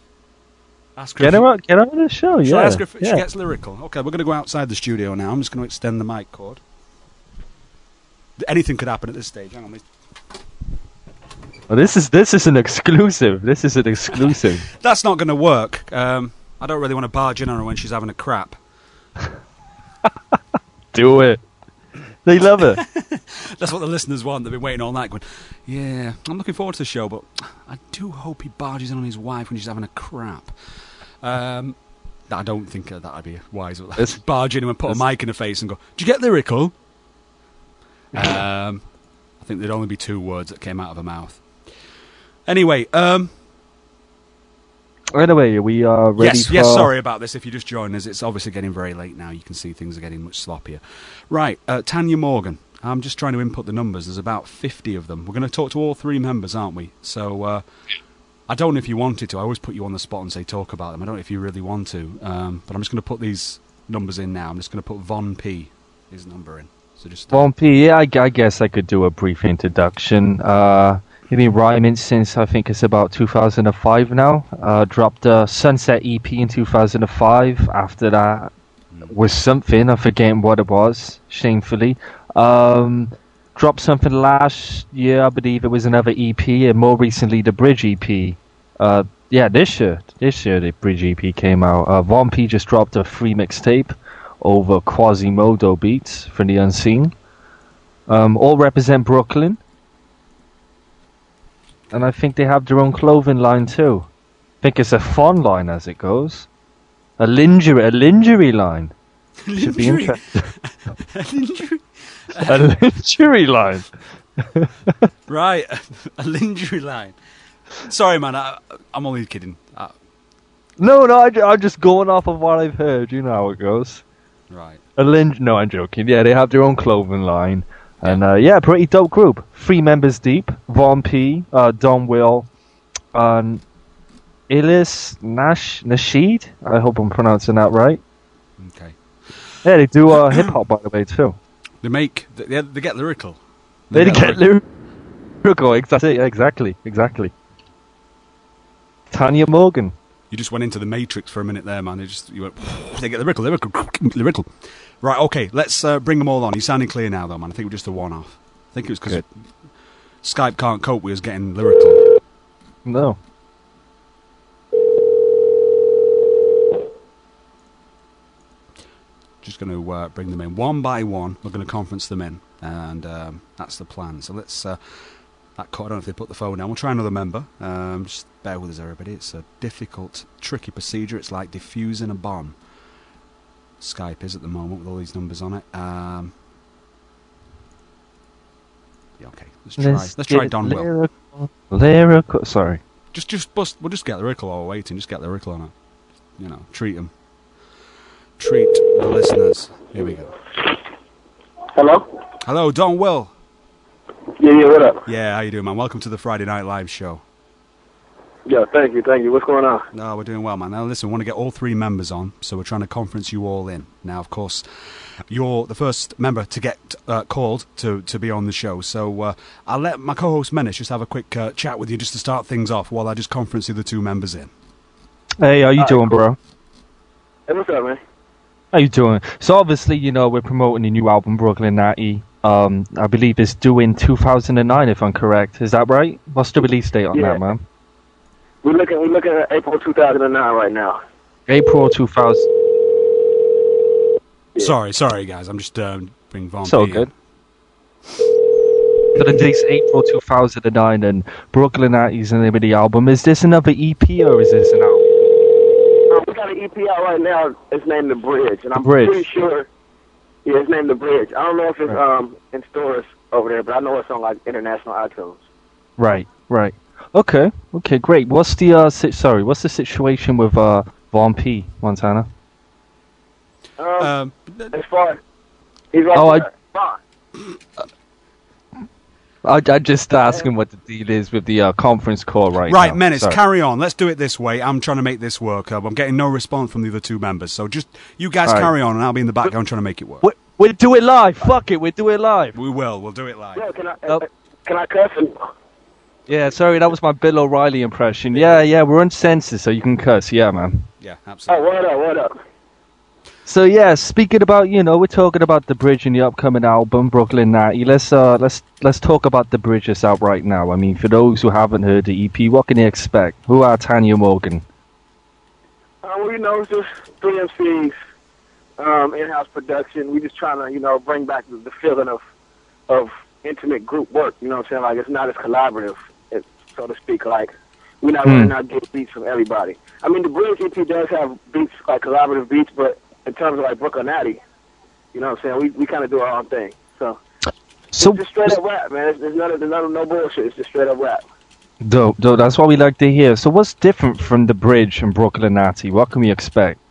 ask her. Get her on the show, Shall I ask her if she gets lyrical? Okay, we're going to go outside the studio now. I'm just going to extend the mic cord. Anything could happen at this stage. Hang on. Well, this is an exclusive. This is an exclusive. That's not going to work. I don't really want to barge in on her when she's having a crap. Do it. They love it. That's what the listeners want. They've been waiting all night going, yeah, I'm looking forward to the show, but I do hope he barges in on his wife when she's having a crap. I don't think that'd be wise. Barge in and put a mic in her face and go, do you get lyrical? I think there'd only be 2 words that came out of her mouth. Anyway, we are ready for... Yes, sorry about this. If you just joined us, it's obviously getting very late now. You can see things are getting much sloppier. Right, Tanya Morgan. I'm just trying to input the numbers. There's about 50 of them. We're going to talk to all 3 members, aren't we? So, I don't know if you wanted to. I always put you on the spot and say talk about them. I don't know if you really want to. But I'm just going to put these numbers in now. I'm just going to put Von P, his number in. So just Von P, yeah, I guess I could do a brief introduction. He's been rhyming since I think it's about 2005 now. Dropped a Sunset EP in 2005. After that was something, I'm forgetting what it was, shamefully. Dropped something last year, I believe it was another EP, and more recently the Bridge EP. This year the Bridge EP came out. Von P just dropped a free mixtape over Quasimodo beats for the Unseen. All represent Brooklyn. And I think they have their own clothing line too. I think it's a fun line as it goes. A lingerie line. Should be interesting. A lingerie line. Right, a lingerie line. Sorry, man, I'm only kidding. No, I'm just going off of what I've heard. You know how it goes. Right. No, I'm joking. Yeah, they have their own clothing line. And pretty dope group. 3 members deep. Von P, Don Will, and Ilis Nasheed. I hope I'm pronouncing that right. Okay. Yeah, they do hip hop, by the way, too. They get lyrical. They get lyrical. Exactly. Tanya Morgan. You just went into the Matrix for a minute there, man. They get lyrical. Right, okay, let's bring them all on. You're sounding clear now, though, man. I think we're just a one-off. I think it was because Skype can't cope with us getting lyrical. No. going to bring them in one by one. We're going to conference them in, and that's the plan. So let's. I don't know if they put the phone down. We'll try another member. Just bear with us, everybody. It's a difficult, tricky procedure. It's like defusing a bomb. Skype is at the moment with all these numbers on it. Yeah, okay. Let's try Don Will. Lyrical. Sorry. We'll just get lyrical while we're waiting. Just get lyrical on it. You know, treat them. Treat the listeners. Here we go. Hello, Don Will. Yeah, what up? Yeah, how you doing, man? Welcome to the Friday Night Live show. Yeah, thank you. What's going on? No, we're doing well, man. Now, listen, we want to get all 3 members on, so we're trying to conference you all in. Now, of course, you're the first member to get called to be on the show, so I'll let my co-host Menace just have a quick chat with you just to start things off while I just conference the 2 members in. Hey, how you doing, bro? Hey, what's up, man? How you doing? So, obviously, you know, we're promoting the new album, Brooklyn Natty. I believe it's due in 2009, if I'm correct. Is that right? What's the release date on that, man? We're looking at April 2009 right now. April 2000. Yeah. Sorry, guys. I'm just bringing Von. So good. So the date's April 2009, and Brooklyn Natty's the name of the album. Is this another EP or is this an album? We got an EP out right now. It's named The Bridge, and I'm pretty sure. Yeah, it's named The Bridge. I don't know if it's in stores over there, but I know it's on like international iTunes. Right. Okay, great. What's the situation with Von P, Montana? As far he's right I'm just asking what the deal is with the conference call right now. Right, Menace, carry on. Let's do it this way. I'm trying to make this work. I'm getting no response from the other 2 members, so just you guys carry on, and I'll be in the background trying to make it work. We'll do it live. Fuck it, we'll do it live. We will. We'll do it live. Yeah, can I cuss? Yeah, sorry, that was my Bill O'Reilly impression. Yeah, we're uncensored, so you can cuss. Yeah, man. Yeah, absolutely. Oh, what up? So yeah, speaking about, you know, we're talking about The Bridge and the upcoming album, Brooklyn Natty. Let's talk about The Bridge that's out right now. I mean, for those who haven't heard the EP, what can they expect? Who are Tanya Morgan? Well, you know, it's just 3 MCs, in-house production. We just trying to, you know, bring back the feeling of intimate group work. You know what I'm saying? Like, it's not as collaborative, so to speak. Like, we're not running out get beats from everybody. I mean, the Bridge EP does have beats, like collaborative beats, but in terms of like Brooklyn Natty, you know what I'm saying? We kind of do our own thing. So it's just straight up rap, man. There's no bullshit. It's just straight up rap. Dope. That's what we like to hear. So what's different from The Bridge and Brooklyn Natty? What can we expect?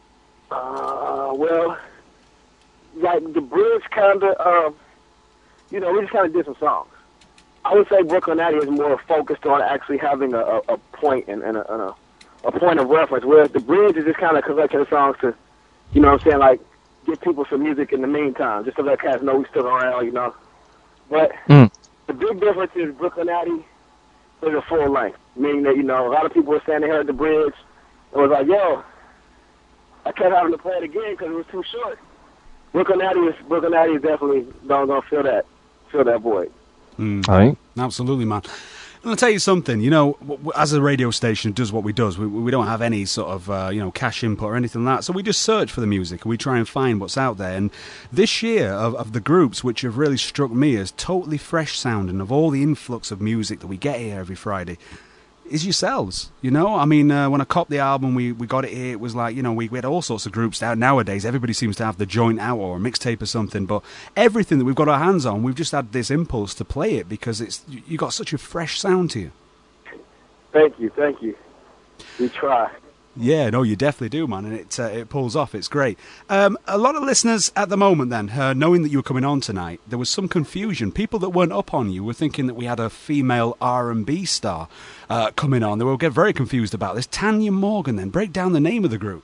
Well, like The Bridge kind of, you know, we just kind of did some songs. I would say Brooklyn Natty is more focused on actually having a point and a point of reference, whereas The Bridge is just kind of collecting the songs to, you know what I'm saying, like, give people some music in the meantime, just to let cats know we still around, you know. But the big difference is Brooklyn Natty is a full length, meaning that, you know, a lot of people were standing here at The Bridge and was like, yo, I kept having to play it again because it was too short. Brooklyn Natty is definitely gonna fill that void. Right. Absolutely, man. And I'll tell you something, you know, as a radio station that does what we does, we don't have any sort of, you know, cash input or anything like that, so we just search for the music and we try and find what's out there. And this year, of the groups which have really struck me as totally fresh sounding, of all the influx of music that we get here every Friday, is yourselves, you know? I mean, when I copped the album, we got it here, it was like, you know, we had all sorts of groups out. Nowadays, everybody seems to have the joint out or a mixtape or something, but everything that we've got our hands on, we've just had this impulse to play it because you got such a fresh sound to you. Thank you. We try. Yeah, no, you definitely do, man, and it pulls off. It's great. A lot of listeners at the moment, then, knowing that you were coming on tonight, there was some confusion. People that weren't up on you were thinking that we had a female R&B star coming on. They will get very confused about this. Tanya Morgan, then, break down the name of the group.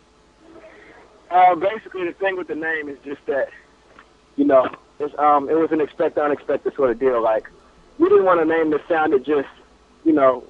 Basically, the thing with the name is just that, you know, it was an unexpected sort of deal. Like, we didn't want a name that sounded just, you know,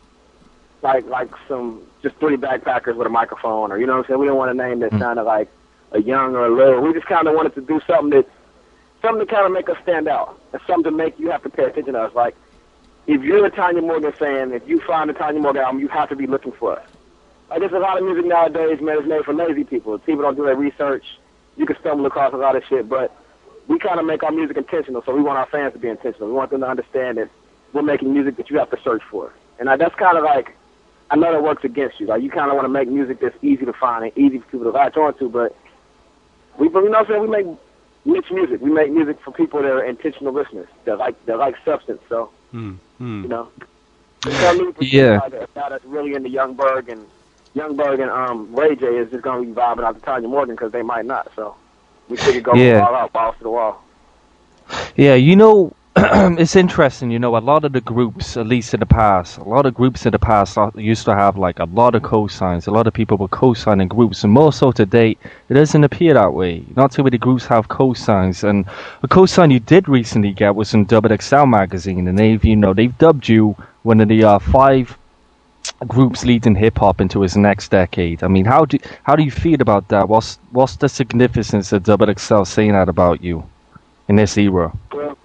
like some just 3 backpackers with a microphone, or, you know what I'm saying? We didn't want a name that sounded like a young or a little. We just kind of wanted to do something to kind of make us stand out, and something to make you have to pay attention to us. Like, if you're a Tanya Morgan fan, if you find a Tanya Morgan album, you have to be looking for us. Like, there's a lot of music nowadays, man, it's made for lazy people. People don't do their research. you can stumble across a lot of shit, but we kind of make our music intentional, so we want our fans to be intentional. We want them to understand that we're making music that you have to search for. And that's kind of like, I know that works against you. Like, you kind of want to make music that's easy to find and easy for people to latch on to, but you know what I'm saying? We make niche music. We make music for people that are intentional listeners. That like substance. So, you know. Yeah. A guy that's really into Youngberg and Ray J is just going to be vibing out to Tanya Morgan because they might not. So we figured go all out, balls to the wall. Yeah, you know, it's interesting, you know, a lot of the groups, at least in the past, used to have like a lot of cosigns. A lot of people were cosigning groups, and more so today, it doesn't appear that way. Not too many groups have cosigns, and a cosign you did recently get was in Double XL magazine, and they've dubbed you one of the 5 groups leading hip hop into its next decade. I mean, how do you feel about that? What's the significance of Double XL saying that about you in this era?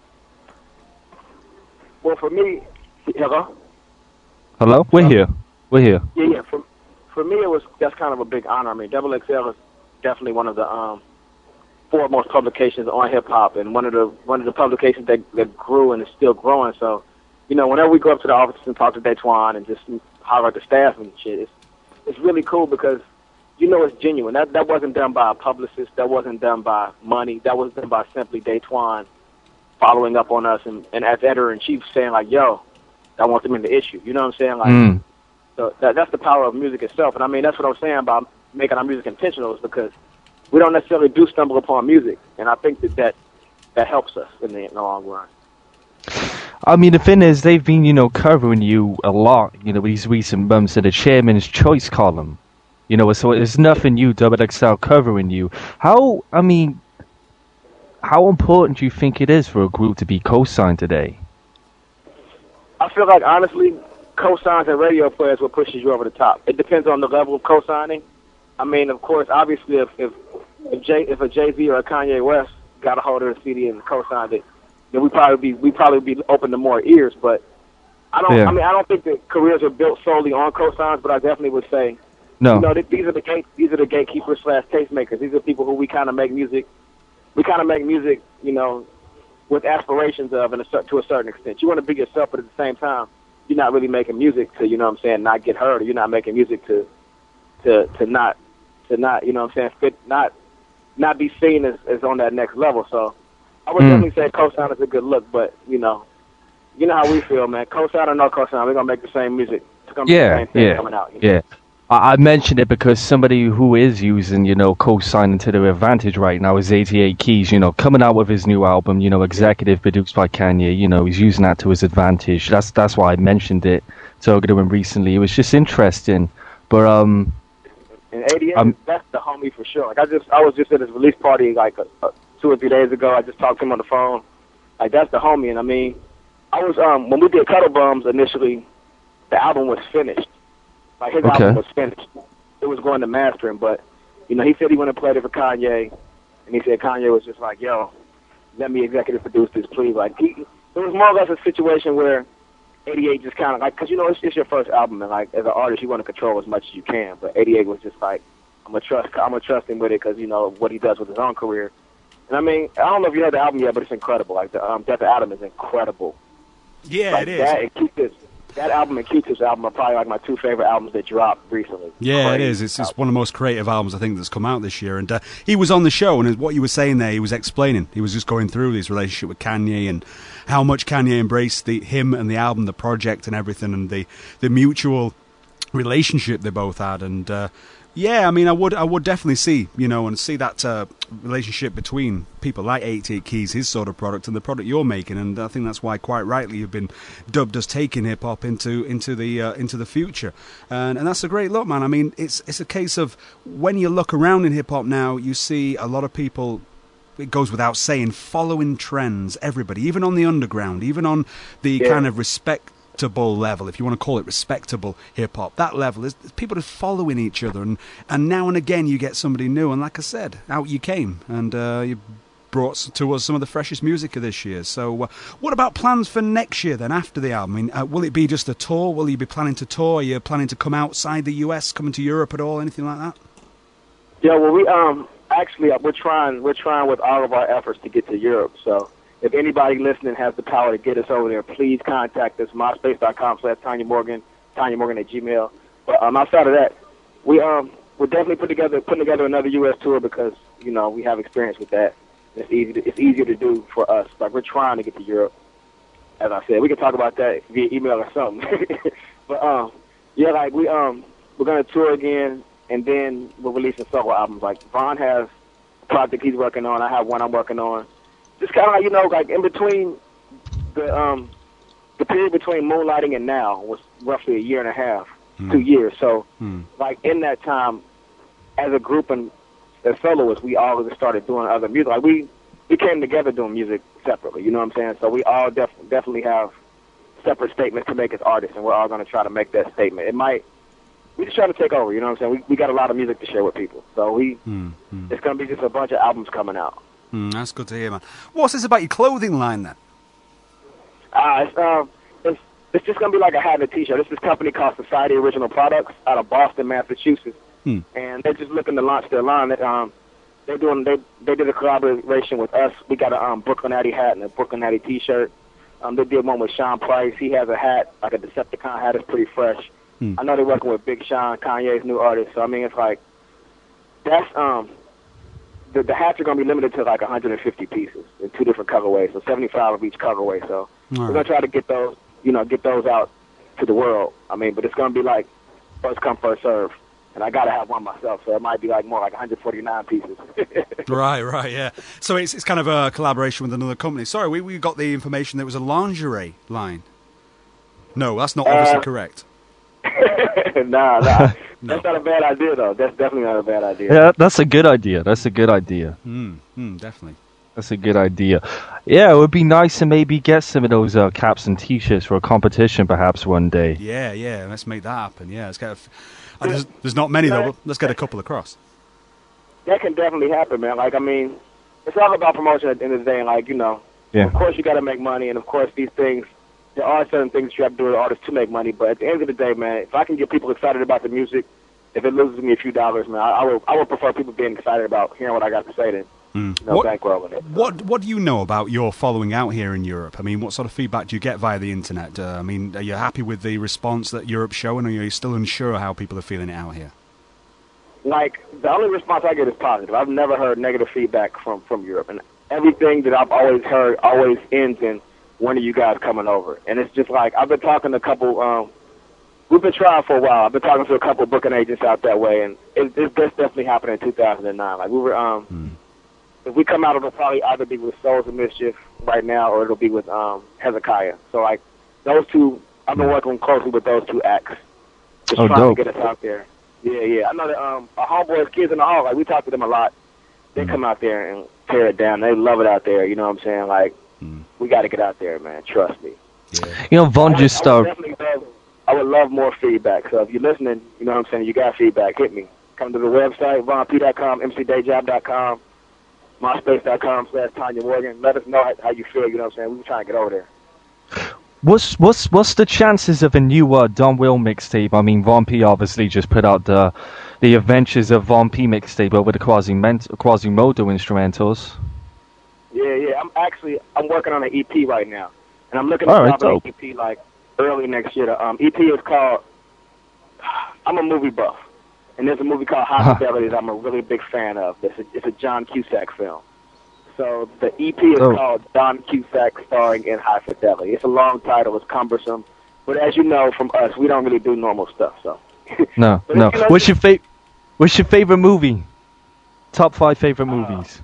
Well, for me, hello? Hello? We're here. Yeah. For me, that's kind of a big honor. I mean, Double XL is definitely one of the foremost publications on hip hop, and one of the publications that grew and is still growing. So, you know, whenever we go up to the offices and talk to Datewan and just holler at the staff and shit, it's really cool because you know it's genuine. That wasn't done by a publicist. That wasn't done by money. That was done by simply Datewan following up on us and as editor-in-chief saying, like, yo, I want them in the issue. You know what I'm saying? Like, so that's the power of music itself. And, I mean, that's what I'm saying about making our music intentional is because we don't necessarily do stumble upon music. And I think that helps us in the long run. I mean, the thing is, they've been, you know, covering you a lot, you know, these recent bumps in the Chairman's Choice column. You know, so it's nothing new, Double XL covering you. How important do you think it is for a group to be co-signed today? I feel like, honestly, co-signs and radio play is what pushes you over the top. It depends on the level of co-signing. I mean, of course, obviously, if a Jay-Z or a Kanye West got a hold of the CD and co-signed it, then we probably be open to more ears. But I don't think that careers are built solely on co-signs. But I definitely would say, no. You know, these are the gatekeepers / tastemakers. These are people who we kind of make music. We kind of make music, you know, with aspirations of, and to a certain extent. You want to be yourself, but at the same time, you're not really making music to, you know what I'm saying, not get heard, or you're not making music to not, you know what I'm saying, not be seen as on that next level. So I would definitely say co-sign is a good look, but, you know how we feel, man. Co-sign or no co-sign, we're going to make the same music. It's going to be the same thing coming out. You know? Yeah. I mentioned it because somebody who is using, you know, co-signing to their advantage right now is 88 Keys, you know, coming out with his new album, you know, executive produced by Kanye, you know, he's using that to his advantage. That's why I mentioned it, talking to him recently. It was just interesting. But, and 88, that's the homie for sure. Like, I was just at his release party, like, 2 or 3 days ago. I just talked to him on the phone. Like, that's the homie. And, I mean, I was, when we did Cuddle Bums initially, the album was finished. Like, his album was finished. It was going to mastering, but, you know, he said he wanted to play it for Kanye, and he said Kanye was just like, yo, let me executive produce this, please. Like, it was more or less a situation where 88 just kind of, like, because, you know, it's your first album, and, like, as an artist, you want to control as much as you can, but 88 was just like, I'm going to trust him with it because, you know, what he does with his own career. And, I mean, I don't know if you heard the album yet, but it's incredible. Like, the Death of Adam is incredible. Yeah, like, it is. That album and Q-Tip's album are probably like my 2 favorite albums that dropped recently. Yeah, it is. It's one of the most creative albums I think that's come out this year. And he was on the show, and what you were saying there, he was explaining. He was just going through his relationship with Kanye and how much Kanye embraced him and the album, the project, and everything, and the mutual relationship they both had. And yeah, I mean, I would definitely see, you know, and see that relationship between people like 88 Keys, his sort of product, and the product you're making. And I think that's why, quite rightly, you've been dubbed as taking hip hop into the future. And that's a great look, man. I mean, it's a case of when you look around in hip hop now, you see a lot of people. It goes without saying, following trends. Everybody, even on the underground, even on the kind of respectable level, if you want to call it respectable hip-hop, that level is people just following each other, and now and again you get somebody new, and like I said, out you came, and you brought to us some of the freshest music of this year. So what about plans for next year then, after the album? I mean, will it be just a tour? Will you be planning to tour? Are you planning to come outside the US, coming to Europe at all, anything like that? Yeah, well, we actually, we're trying with all of our efforts to get to Europe. So if anybody listening has the power to get us over there, please contact us. MySpace.com/Tanya Morgan, TanyaMorgan@gmail. But outside of that, we're definitely putting together another U.S. tour because we have experience with that. It's easier to do for us. Like we're trying to get to Europe. As I said, we can talk about that via email or something. But yeah, like we're gonna tour again, and then we're releasing solo albums. Like Von has a project he's working on. I have one I'm working on. Just kind of like like in between the period between Moonlighting and now was roughly a year and a half, 2 years. So like in that time, as a group and as soloists, we all just started doing other music. Like we came together doing music separately. You know what I'm saying? So we all definitely have separate statements to make as artists, and we're all going to try to make that statement. We just try to take over. You know what I'm saying? We got a lot of music to share with people. So it's going to be just a bunch of albums coming out. That's good to hear, man. What's this about your clothing line then? It's just going to be like a hat and a T-shirt. It's this company called Society Original Products out of Boston, Massachusetts, and they're just looking to launch their line. They did a collaboration with us. We got a Brooklyn Addy hat and a Brooklyn Addy T-shirt. They did one with Sean Price. He has a hat, like a Decepticon hat. It's pretty fresh. I know they're working with Big Sean, Kanye's new artist. So I mean, it's like that's the hats are gonna be limited to like 150 pieces in 2 different colorways, so 75 of each colorway. So we're gonna try to get those, get those out to the world. I mean, but it's gonna be like first come first serve, and I gotta have one myself, so it might be like more like 149 pieces. Right, yeah. So it's kind of a collaboration with another company. Sorry, we got the information that it was a lingerie line. No, that's not obviously correct. Nah. That's not a bad idea, though. That's definitely not a bad idea. Yeah, that's a good idea. Definitely. That's a good idea. Yeah, it would be nice to maybe get some of those caps and T-shirts for a competition perhaps one day. Yeah, let's make that happen. Yeah, let's get there's not many, though, but let's get a couple across. That can definitely happen, man. Like, I mean, it's all about promotion at the end of the day. And, like, of course you got to make money, and, of course, these things, there are certain things you have to do as artists to make money, but at the end of the day, man, if I can get people excited about the music, if it loses me a few dollars, man, I would prefer people being excited about hearing what I got to say than bankrolling it. What do you know about your following out here in Europe? I mean, what sort of feedback do you get via the internet? I mean, are you happy with the response that Europe's showing, or are you still unsure how people are feeling it out here? Like, the only response I get is positive. I've never heard negative feedback from Europe, and everything that I've always heard always ends in, when are you guys coming over? And it's just like, I've been talking to a couple, we've been trying for a while. I've been talking to a couple of booking agents out that way, and it's definitely happened in 2009. Like, we were, if we come out, it'll probably either be with Souls of Mischief right now, or it'll be with Hezekiah. So, like, those two, I've been working closely with those two acts. Just trying to get us out there. Yeah. I know that our homeboys, Kids in the Hall, like, we talk to them a lot. They come out there and tear it down. They love it out there, you know what I'm saying? Like, we got to get out there, man. Trust me. Von just I would love more feedback. So if you're listening, you know what I'm saying, you got feedback, hit me. Come to the website, VonP.com, MCDayjob.com, MySpace.com/Tanya Morgan. Let us know how you feel, you know what I'm saying? We're trying to get over there. What's the chances of a new Don Will mixtape? I mean, Von P obviously just put out the Adventures of Von P mixtape over the Quasimodo instrumentals. Yeah. I'm working on an EP right now, and I'm looking at an EP like early next year. The EP is called. I'm a movie buff, and there's a movie called High Fidelity that I'm a really big fan of. It's a John Cusack film. So the EP is called John Cusack starring in High Fidelity. It's a long title. It's cumbersome, but as you know from us, we don't really do normal stuff. So no. What's your favorite movie? Top 5 favorite movies.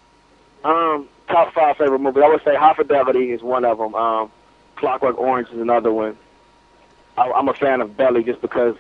Top 5 favorite movies. I would say High Fidelity is one of them. Clockwork Orange is another one. I'm a fan of Belly just because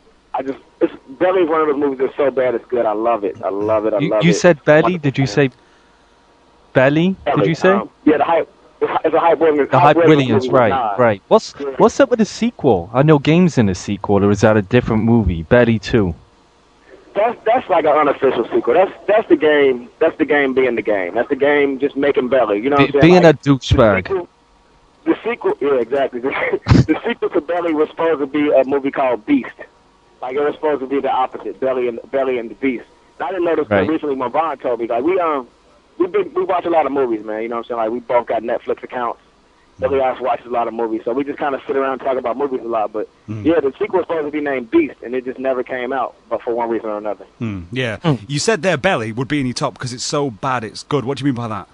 Belly is one of those movies that's so bad it's good. I love it. You said Belly? Did you say Belly? Did you say? Yeah, it's a Hype Williams. The Hype Williams, right. What's up with the sequel? I know Game's in the sequel, or is that a different movie? Belly 2. That's like an unofficial sequel. That's the game. That's the game being the game. That's the game just making Belly. You know what I'm saying? Being a douchebag. The sequel, yeah, exactly. The sequel to Belly was supposed to be a movie called Beast. Like, it was supposed to be the opposite, Belly and the Beast. I didn't know this Right. recently. My Vaughn told me like we watch a lot of movies, man. You know what I'm saying? Like we both got Netflix accounts. Billy Ash watches a lot of movies, so we just kind of sit around and talk about movies a lot. But yeah, the sequel was supposed to be named Beast, and it just never came out, but for one reason or another. Yeah. You said there Belly would be in your top because it's so bad it's good. What do you mean by that?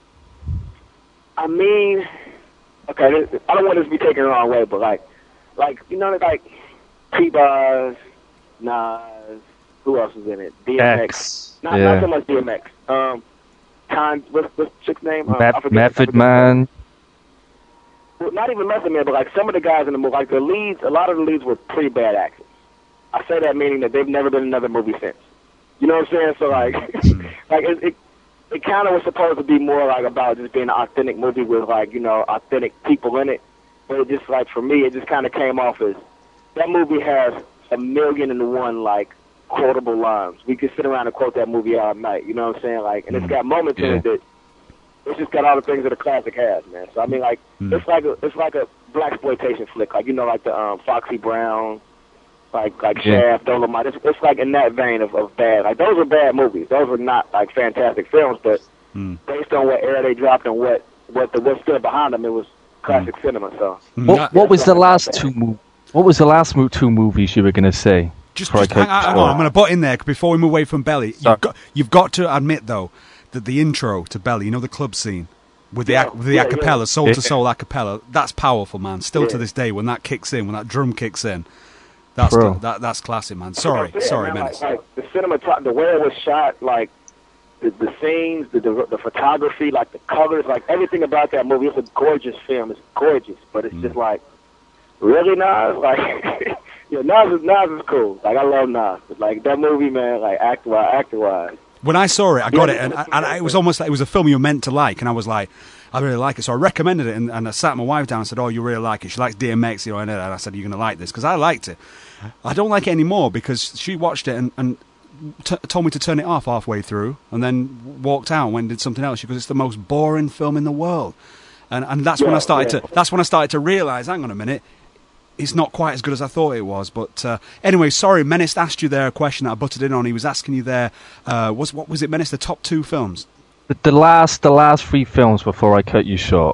I mean, okay, I don't want this to be taken the wrong way, but like you know, like T-Boz, Nas, who else was in it? DMX. X. Not so much DMX. What's the chick's name? Method Man. Well, not even Method Man, but like some of the guys in the movie, like the leads, a lot of the leads were pretty bad actors. I say that meaning that they've never been in another movie since. You know what I'm saying? So like, it kind of was supposed to be more like about just being an authentic movie with like, you know, authentic people in it. But it just like for me, it just kind of came off as that movie has 1,000,001 like quotable lines. We could sit around and quote that movie all night. You know what I'm saying? Like, and it's got moments in it that it's just got all the things that a classic has, man. So I mean, like, it's like a blaxploitation flick, like you know, like the Foxy Brown, like Shaft, Dolomite. It's like in that vein of bad. Like those are bad movies. Those were not like fantastic films, but based on what era they dropped and what stood behind them, it was classic cinema. So What was the last two? What was the last two movies you were going to say? Just hang on. I'm going to butt in there before we move away from Belly. You've got to admit though that the intro to Belly, you know, the club scene with the acapella, soul to soul acapella, that's powerful, man. Still to this day, when that kicks in, when that drum kicks in, that's classic, man. Sorry, man, Menace. like the the way it was shot, like the scenes, the photography, like the colors, like everything about that movie. It's a gorgeous film. It's gorgeous, but it's just like, really, Nas? Like, yeah, Nas is cool. Like, I love Nas. But, like, that movie, man, like, actor-wise. When I saw it, I got it, and it was almost like it was a film you were meant to like, and I was like, I really like it. So I recommended it, and I sat my wife down and said, oh, you really like it. She likes DMX, you know, and I said, you're going to like this, because I liked it. I don't like it anymore, because she watched it and told me to turn it off halfway through, and then walked out and went and did something else, because it's the most boring film in the world. And that's when I started to realise, hang on a minute, it's not quite as good as I thought it was. But anyway, sorry, Menace asked you there a question that I butted in on. He was asking you there, what was it, Menace, the top 2 films? The last 3 films before I cut you short.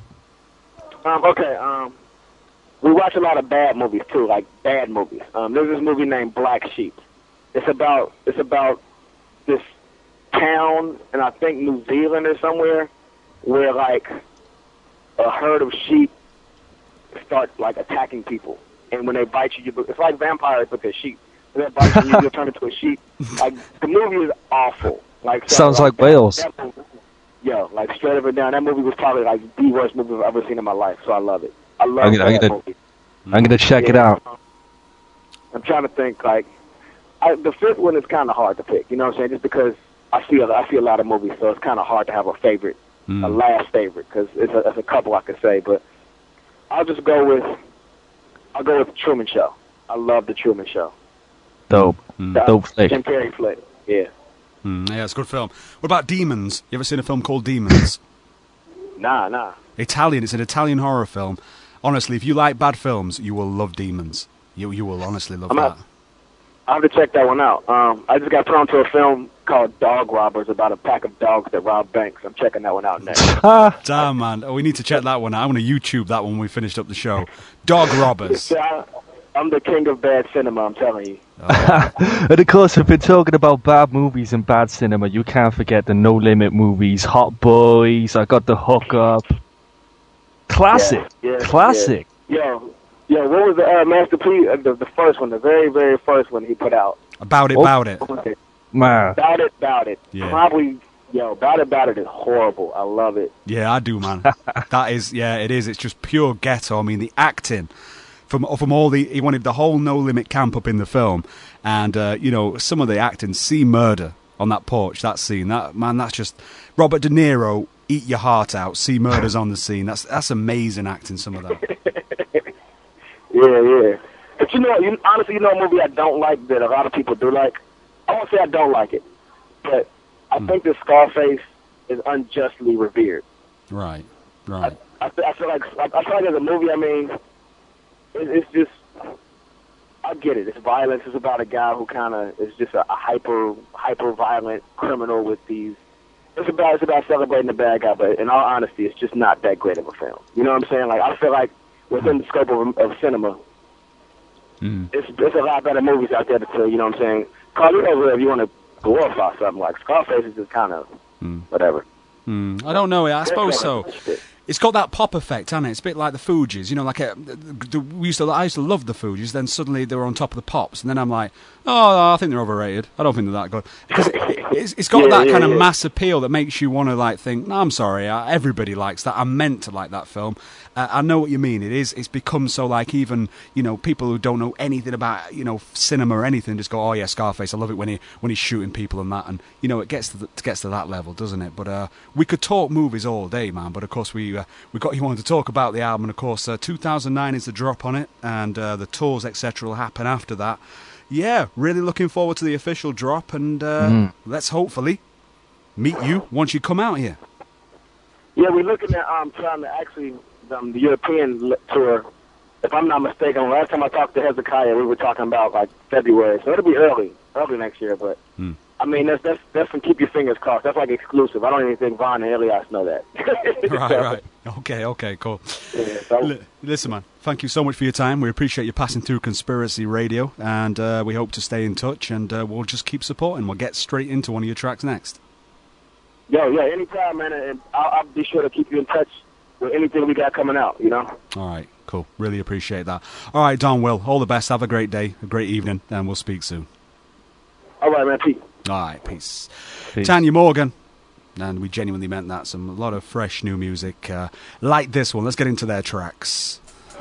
We watch a lot of bad movies too, like bad movies. There's this movie named Black Sheep. It's about this town, and I think New Zealand or somewhere, where like a herd of sheep start like attacking people. And when they bite you, it's like vampires, but they're sheep. When they bite you, you turn into a sheep. Like, the movie is awful. Like, sounds like Wales. Like, straight up and down. That movie was probably like the worst movie I've ever seen in my life, so I love it. I love that movie. I'm gonna check it out. I'm trying to think, like, the fifth one is kind of hard to pick, you know what I'm saying? Just because I see a lot of movies, so it's kind of hard to have a favorite, a last favorite, because it's a couple I could say, but I'll go with Truman Show. I love the Truman Show. Dope. Dope flick. Jim Carrey flick. Yeah. Yeah, it's a good film. What about Demons? You ever seen a film called Demons? Nah. Italian. It's an Italian horror film. Honestly, if you like bad films, you will love Demons. You will honestly love that. I'll have to check that one out. I just got thrown to a film called Dog Robbers about a pack of dogs that rob banks. I'm checking that one out next. Damn, man. We need to check that one out. I'm going to YouTube that when we finished up the show. Dog Robbers. I'm the king of bad cinema, I'm telling you. And of course, if we're talking about bad movies and bad cinema, you can't forget the No Limit movies. Hot Boys, I Got the Hookup. Classic. Classic. Yeah. What was the Master P, the first one, the very, very first one he put out? About It. Man. About It. Yeah. Probably, About It is horrible. I love it. Yeah, I do, man. That is, it is. It's just pure ghetto. I mean, the acting from all he wanted the whole No Limit camp up in the film, and some of the acting. See Murder on that porch, that scene. That's just Robert De Niro. Eat your heart out. See Murder's on the scene. That's amazing acting. Some of that. Yeah. But honestly, a movie I don't like that a lot of people do like. I won't say I don't like it, but I think that Scarface is unjustly revered. Right. I feel like as a movie, I mean, it's just I get it. It's violence. It's about a guy who kind of is just a hyper violent criminal with these. It's about celebrating the bad guy, but in all honesty, it's just not that great of a film. You know what I'm saying? Like, I feel like within the scope of cinema, it's a lot better movies out there to, you know what I'm saying? Carlito, if you want to glorify something, like Scarface is just kind of whatever. I don't know. I suppose so. It's got that pop effect, hasn't it? It's a bit like the Fugees, you know. Like I used to love the Fugees. Then suddenly they were on top of the Pops, and then I'm like, oh, I think they're overrated. I don't think they're that good because it's got that kind of mass appeal that makes you want to like think, no, I'm sorry, everybody likes that. I'm meant to like that film. I know what you mean. It's become so like even people who don't know anything about cinema or anything just go, oh yeah, Scarface. I love it when he's shooting people and that, and it gets to that level, doesn't it? But we could talk movies all day, man. But of course we got you on to talk about the album, and of course 2009 is the drop on it, and the tours etc. will happen after that. Yeah, really looking forward to the official drop, and let's hopefully meet you once you come out here. Yeah, we're looking at trying to actually the European tour. If I'm not mistaken, last time I talked to Hezekiah, we were talking about like February, so it'll be early next year. But I mean, that's some keep your fingers crossed. That's like exclusive. I don't even think Vaughn and Elias know that. Right. Okay, cool. Yeah, so. Listen, man, thank you so much for your time. We appreciate you passing through Conspiracy Radio, and we hope to stay in touch, and we'll just keep supporting. We'll get straight into one of your tracks next. Yeah, anytime, man, and I'll be sure to keep you in touch with anything we got coming out, All right, cool. Really appreciate that. All right, Don, Will, all the best. Have a great day, a great evening, and we'll speak soon. All right, man, peace. All right, peace. Tanya Morgan, and we genuinely meant that. A lot of fresh new music like this one. Let's get into their tracks.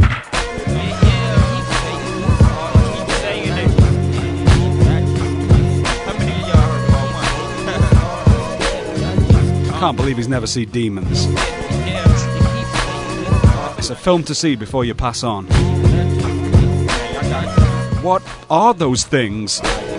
I can't believe he's never seen Demons. It's a film to see before you pass on. What are those things?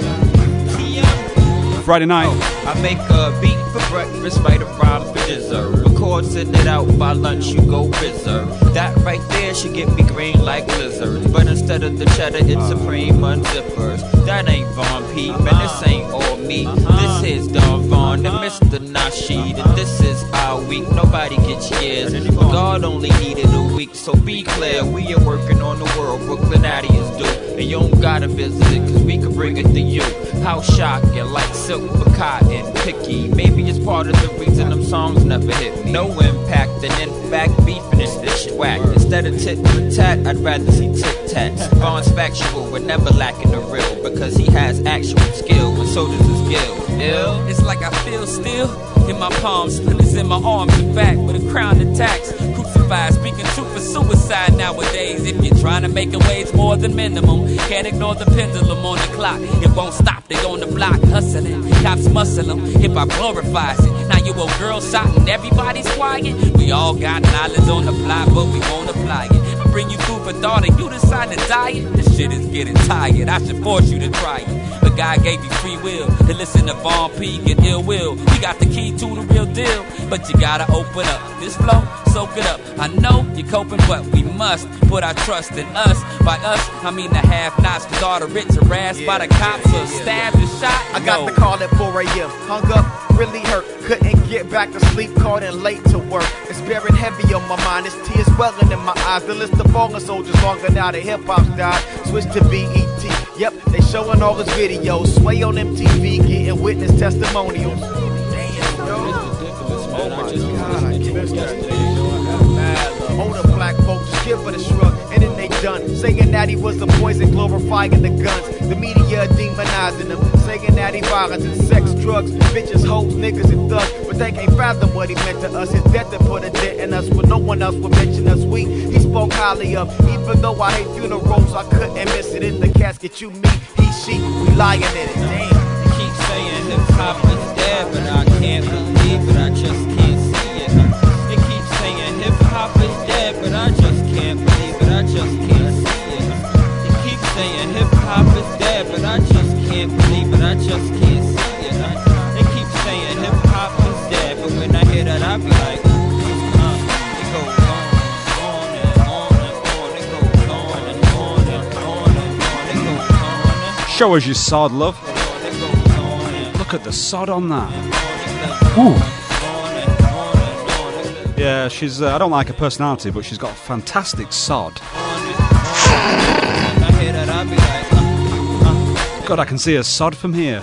Friday night. I make a beat for breakfast, write a rhyme for dessert. Record, send it out, by lunch you go berserk. That right there should get me green like lizards. But instead of the cheddar, it's Supreme unzippers. That ain't Von P, man, this ain't all me. This is Don Vaughn and Mr. Nasheed, and this is our week. Nobody gets years, but God only needed a week. So be clear, we are working on the world, Brooklynatians do. And you don't gotta visit it, cause we can bring it to you. How shocking, like silk for cotton, picky. Maybe it's part of the reason them songs never hit me. No impact, and in fact, beefing is this whack. Instead of tit for tat, I'd rather see tit tats. Vaughn's factual, but never lacking the real, because he has actual skill, and so does his skill. Ill. It's like I feel still in my palms, splinters in my arms and back with a crown attacks. Crucified, speaking truth for suicide nowadays. If you're trying to make a wage more than minimum, can't ignore the pendulum on the clock. It won't stop, they on the block hustling. Cops muscle them, hip-hop glorifies it. Now you a girl shot and everybody's quiet. We all got knowledge on the fly, but we won't apply it. I bring you food for thought and you decide to diet. This shit is getting tired, I should force you to try it. But God gave you free will to listen to Von P, get ill will. We got the key to the real deal, but you gotta open up. This flow, soak it up. I know you're coping, but we must put our trust in us. By us, I mean the have-nots, cause all the rich are harassed by the cops or stabbed and shot. I got the call at 4 a.m. Hung up, really hurt. Couldn't get back to sleep, called in late to work. It's bearing heavy on my mind, it's tears welling in my eyes. The list of fallen soldiers longer now that hip-hop's died. Switch to BET, yep, they showing all his videos. Sway on MTV, getting witness testimonials. Damn, yo. Oh my God, I missed yesterday. Older black folks just give it a shrug, and then they done. Saying that he was a poison, glorifying the guns. The media demonizing him, saying that he violence and sex, drugs, bitches, hoes, niggas, and thugs. But they can't fathom what he meant to us. His death to put a dent in us, when no one else would mention us. He spoke highly of. Even though I hate funerals, I couldn't miss it. In the casket, you, me, he, she, we lying in it. Damn. You keep saying hip hop is dead, but I can't believe it. I just can't see it. You keep saying hip hop is dead, but I just can't believe it. I just can't see it. You keep saying hip hop is dead, but I just can't believe it. I just can't see it. They keep saying hip hop is dead, but when I hear that, I be like, it goes on and on and on. It goes on and on and on and on. It goes Show us your sod, love. Look at the sod on that. Ooh. Yeah, she's. I don't like her personality, but she's got a fantastic sod. God, I can see her sod from here.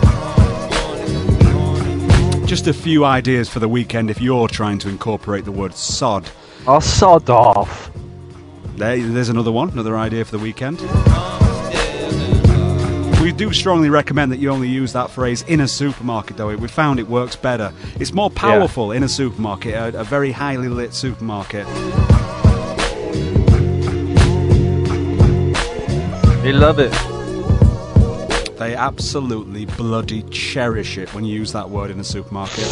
Just a few ideas for the weekend if you're trying to incorporate the word sod. I'll sod off. There's another one, another idea for the weekend. We do strongly recommend that you only use that phrase in a supermarket, though. We found it works better. It's more powerful in a supermarket, a very highly lit supermarket. They love it. They absolutely bloody cherish it when you use that word in a supermarket.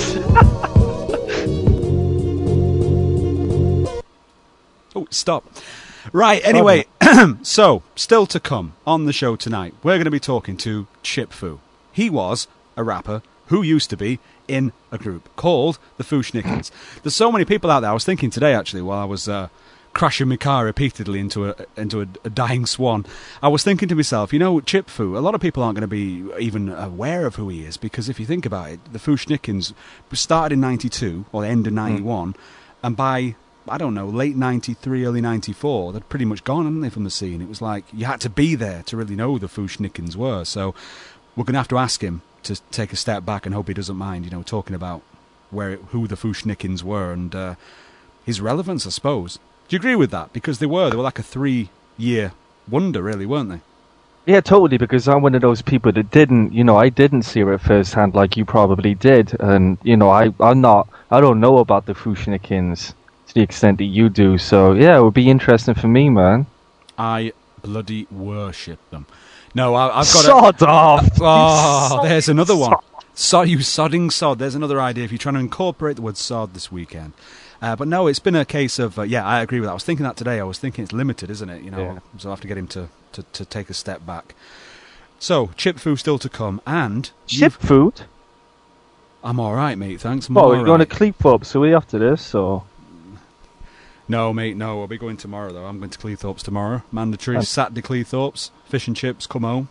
Oh, stop. Right, anyway, so, still to come on the show tonight, we're going to be talking to Chip Fu. He was a rapper who used to be in a group called the Fu-Schnickens. There's so many people out there. I was thinking today, actually, while I was crashing my car repeatedly into a dying swan, I was thinking to myself, you know, Chip Fu, a lot of people aren't going to be even aware of who he is, because if you think about it, the Fu-Schnickens started in 92, or the end of 91, and by, I don't know, late 93, early 94, they'd pretty much gone, hadn't they, from the scene? It was like, you had to be there to really know who the Fu-Schnickens were, so we're going to have to ask him to take a step back and hope he doesn't mind, you know, talking about who the Fu-Schnickens were and his relevance, I suppose. Do you agree with that? Because they were like a 3-year wonder, really, weren't they? Yeah, totally, because I'm one of those people that didn't, you know, I didn't see it firsthand like you probably did, and, you know, I don't know about the Fu-Schnickens to the extent that you do, so, yeah, it would be interesting for me, man. I bloody worship them. No, I've got Sod off! Oh, there's another one. You sodding sod. There's another idea if you're trying to incorporate the word sod this weekend. But no, it's been a case of, yeah, I agree with that. I was thinking that today. I was thinking it's limited, isn't it? You know, yeah. So I have to get him to take a step back. So, Chip Fu still to come, and... Chip Food? I'm alright, mate, thanks. You're going to Cleethorpes, are we after this, or...? No, mate, no. I'll be going tomorrow, though. I'm going to Cleethorpes tomorrow. Mandatory Saturday Cleethorpes. Fish and chips, come home.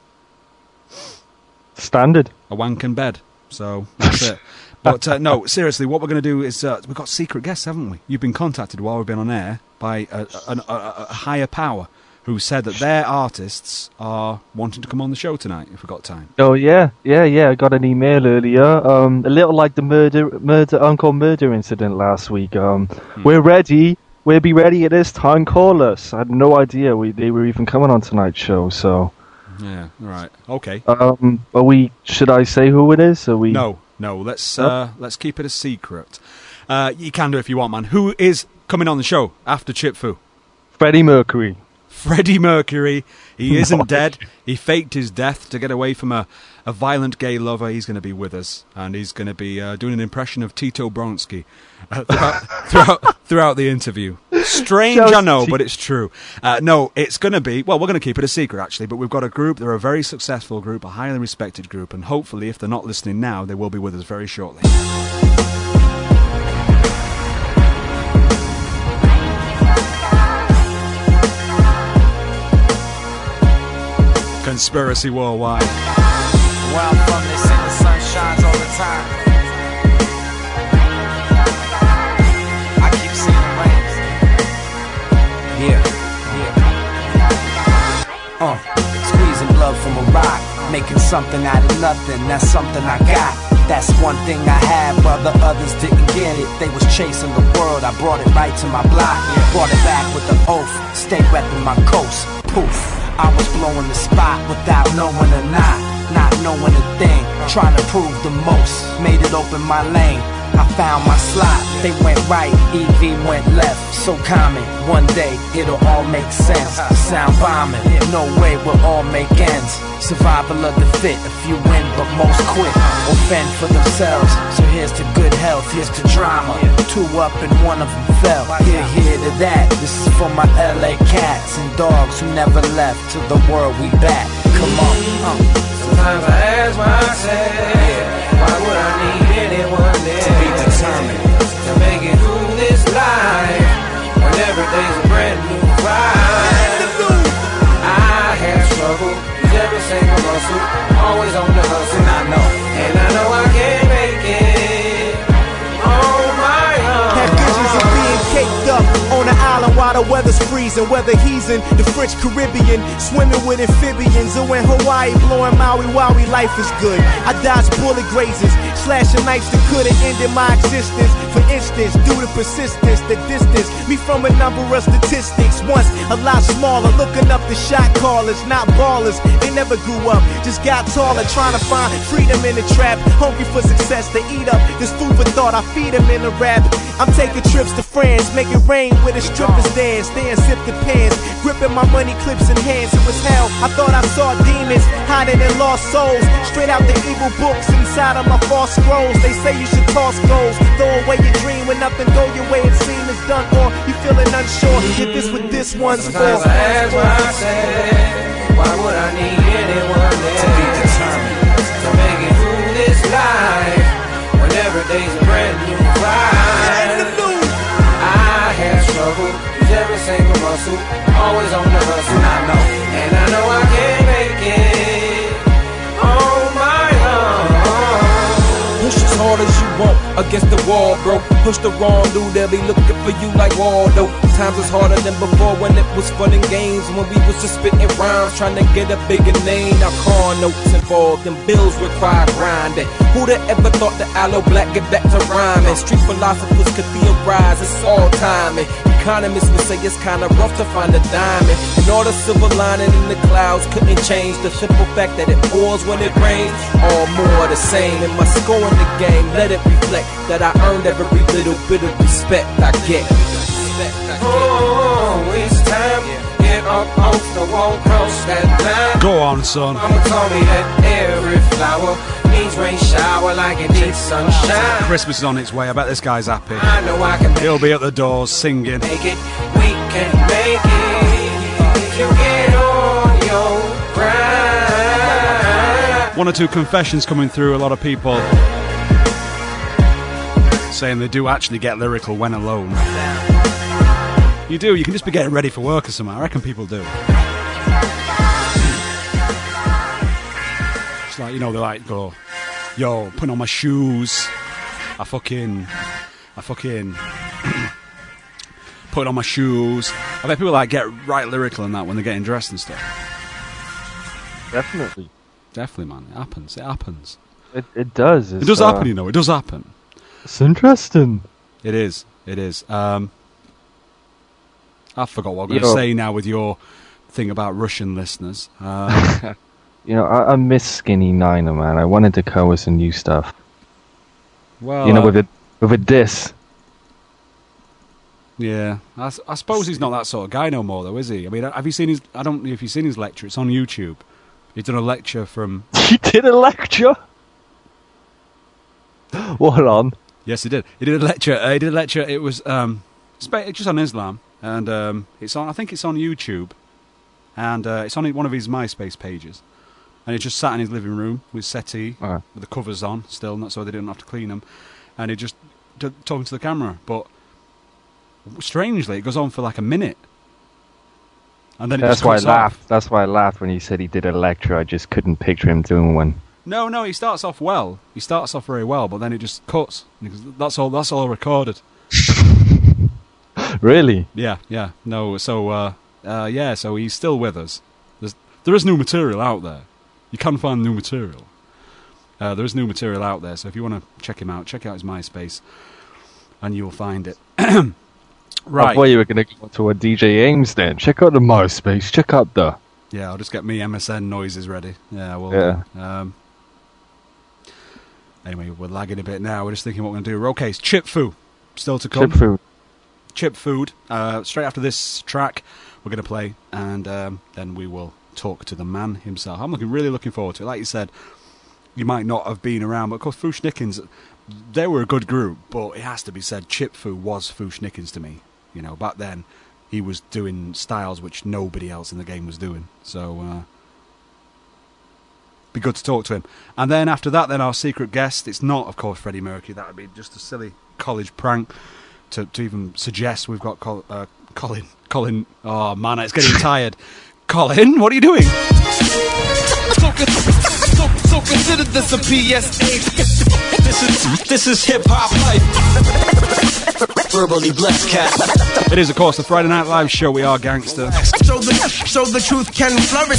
Standard. A wank in bed. So, that's it. But, no, seriously, what we're going to do is... we've got secret guests, haven't we? You've been contacted while we've been on air by a higher power who said that their artists are wanting to come on the show tonight, if we've got time. Oh, yeah. I got an email earlier. A little like the Uncle Murder incident last week. We're ready. We'll be ready at this time. Call us. I had no idea they were even coming on tonight's show, so... Yeah, right. Okay. Should I say who it is? No, let's keep it a secret. You can do if you want, man. Who is coming on the show after Chip Fu? Freddie Mercury. Freddie Mercury. He isn't dead. He faked his death to get away from a violent gay lover. He's going to be with us, and he's going to be doing an impression of Tito Bronsky throughout the interview. Strange, I know, but it's true. No, it's going to be... Well, we're going to keep it a secret, actually, but we've got a group. They're a very successful group, a highly respected group, and hopefully, if they're not listening now, they will be with us very shortly. Conspiracy Worldwide. Where I'm from, they say the sun shines all the time. I keep seeing the rain. Squeezing blood from a rock, making something out of nothing. That's something I got. That's one thing I had, brother, others didn't get it. They was chasing the world, I brought it right to my block. Brought it back with an oath, stay repping my coast. Poof. I was blowing the spot without knowing or not knowing a thing, trying to prove the most, made it open my lane, I found my slot, they went right, EV went left, so common, one day it'll all make sense, sound bombing, no way we'll all make ends, survival of the fit, a few win but most quit, or fend for themselves, so here's to good health, here's to drama, 2 up and 1 of them fell, here to that, this is for my LA cats and dogs who never left, to the world we back, come on, Sometimes I ask myself, why would I need anyone there to be determined to make it through this life when every day's a brand new fight? I have struggled, every single muscle freezing, whether he's in the French Caribbean, swimming with amphibians, or in Hawaii, blowing Maui Wowie, life is good. I dodge bullet grazes, slashing knives that could've ended my existence. For instance, due to persistence, the distance me from a number of statistics. Once a lot smaller, looking up the shot callers, not ballers. They never grew up, just got taller, trying to find freedom in the trap. Hungry for success to eat up. This food for thought, I feed them in the rap. I'm taking trips to France, make it rain with a strippers dance. Then sip the pants, gripping my money clips in hands. It was hell, I thought I saw demons hiding in lost souls. Straight out the evil books inside of my false scrolls. They say you should toss goals, throw away your dream when nothing go your way. It seems it's done, or you feeling unsure. If this what this one's for. Sometimes I ask myself, why would I need anyone else to be determined to make it through this life when every day's a brand new fight? I have struggled, use every single muscle, always on the hustle. I know, and I know I can't make it on my own. Push as hard as you want against the wall, bro. Push the wrong dude, they'll be looking for you like Waldo. Times is harder than before when it was fun and games. When we was just spitting rhymes, trying to get a bigger name. Now car notes involved and bills require grinding. Who'd have ever thought that Aloe Black get back to rhyming? Street philosophers could theorize, it's all timing. Economists would say it's kinda rough to find a diamond. And all the silver lining in the clouds couldn't change the simple fact that it pours when it rains. All more the same. And my score in the game, let it reflect that I earned every little bit of respect I get. Oh, it's time, get up off the wall, cross that line. Go on, son. Mama told me that every flower needs rain shower like it needs sunshine. Christmas is on its way. I bet this guy's happy. I know I can. He'll be at the doors singing. Make it, we can make it. If you get on your grind. One or two confessions coming through. A lot of people saying they do actually get lyrical when alone. You do. You can just be getting ready for work or something. I reckon people do. It's like, you know, they like go, yo, putting on my shoes. I fucking putting on my shoes. I bet people like get right lyrical in that when they're getting dressed and stuff. Definitely, man. It happens. It does. It does happen. You know, it does happen. It's interesting. It is. I forgot what I'm going to say now with your thing about Russian listeners. You know, I miss Skinny Niner, man. I wanted to come with some new stuff. Well, you know, with a diss. Yeah, I suppose he's not that sort of guy no more, though, is he? I mean, have you seen his? I don't know if you've seen his lecture. It's on YouTube. He's done a lecture from. He did a lecture. What on? Yes, he did. He did a lecture. It was it's just on Islam, and it's on. I think it's on YouTube, and it's on one of his MySpace pages. And he just sat in his living room with settee, with the covers on still, not so they didn't have to clean them, and he just talking to the camera. But strangely, it goes on for like a minute, and then that's why I laughed. That's why I laughed when he said he did a lecture. I just couldn't picture him doing one. No, he starts off well. He starts off very well, but then it just cuts. Because that's all recorded. Really? Yeah. No, so so he's still with us. There is new material out there. You can find new material. There is new material out there, so if you want to check him out, check out his MySpace, and you'll find it. Right. I thought you were going to go to a DJ Ames then. Check out the MySpace. Check out the... Yeah, I'll just get me MSN noises ready. Yeah, well... Yeah. Anyway, we're lagging a bit now. We're just thinking what we're going to do. Okay, it's Chip Fu. Still to come. Chip Food. Straight after this track, we're going to play, and then we will talk to the man himself. I'm really looking forward to it. Like you said, you might not have been around, but of course, Fu-Schnickens, they were a good group, but it has to be said, Chip Fu was Fu-Schnickens to me. You know, back then, he was doing styles which nobody else in the game was doing. So, be good to talk to him. And then after that, then our secret guest, it's not, of course, Freddie Mercury. That would be just a silly college prank to even suggest we've got Colin. Oh, man, it's getting tired. Colin, what are you doing? So consider this a PSA. This is hip hop life. Verbally blessed cat. It is, of course, the Friday Night Live show. We are gangster. So the truth can flourish.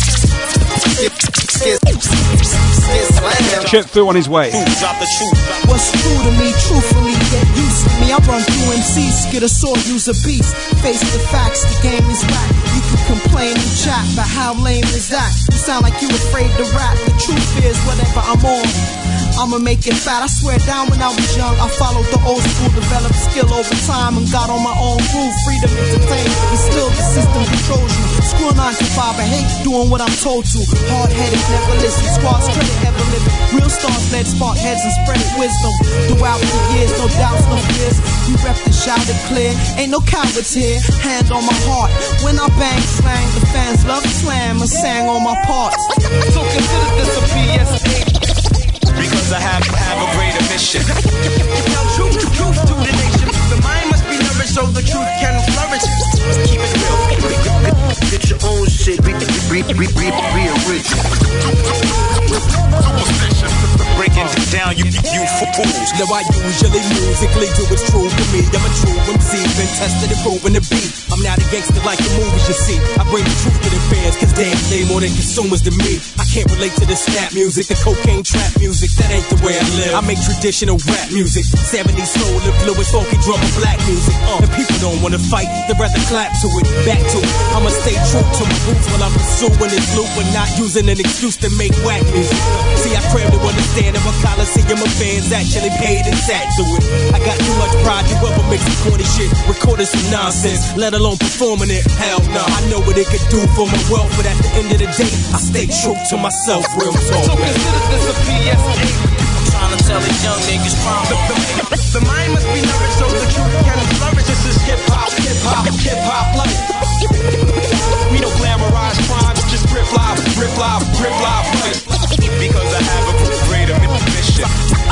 Chip Fu on his way. What's true to me, truthfully, get used to me. I run through MCs, get a sword, use a beast. Face the facts, the game is whack. You can complain and chat, but how lame is that? You sound like you afraid to rap. The truth is, whatever I'm on, I'ma make it fat. I swear down when I was young, I followed the old school, developed skill over time, and got on my own groove. Freedom, entertainment, and still the system controls you. Screw 9 to 5, I hate doing what I'm told to. Hard-headed, never listen, squads credit, ever living. Real stars led spark heads and spread wisdom. Throughout the years, no doubts, no fears. We rep and shout it clear. Ain't no cowards here. Hand on my heart. When I bang slang, the fans love slam and sang on my parts. So consider this a PSA. Because I have a greater mission. Tell truth to the nation. The mind must be nourished so the truth can flourish. Keep it real. Get your own shit. Be original. Breaking down, you fools. Now I usually musically do what's true to me. I'm a true MC, been tested and proven to be. I'm not a gangster like the movies you see. I bring the truth to the fans, cause damn, they more than consumers than me. I can't relate to the snap music, the cocaine trap music. That ain't the way I live. I make traditional rap music, 70s soul influence, funky drum and black music. And people don't wanna fight, they'd rather clap to it, back to it. I'ma stay true to my roots while I'm pursuing this loop and not using an excuse to make whack music. See, I cram to understand that my Coliseum of fans actually paid and sat to it. I got too much pride to ever mix some corny shit, recording some nonsense, let alone performing it. Hell no, I know what it could do for my wealth, but at the end of the day, I stay true to myself, real talk. So consider this a PSA. I'm trying to tell these young niggas the mind must be nourished so the truth can flourish. This is hip hop life. We don't glamorize crime, just rip live life. Because I have a greater mission.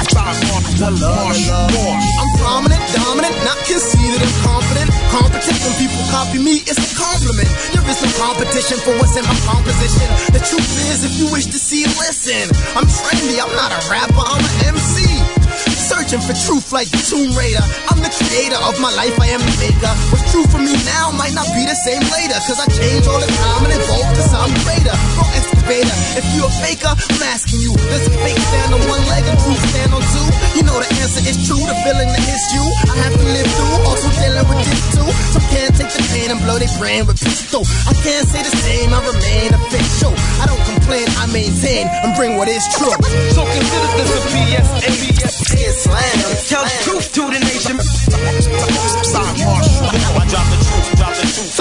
I'm prominent, dominant, not conceited and confident. Competent when people copy me, it's a compliment. There is no competition for what's in my composition. The truth is, if you wish to see, listen. I'm trendy, I'm not a rapper, I'm an MC. Searching for truth like the Tomb Raider. I'm the creator of my life, I am the maker. What's true for me now might not be the same later, cause I change all the time and evolve to something greater. Bro, excavator, if you a faker, I'm asking you, does a fake stand on one leg and truth stand on two? You know the answer is true, the feeling that hits you I have to live through, also dealing with this too. Some can't take the pain and blow their brain with pistol. I can't say the same, I remain official. I don't complain, I maintain and bring what is true. So consider this a PSA. Tell the truth to the nation. I drop the truth.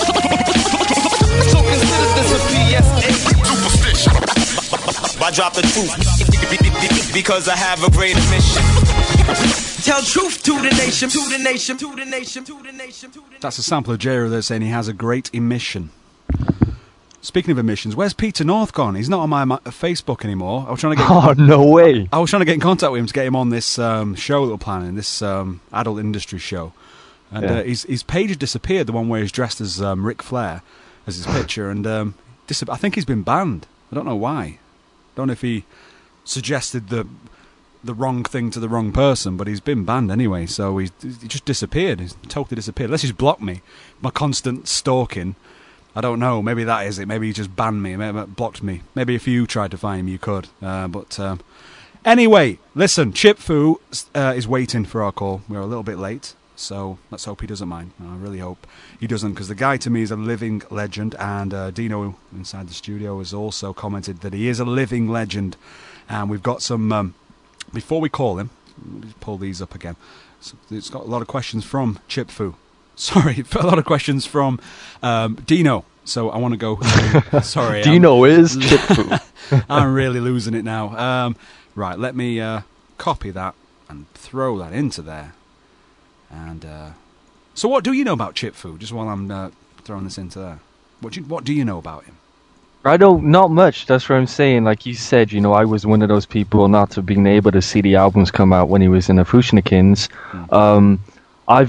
So consider this a PSA. I drop the truth because I have a greater mission. Tell truth to the nation. That's a sample of J-Ro there saying he has a great emission. Speaking of emissions, where's Peter North gone? He's not on my Facebook anymore. I was trying to get. Oh, no way! I was trying to get in contact with him to get him on this show that we're planning, this adult industry show. And his page had disappeared. The one where he's dressed as Ric Flair, as his picture, and I think he's been banned. I don't know why. I don't know if he suggested the wrong thing to the wrong person, but he's been banned anyway. So he just disappeared. He's totally disappeared. Unless he's blocked me, my constant stalking. I don't know. Maybe that is it. Maybe he just banned me. Maybe blocked me. Maybe if you tried to find him, you could. Anyway, listen. Chip Fu is waiting for our call. We're a little bit late, so let's hope he doesn't mind. I really hope he doesn't, because the guy to me is a living legend. And Dino inside the studio has also commented that he is a living legend. And we've got some. Before we call him, let's pull these up again. So it's got a lot of questions from Chip Fu. Sorry, a lot of questions from Dino. So I want to go. Sorry, Dino is Chip Fu. I'm really losing it now. Right, let me copy that and throw that into there. And so, what do you know about Chip Fu? Just while I'm throwing this into there, what do you know about him? I don't, not much. That's what I'm saying. Like you said, I was one of those people not to being able to see the albums come out when he was in the Fushnikins.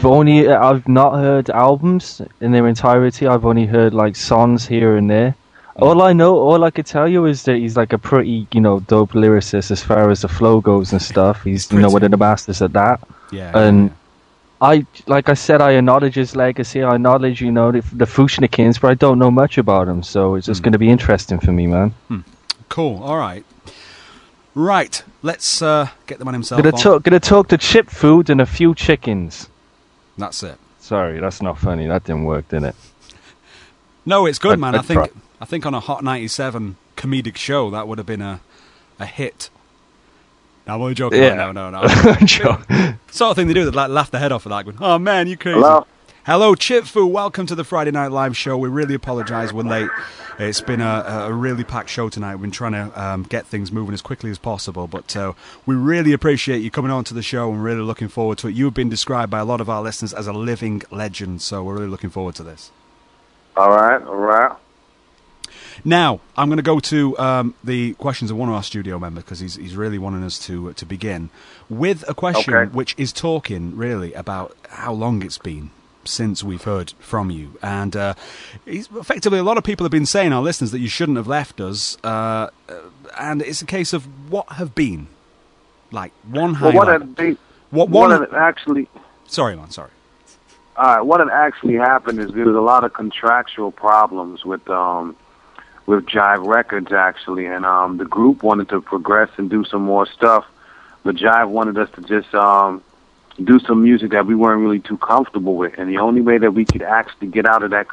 I've not heard albums in their entirety. I've only heard like songs here and there. All I could tell you is that he's like a pretty, dope lyricist as far as the flow goes and stuff. He's, one of the masters at that. Yeah. And like I said, I acknowledge his legacy. I acknowledge, the Fushnikins, but I don't know much about him, so it's just going to be interesting for me, man. Cool. All right. Right. Let's get the man himself on. Gonna talk to chip food and a few chickens. That's it. Sorry, that's not funny. That didn't work, did it? No, it's good, man. I think on a Hot 97 comedic show that would have been a hit. No, I'm only joking. Yeah. No. Sort of thing they do, that laugh their head off of that, going, "Oh man, you crazy." Hello, Chip Fu. Welcome to the Friday Night Live show. We really apologise we're late. It's been a really packed show tonight. We've been trying to get things moving as quickly as possible, but we really appreciate you coming on to the show and really looking forward to it. You've been described by a lot of our listeners as a living legend, so we're really looking forward to this. All right. Now, I'm going to go to the questions of one of our studio members because he's really wanting us to begin with a question which is talking really about how long it's been since we've heard from you. And effectively, a lot of people have been saying, our listeners, that you shouldn't have left us. And it's a case of what have been. Like, one highlight. What had actually... Sorry, man, sorry. What had actually happened is there was a lot of contractual problems with Jive Records, actually, and the group wanted to progress and do some more stuff, but Jive wanted us to just do some music that we weren't really too comfortable with, and the only way that we could actually get out of the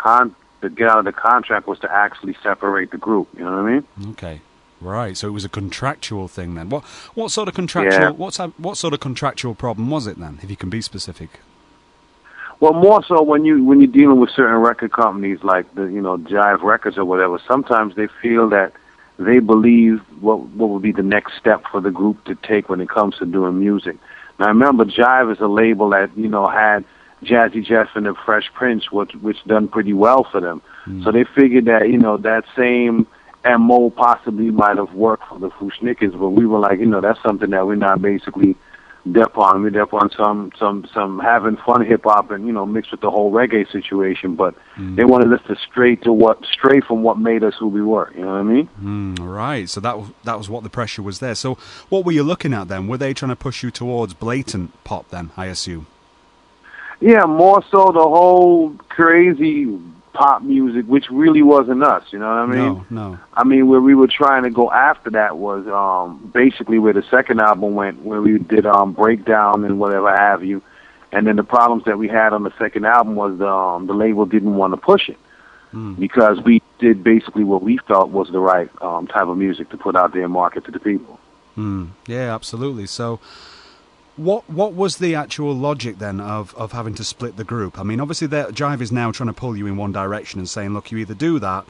contract was to actually separate the group. You know what I mean? Okay, right. So it was a contractual thing then. What sort of contractual? Yeah. What sort of contractual problem was it then? If you can be specific. Well, more so when you're dealing with certain record companies like the Jive Records or whatever. Sometimes they feel that they believe what would be the next step for the group to take when it comes to doing music. Now, remember, Jive is a label that had Jazzy Jeff and the Fresh Prince, which done pretty well for them. So they figured that that same MO possibly might have worked for the Fushnikins, but we were like, that's something that we're not basically dep on. We're dep on some having fun hip hop and mixed with the whole reggae situation. But they wanted us to stray from what made us who we were. You know what I mean? Right. So that was what the pressure was there. So what were you looking at then? Were they trying to push you towards blatant pop then? I assume. Yeah, more so the whole crazy pop music, which really wasn't us, you know what I mean? No. I mean, where we were trying to go after that was basically where the second album went, where we did Breakdown and whatever have you. And then the problems that we had on the second album was the label didn't want to push it because we did basically what we felt was the right type of music to put out there and market to the people. Yeah, absolutely. So What was the actual logic then of having to split the group? I mean, obviously Jive is now trying to pull you in one direction and saying, look, you either do that.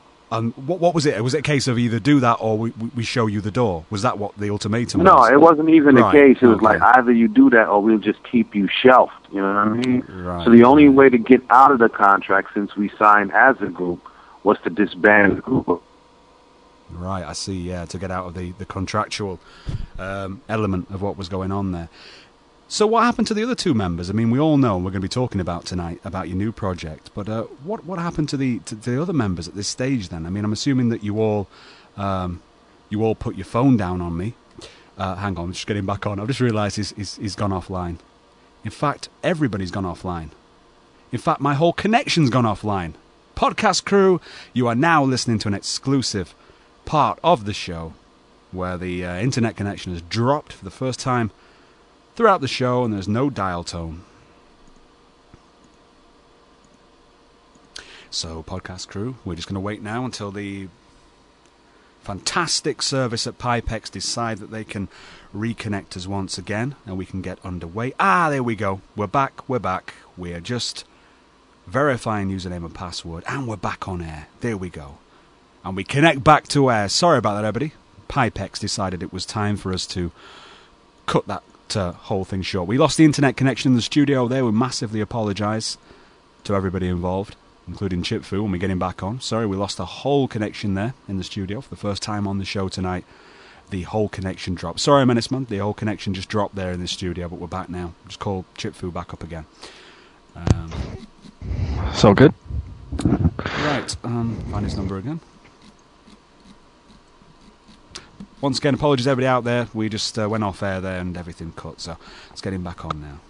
What was it? Was it a case of either do that or we show you the door? Was that what the ultimatum was? No, it wasn't even a case. It was like either you do that or we'll just keep you shelved. You know what I mean? Right. So the only way to get out of the contract, since we signed as a group, was to disband the group. Right, I see, yeah, to get out of the contractual element of what was going on there. So what happened to the other two members? I mean, we all know we're going to be talking about tonight about your new project, but what happened to the other members at this stage then? I mean, I'm assuming that you all put your phone down on me. Hang on, I'm just getting back on. I've just realised he's gone offline. In fact, everybody's gone offline. In fact, my whole connection's gone offline. Podcast crew, you are now listening to an exclusive part of the show where the internet connection has dropped for the first time throughout the show and there's no dial tone. So, podcast crew, we're just going to wait now until the fantastic service at Pipex decide that they can reconnect us once again and we can get underway. There we go. We're back. We're just verifying username and password and we're back on air. There we go. And we connect back to air. Sorry about that, everybody. Pipex decided it was time for us to cut that whole thing short. We lost the internet connection in the studio there. We massively apologise to everybody involved, including Chip Fu, when we get him back on. Sorry, we lost the whole connection there in the studio for the first time on the show tonight. The whole connection dropped. Sorry, Menace Man. The whole connection just dropped there in the studio, but we're back now. Just call Chip Fu back up again. So good. Right. Find his number again. once again, apologies everybody out there. We just went off air there and everything cut. So let's get him back on now.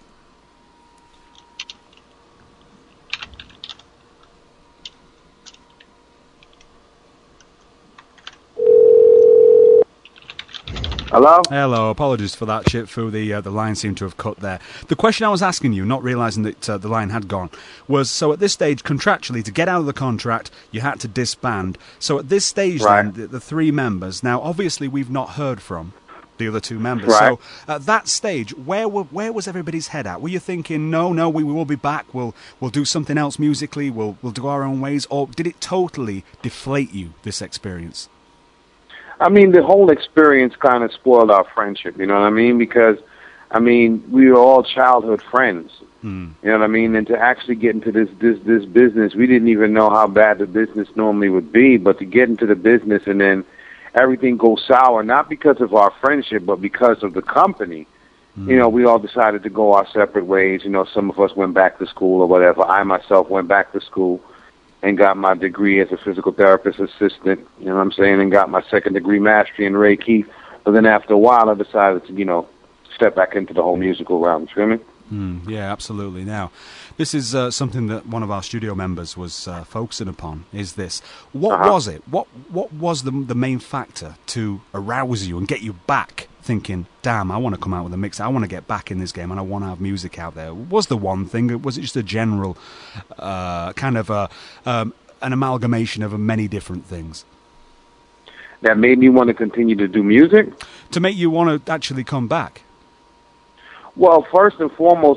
Hello? Hello, apologies for that, Chip Fu. The line seemed to have cut there. The question I was asking you, not realising that the line had gone, was, so at this stage, contractually, to get out of the contract, you had to disband. So at this stage, Right. then, the three members, now obviously we've not heard from the other two members. Right. So at that stage, where was everybody's head at? Were you thinking, no, we will be back, we'll do something else musically, we'll do our own ways, or did it totally deflate you, this experience? I mean, the whole experience kind of spoiled our friendship, you know what I mean? Because, I mean, we were all childhood friends, you know what I mean? And to actually get into this business, we didn't even know how bad the business normally would be, but to get into the business and then everything goes sour, not because of our friendship, but because of the company. You know, we all decided to go our separate ways. You know, some of us went back to school or whatever. I myself went back to school and got my degree as a physical therapist assistant, you know what I'm saying, and got my second degree mastery in Reiki. But then after a while, I decided to, you know, step back into the whole musical realm. You feel me? Yeah, absolutely. Now, this is something that one of our studio members was focusing upon, is this. What was it? What was the main factor to arouse you and get you back thinking, damn, I want to come out with a mix, I want to get back in this game and I want to have music out there? Was the one thing? Was it just a general kind of an amalgamation of many different things? That made me want to continue to do music? To make you want to actually come back? Well, first and foremost,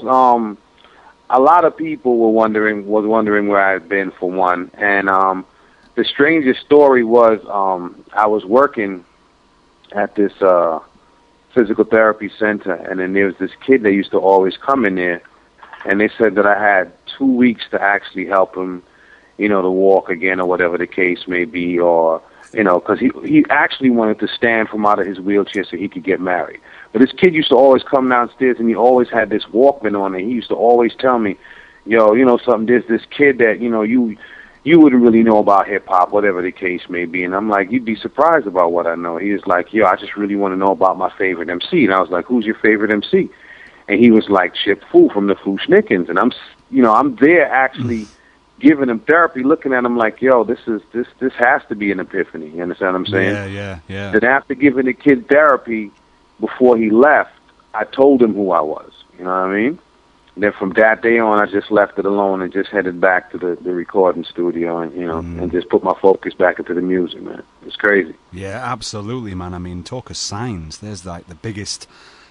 a lot of people was wondering where I had been, for one. And the strangest story was I was working at this physical therapy center, and then there was this kid that used to always come in there, and they said that I had 2 weeks to actually help him, you know, to walk again or whatever the case may be, or, you know, because he actually wanted to stand from out of his wheelchair so he could get married. But this kid used to always come downstairs, and he always had this Walkman on, and he used to always tell me, yo, you know something, there's this kid that, you know, you wouldn't really know about hip-hop, whatever the case may be. And I'm like, you'd be surprised about what I know. He was like, yo, I just really want to know about my favorite MC. And I was like, who's your favorite MC? And he was like, Chip Fu from the Fu Schnickens. And I'm there actually giving him therapy, looking at him like, yo, this has to be an epiphany. You understand what I'm saying? Yeah. Then after giving the kid therapy before he left, I told him who I was. You know what I mean? Then from that day on, I just left it alone and just headed back to the recording studio and, you know, and just put my focus back into the music, man. It's crazy. Yeah, absolutely, man. I mean, talk of signs. There's like the biggest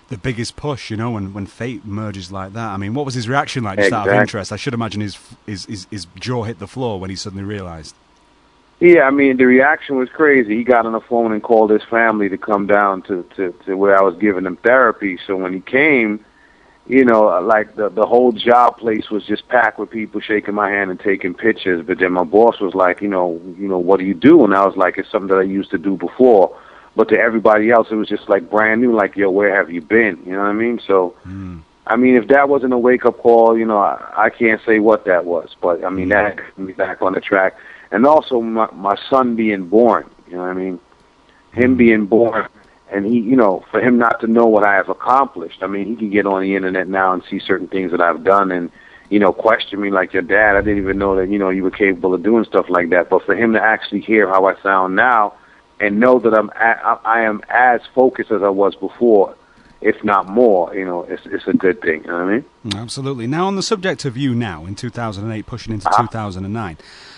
push, you know, when fate merges like that. I mean, what was his reaction like, just out of interest? I should imagine his jaw hit the floor when he suddenly realized. Yeah, I mean, the reaction was crazy. He got on the phone and called his family to come down to where I was giving him therapy. So when he came, you know, like the whole job place was just packed with people shaking my hand and taking pictures. But then my boss was like, you know, what do you do? And I was like, it's something that I used to do before. But to everybody else, it was just like brand new, like, yo, where have you been? You know what I mean? So, I mean, if that wasn't a wake-up call, you know, I can't say what that was. But, I mean, that got me back on the track. And also my son being born, you know what I mean? Him being born. And he, you know, for him not to know what I have accomplished. I mean, he can get on the internet now and see certain things that I've done and, you know, question me like, your dad, I didn't even know that, you know, you were capable of doing stuff like that. But for him to actually hear how I sound now and know that I am as focused as I was before, if not more, you know, it's a good thing. You know what I mean? Absolutely. Now, on the subject of you now, in 2008, pushing into 2009,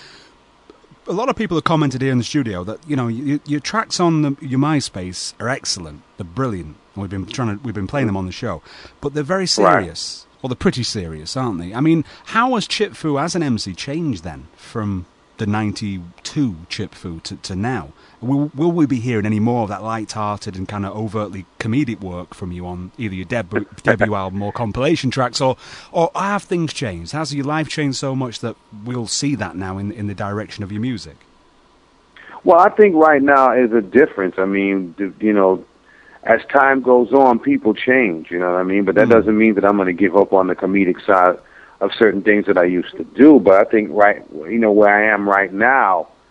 a lot of people have commented here in the studio that, you know, your tracks on your MySpace are excellent, they're brilliant, and we've been playing them on the show, but they're very serious, or they're pretty serious, aren't they? I mean, how has Chip Fu as an MC changed then from the 92 Chip Fu to now? Will we be hearing any more of that light-hearted and kind of overtly comedic work from you on either your debut album or compilation tracks, or have things changed? Has your life changed so much that we'll see that now in the direction of your music? Well, I think right now is a difference. I mean, you know, as time goes on, people change, you know what I mean? But that doesn't mean that I'm going to give up on the comedic side of certain things that I used to do. But I think, right, you know, where I am right now,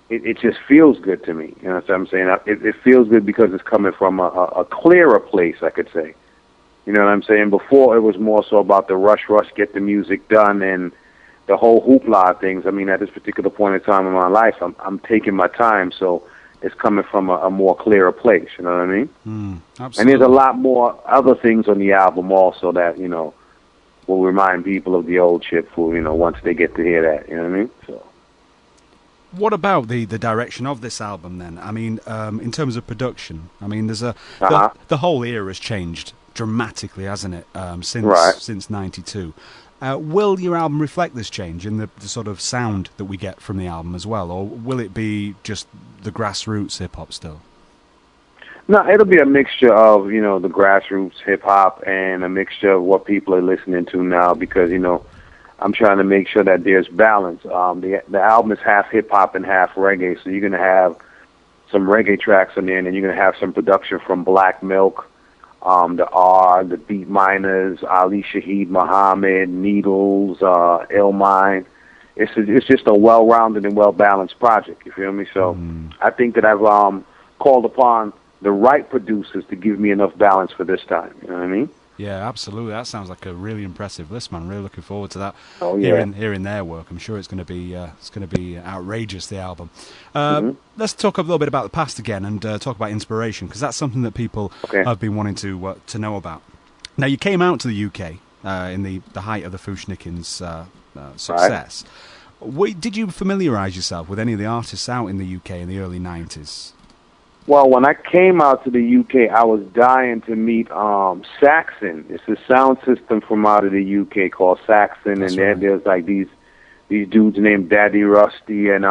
it just feels good to me. You know what I'm saying? It feels good because it's coming from a clearer place, I could say. You know what I'm saying? Before, it was more so about the rush, get the music done, and the whole hoopla of things. I mean, at this particular point in time in my life, I'm taking my time, so it's coming from a more clearer place. You know what I mean? Absolutely. And there's a lot more other things on the album also that, you know, will remind people of the old Chip Fool, you know, once they get to hear that. You know what I mean? So. What about the direction of this album then? I mean, in terms of production, I mean, there's the whole era has changed dramatically, hasn't it? Since '92. Will your album reflect this change in the sort of sound that we get from the album as well, or will it be just the grassroots hip hop still? No, it'll be a mixture of, you know, the grassroots hip hop and a mixture of what people are listening to now, because, you know, I'm trying to make sure that there's balance. The album is half hip hop and half reggae, so you're going to have some reggae tracks on there, and then you're going to have some production from Black Milk, the R, the Beat Miners, Ali Shaheed Muhammad, Needles, Illmind. It's just a well-rounded and well-balanced project, you feel me? So I think that I've called upon the right producers to give me enough balance for this time, you know what I mean? Yeah, absolutely. That sounds like a really impressive list, man. Really looking forward to that. Oh, yeah. Hearing their work, I'm sure it's going to be outrageous. The album. Let's talk a little bit about the past again and talk about inspiration, because that's something that people have been wanting to know about. Now, you came out to the UK in the height of the Fu-Schnickens' success. Right. Did you familiarise yourself with any of the artists out in the UK in the early '90s? Well, when I came out to the UK, I was dying to meet Saxon. It's a sound system from out of the UK called Saxon, and there's like these dudes named Daddy Rusty, and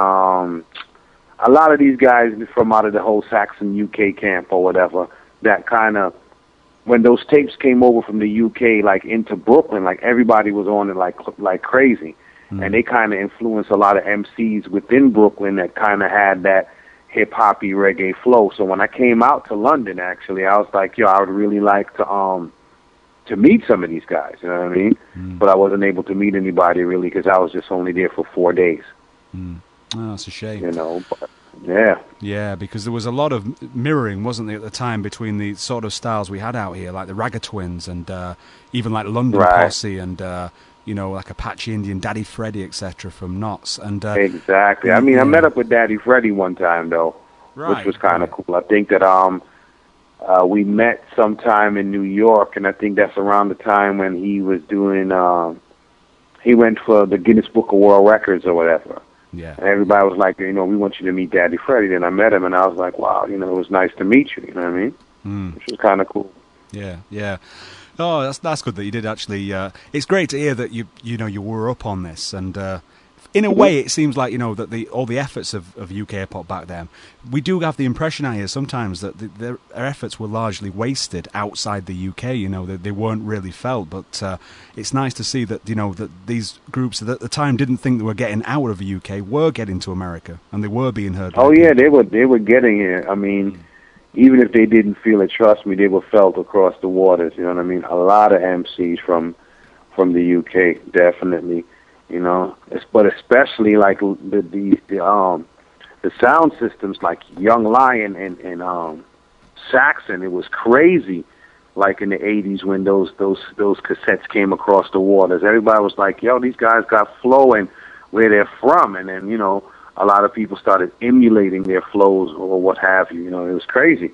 a lot of these guys from out of the whole Saxon UK camp or whatever. That kind of, when those tapes came over from the UK, like into Brooklyn, like everybody was on it like crazy, and they kind of influenced a lot of MCs within Brooklyn that kind of had that hip-hoppy reggae flow. So when I came out to London, actually, I was like, yo, I would really like to meet some of these guys, you know what I mean? But I wasn't able to meet anybody, really, because I was just only there for 4 days. Oh, that's a shame. You know, but, yeah. Yeah, because there was a lot of mirroring, wasn't there, at the time, between the sort of styles we had out here, like the Ragga Twins and even like London Posse and you know, like Apache Indian, Daddy Freddy, etc. from Knots. And exactly. I mean, I met up with Daddy Freddy one time, though, which was kind of cool. I think that we met sometime in New York, and I think that's around the time when he was doing, he went for the Guinness Book of World Records or whatever. Yeah. And everybody was like, you know, we want you to meet Daddy Freddy. Then I met him, and I was like, wow, you know, it was nice to meet you, you know what I mean? Which was kind of cool. Yeah, yeah. Oh, that's good that you did actually. It's great to hear that you know you were up on this, and in a way, it seems like, you know, that all the efforts of UK hip hop back then, we do have the impression out here sometimes that their efforts were largely wasted outside the UK. You know, that they weren't really felt. But it's nice to see that, you know, that these groups that at the time didn't think they were getting out of the UK were getting to America, and they were being heard. Oh yeah, they were getting here. I mean. Even if they didn't feel it, trust me, they were felt across the waters. You know what I mean? A lot of MCs from the UK, definitely. You know, but especially like the sound systems like Young Lion and Saxon. It was crazy. Like in the '80s when those cassettes came across the waters, everybody was like, "Yo, these guys got flow and where they're from," and then, you know, a lot of people started emulating their flows or what have you. You know, it was crazy.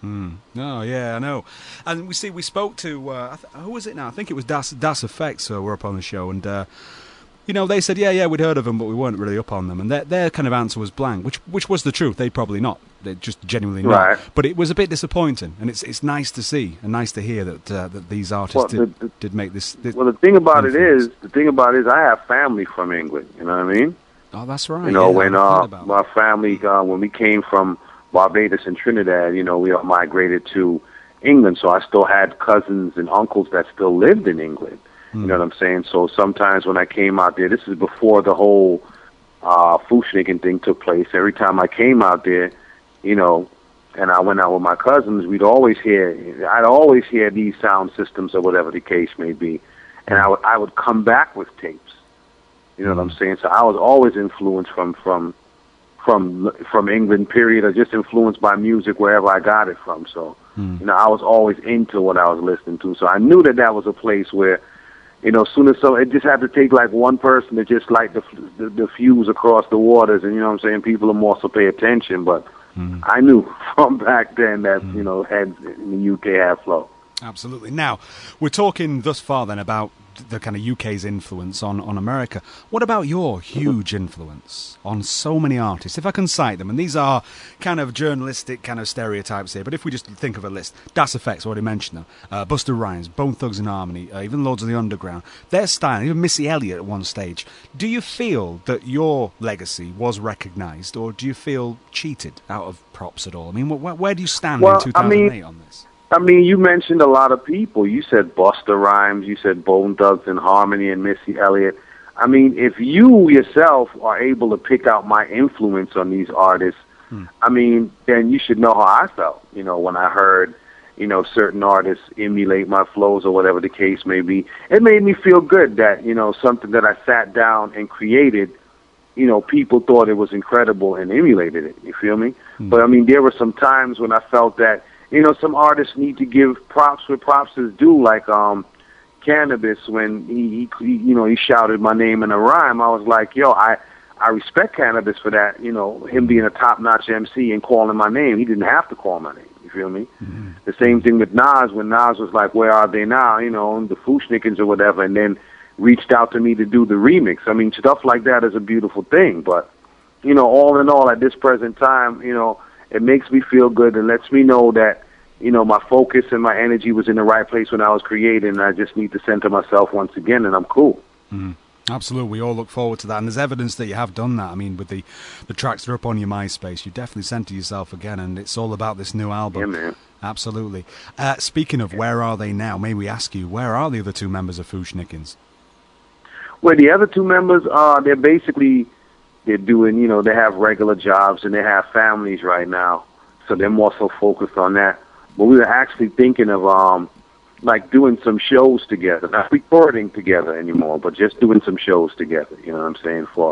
Oh, yeah, I know. And we spoke to, who was it now? I think it was Das Effects were up on the show, and, you know, they said, yeah, we'd heard of them, but we weren't really up on them. And their kind of answer was blank, which was the truth. They'd probably not. They'd just genuinely not. Right. But it was a bit disappointing, and it's nice to see and nice to hear that these artists did make this. Well, the thing about it is, I have family from England, you know what I mean? Oh, that's right. You know, when my family, when we came from Barbados and Trinidad, you know, we all migrated to England. So I still had cousins and uncles that still lived in England. You know what I'm saying? So sometimes when I came out there, this is before the whole Fu-Schnicken thing took place. Every time I came out there, you know, and I went out with my cousins, I'd always hear these sound systems or whatever the case may be. And I would come back with tapes. You know what I'm saying? So I was always influenced from from England, period, or just influenced by music wherever I got it from. So, you know, I was always into what I was listening to. So I knew that was a place where, you know, soon as it just had to take like one person to just light the fuse across the waters, and you know what I'm saying, people will more so pay attention. But I knew from back then that you know, heads in the UK have flow. Absolutely. Now, we're talking thus far then about the kind of UK's influence on America. What about your huge influence on so many artists? If I can cite them, and these are kind of journalistic kind of stereotypes here, but if we just think of a list, Das Effects, already mentioned them, Busta Rhymes, Bone Thugs and Harmony, even Lords of the Underground, their style, even Missy Elliott at one stage. Do you feel that your legacy was recognised, or do you feel cheated out of props at all? I mean, where do you stand in 2008 on this? I mean, you mentioned a lot of people. You said Busta Rhymes, you said Bone Thugs and Harmony and Missy Elliott. I mean, if you yourself are able to pick out my influence on these artists, I mean, then you should know how I felt, you know, when I heard, you know, certain artists emulate my flows or whatever the case may be. It made me feel good that, you know, something that I sat down and created, you know, people thought it was incredible and emulated it. You feel me? But, I mean, there were some times when I felt that, you know, some artists need to give props where props is due, like Cannabis, when he you know, he shouted my name in a rhyme. I was like, yo, I respect Cannabis for that, you know, him being a top-notch MC and calling my name. He didn't have to call my name, you feel me? The same thing with Nas, when Nas was like, where are they now, you know, the Fushnikins or whatever, and then reached out to me to do the remix. I mean, stuff like that is a beautiful thing, but, you know, all in all, at this present time, you know, it makes me feel good and lets me know that, you know, my focus and my energy was in the right place when I was creating, and I just need to center myself once again, and I'm cool. Absolutely. We all look forward to that, and there's evidence that you have done that. I mean, with the tracks that are up on your MySpace, you definitely center yourself again, and it's all about this new album. Yeah, man. Absolutely. Speaking of where are they now, may we ask you, where are the other two members of Fushnikins? Well, the other two members, they're doing, you know, they have regular jobs and they have families right now, so they're more so focused on that. But we were actually thinking of like doing some shows together, not recording together anymore, but just doing some shows together. You know what I'm saying, for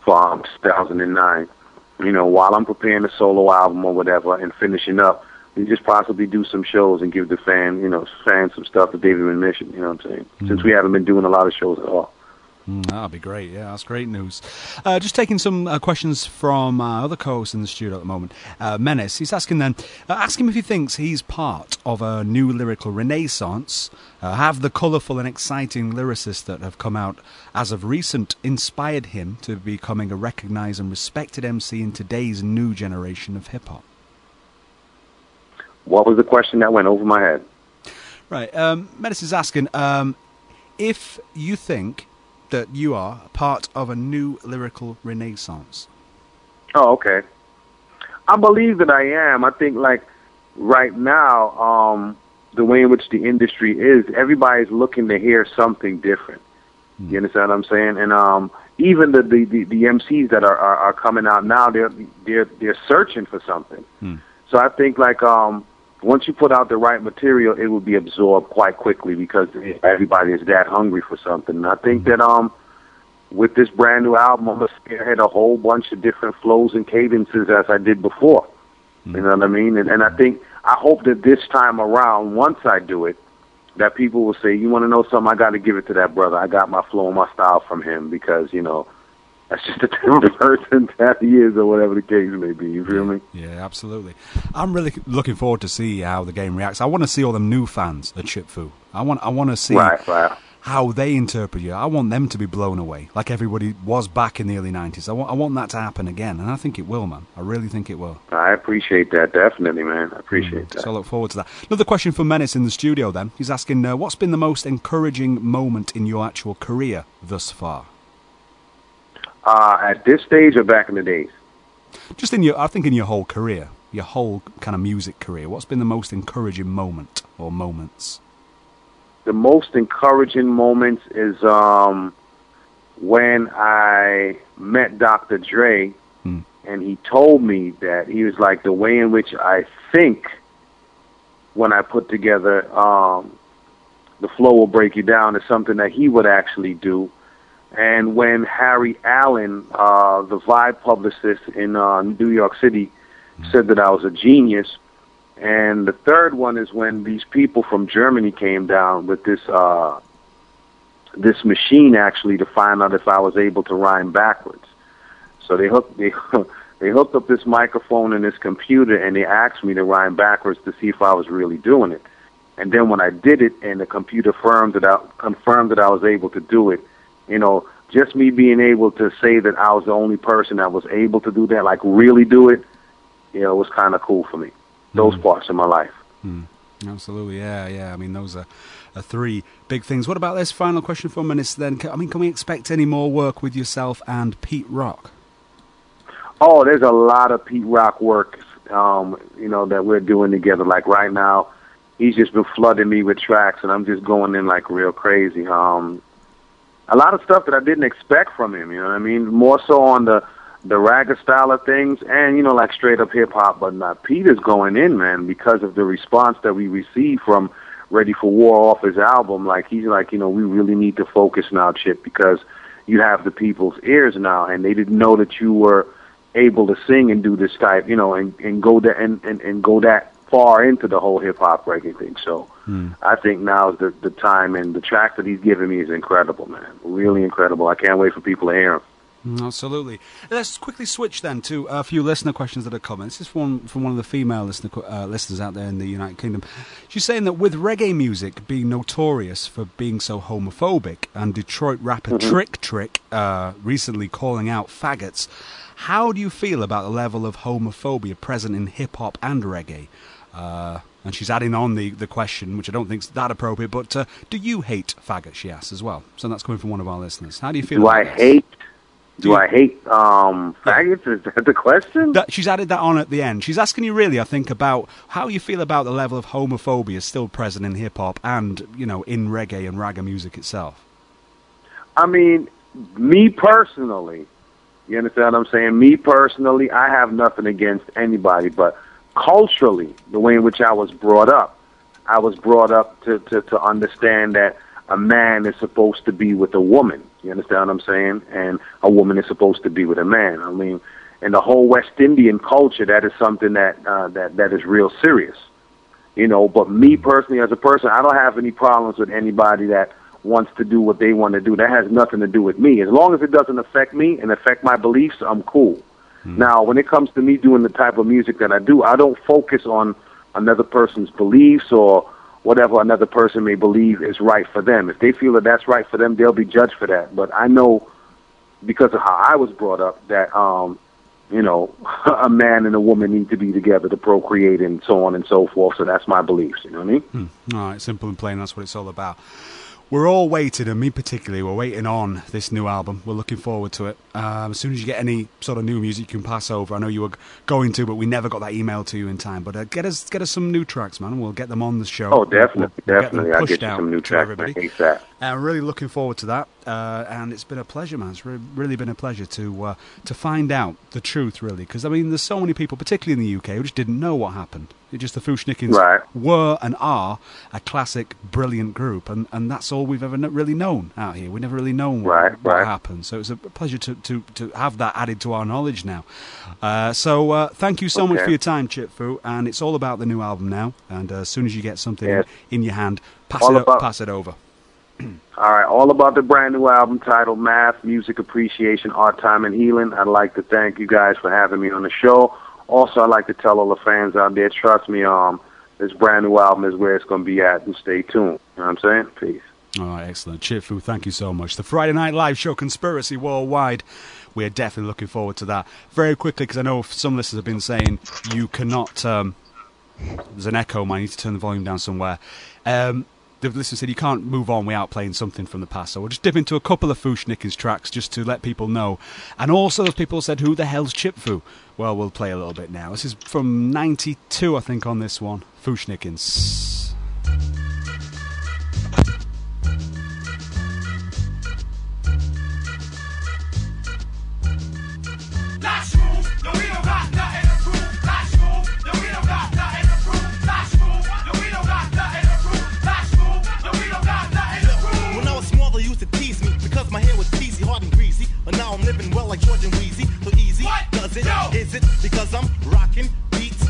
2009. You know, while I'm preparing a solo album or whatever and finishing up, we just possibly do some shows and give the fans some stuff that they've been missing. You know what I'm saying? Since we haven't been doing a lot of shows at all. That'd be great. Yeah, that's great news. Just taking some questions from other co-hosts in the studio at the moment. Menace, he's asking then, ask him if he thinks he's part of a new lyrical renaissance. Have the colourful and exciting lyricists that have come out as of recent inspired him to becoming a recognised and respected MC in today's new generation of hip-hop? What was the question that went over my head? Right. Menace is asking if you think that you are part of a new lyrical renaissance. Oh, okay. I believe that I am. I think, like, right now, the way in which the industry is, everybody's looking to hear something different. You understand what I'm saying? And even the MCs that are coming out now, they're searching for something. So I think, like, once you put out the right material, it will be absorbed quite quickly because everybody is that hungry for something. And I think that with this brand new album, I'm going to spearhead a whole bunch of different flows and cadences as I did before. You know what I mean? And I hope that this time around, once I do it, that people will say, you want to know something? I got to give it to that brother. I got my flow and my style from him because, you know, that's just the type of person that he is, or whatever the case may be. You feel me? Yeah, absolutely. I'm really looking forward to see how the game reacts. I want to see all them new fans at Chip Fu. I want to see how they interpret you. I want them to be blown away, like everybody was back in the early 90s. I want that to happen again, and I think it will, man. I really think it will. I appreciate that, definitely, man. I appreciate that. So I look forward to that. Another question from Menace in the studio, then. He's asking, what's been the most encouraging moment in your actual career thus far? At this stage or back in the days? Just in your whole career, your whole kind of music career. What's been the most encouraging moment or moments? The most encouraging moments is when I met Dr. Dre, and he told me that he was like, the way in which I think when I put together the flow will break you down is something that he would actually do. And when Harry Allen, the Vibe publicist in New York City, said that I was a genius. And the third one is when these people from Germany came down with this this machine actually to find out if I was able to rhyme backwards. So they hooked up this microphone and this computer, and they asked me to rhyme backwards to see if I was really doing it. And then when I did it, and the computer confirmed that I was able to do it, you know, just me being able to say that I was the only person that was able to do that, like really do it, you know, it was kind of cool for me. Those parts of my life. Absolutely, yeah. I mean, those are three big things. What about this final question for Menace then? Can we expect any more work with yourself and Pete Rock? Oh, there's a lot of Pete Rock work, you know, that we're doing together. Like right now, he's just been flooding me with tracks, and I'm just going in like real crazy. A lot of stuff that I didn't expect from him, you know what I mean? More so on the ragga style of things, and, you know, like straight up hip hop. But Pete is going in, man, because of the response that we received from Ready for War off his album. Like, he's like, you know, we really need to focus now, Chip, because you have the people's ears now, and they didn't know that you were able to sing and do this type, you know, and go that and go that far into the whole hip hop reggae thing. So I think now is the time, and the track that he's giving me is incredible, man. Really incredible. I can't wait for people to hear him. Absolutely. Let's quickly switch then to a few listener questions that are coming. This is from one of the female listeners out there in the United Kingdom. She's saying that with reggae music being notorious for being so homophobic, and Detroit rapper Trick recently calling out faggots, how do you feel about the level of homophobia present in hip-hop and reggae? And she's adding on the question, which I don't think is that appropriate, but do you hate faggots, she asks as well. So that's coming from one of our listeners. How do you feel about this? Do I hate faggots? Is that the question? She's added that on at the end. She's asking you really, I think, about how you feel about the level of homophobia still present in hip-hop and, you know, in reggae and ragga music itself. I mean, me personally, you understand what I'm saying? Me personally, I have nothing against anybody, but culturally, the way in which I was brought up to understand that a man is supposed to be with a woman. You understand what I'm saying? And a woman is supposed to be with a man. I mean, in the whole West Indian culture, that is something that is real serious. You know, but me personally, as a person, I don't have any problems with anybody that wants to do what they want to do. That has nothing to do with me. As long as it doesn't affect me and affect my beliefs, I'm cool. Now, when it comes to me doing the type of music that I do, I don't focus on another person's beliefs or whatever another person may believe is right for them. If they feel that that's right for them, they'll be judged for that. But I know, because of how I was brought up, that, you know, a man and a woman need to be together to procreate and so on and so forth. So that's my beliefs, you know what I mean? All right, simple and plain, that's what it's all about. We're all waiting, and me particularly, we're waiting on this new album. We're looking forward to it. As soon as you get any sort of new music you can pass over, I know you were going to, but we never got that email to you in time. But get us some new tracks, man, and we'll get them on the show. Oh, definitely, definitely. I'll get you out some new tracks, man, ASAP. I'm really looking forward to that, and it's been a pleasure, man. It's really been a pleasure to find out the truth, really, because, I mean, there's so many people, particularly in the UK, who just didn't know what happened. It's just the Fu-Schnickens were and are a classic, brilliant group, and that's all we've ever really known out here. We've never really known what happened, so it's a pleasure to have that added to our knowledge now. So thank you so much for your time, Chip Fu, and it's all about the new album now, and as soon as you get something in your hand, pass it over. All right, all about the brand new album titled Math, Music Appreciation, Art, Time, and Healing. I'd like to thank you guys for having me on the show. Also, I'd like to tell all the fans out there, trust me, this brand new album is where it's going to be at, and stay tuned. You know what I'm saying? Peace. All right, excellent. Chip Fu, thank you so much. The Friday Night Live show, Conspiracy Worldwide. We're definitely looking forward to that. Very quickly, because I know some listeners have been saying you cannot... there's an echo, man. I need to turn the volume down somewhere. The listener said you can't move on without playing something from the past, so we'll just dip into a couple of Fu-Schnickens tracks just to let people know. And also those people said, who the hell's Chip Fu? Well, we'll play a little bit now. This is from 92, I think, on this one. Fu-Schnickens. My hair was peasy, cause I'm rocking beats.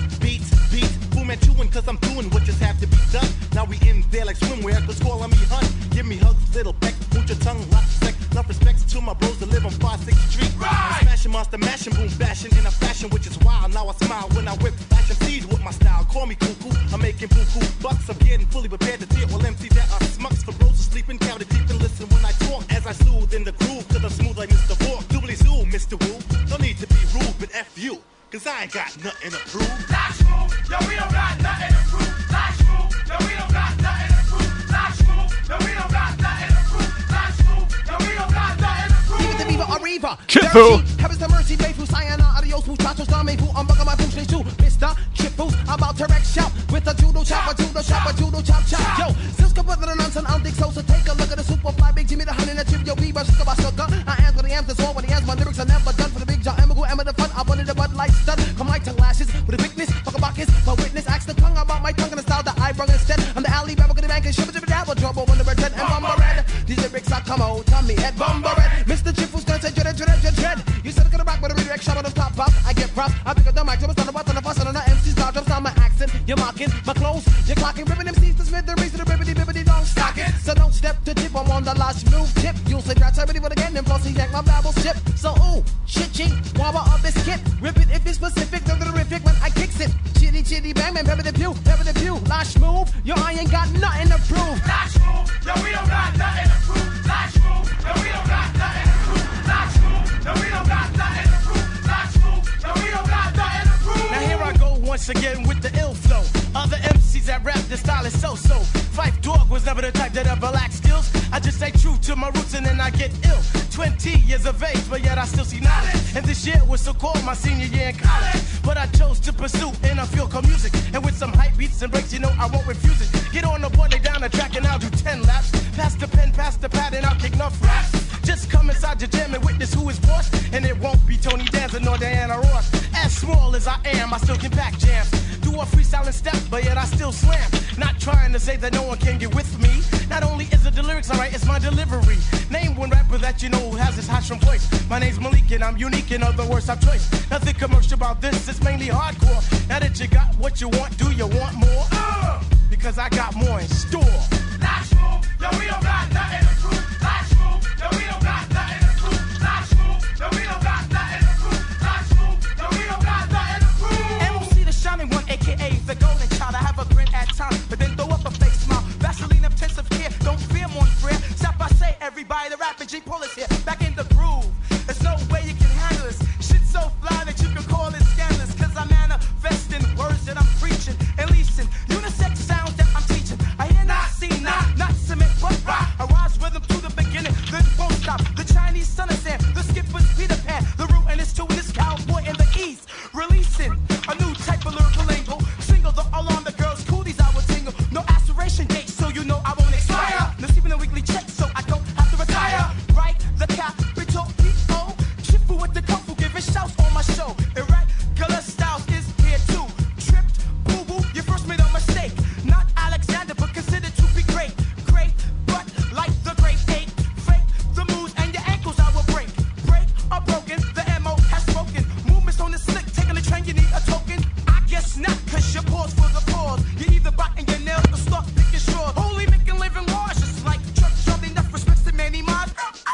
Boom man chewing cause I'm doing what just have to be done. Now we in there like swimwear, cause calling me hun. Give me hugs, little peck, put your tongue, lots of sex. Enough respects to my bros that live on 5-6th Street. I'm smashing monster, mashing, boom, bashing in a fashion which is wild. Now I smile when I whip fashion seeds with my style. Call me cuckoo, I'm making buku bucks. I'm getting fully prepared to deal with MCs that are smucks. For bros who sleeping, count it deep and listen when I talk. As I soothe in the groove, cause I'm smooth like Mr. Walk. Doobly zoo, Mr. Woo. No need to be rude, but F you. Cause I ain't got nothing to prove. Lash move, yo, we don't got nothing to prove. Lash move, yo, we don't got nothing to prove. Lash move, yo, we don't got nothing to prove. Lash move, yo, we don't got nothing to prove. Even the Viva Arriva. Chipful. Heavens the mercy, faithful, sayana, adios, muchachos, dame, fu, I'm bugging my boots, too. Mr. Chipful, I'm about to wreck shop with a judo chop, a judo chop, a judo chop, chop. Yo, Silska with the nonsense, I don't think so. So take a look at the super fly, big Jimmy, the honey, the chip, yo, Viva, sugar, sugar. I am what I am, that's all what I am. My lyrics are never done for the big John, Emma, Emma, the fun. I wanted the Bud Light stud. Come my tongue lashes with a quickness, fuck a buckets, my witness, ask the tongue about my tongue and the style that I brung instead. I'm the alley rabble, the bank and ship it to the dabble, trouble when the red and bumper red. These lyrics are come out, tell me at bumper red. Mr. Chip who's gonna say dread. You said it's gonna rock with a redirect shot on the top pop. I get props, I pick up the mic, jump on the button, the fuss on the MC's loud drops on my accent. You're mocking my clothes, you're clocking, ripping MC's to Smith, the reason the bibbity don't stock it. So don't step to tip, I'm on the lash move tip. You'll say that's everybody but again, and plus he yank my babble ship. So ooh, chitchy, wabba up biscuit. Rip it if it's specific, don't terrific when I kicks it. Chitty, bang, man, pepper the pew. Lash move, yo, I ain't got nothing to prove. Lash move, yo, we don't got nothing to prove. Lash move, yo, we don't got nothing to prove. Lash move, yo, we don't got nothing to prove. Lash move, yo, we don't got nothing to prove. Now here I go once again with the ill flow. Other MCs that rap, the style is so-so. Phife Dawg was never the type that ever lacked skills. I just stay true to my roots and then I get ill. 20 years of age, but yet I still see knowledge. And this year was so called my senior year in college. But I chose to pursue and I feel called music. And with some hype beats and breaks, you know I won't refuse it. Get on the board, lay down the track and I'll do 10 laps. Pass the pen, pass the pad and I'll kick enough raps. Just come inside your jam and witness who is boss. And it won't be Tony Danza nor Diana Ross. As small as I am, I still can pack jams. Do a freestyling step, but yet I still slam. Not trying to say that no one can get with me. Not only is it the lyrics alright, it's my delivery. Name one rapper that you know who has this hot from voice. My name's Malik and I'm unique, in other words, I'm choice. Nothing commercial about this, it's mainly hardcore. Now that you got what you want, do you want more? Because I got more in store. Lash move, yo, we don't got nothing to prove. Lash move, yo, we don't got nothing to prove. Lash move, yo, we don't got nothing to prove. Lash move, yo, we don't got nothing to prove. MOC the shining one, aka the golden child. I have a grin at times, but then throw up a fake smile. Vaseline intensive care, don't fear mon frere. Stop, I say, everybody, the rapping G pull is here. Back in the groove, there's no way you can handle this. Shit so fly that you can call it scandalous. Cause I manifest in words that I'm preaching and leasing. Unisex sounds that I'm teaching. I hear not, see not cement, but rock. I rise rhythm to the beginning, then won't stop. The Chinese son of Sam, the skipper's Peter Pan. The root and it's two in this cowboy in the east. Releasing a new type of lyrical lingo. Single the alarm, the girls coolies I will tingle. No aspiration date, so you know I won't expire. No sleeping a weekly check, so I don't have to retire. Right, the capital P.O. Chipful with the kung fu, giving shouts on my show. Irregular styles is here too. Tripped, boo-boo, you first made a mistake. Not Alexander, but considered to be great. Great, but like the great eight. Fake the moves and your ankles I will break. Break or broken, the M.O. has spoken. Movements on the slick, taking the train, you need a token. I guess not, cause you pause for the pause. You either biting your nails or start picking straws. Holy making living laws, just like Chuck Charlie, enough respect to many mods.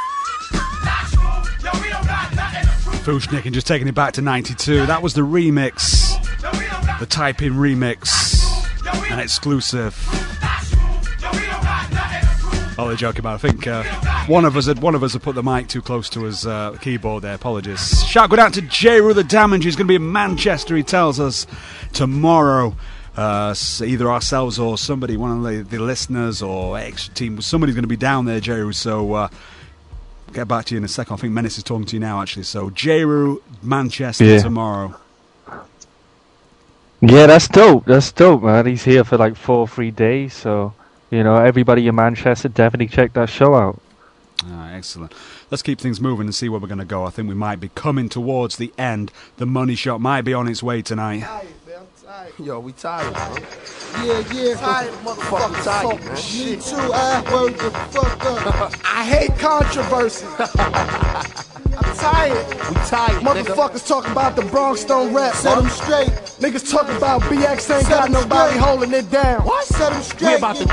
Yo, we don't got nothing to prove. Fushnik and just taking it back to 92. That was the remix. The type-in remix. An exclusive. Oh, they're joking about it. I think one of us had put the mic too close to his keyboard there. Apologies. Shout go down to J-Ru the Damage. He's going to be in Manchester, he tells us, tomorrow. Either ourselves or somebody, one of the listeners or extra team, somebody's going to be down there, J-Ru. So get back to you in a second. I think Menace is talking to you now, actually. So J-Ru, Manchester tomorrow. Yeah, that's dope. That's dope, man. He's here for like 4 free days. So, you know, everybody in Manchester, definitely check that show out. Excellent. Let's keep things moving and see where we're going to go. I think we might be coming towards the end. The money shot might be on its way tonight. Yo, we tired, bro. Yeah. Tired, motherfucker, tired, man. Me too, word the fuck up. I hate controversy. I'm tired. We tired, Motherfuckers talking about the Bronx don't rap. Set them straight. Niggas talking about BX ain't got nobody holding it down. What? Set them straight. We about to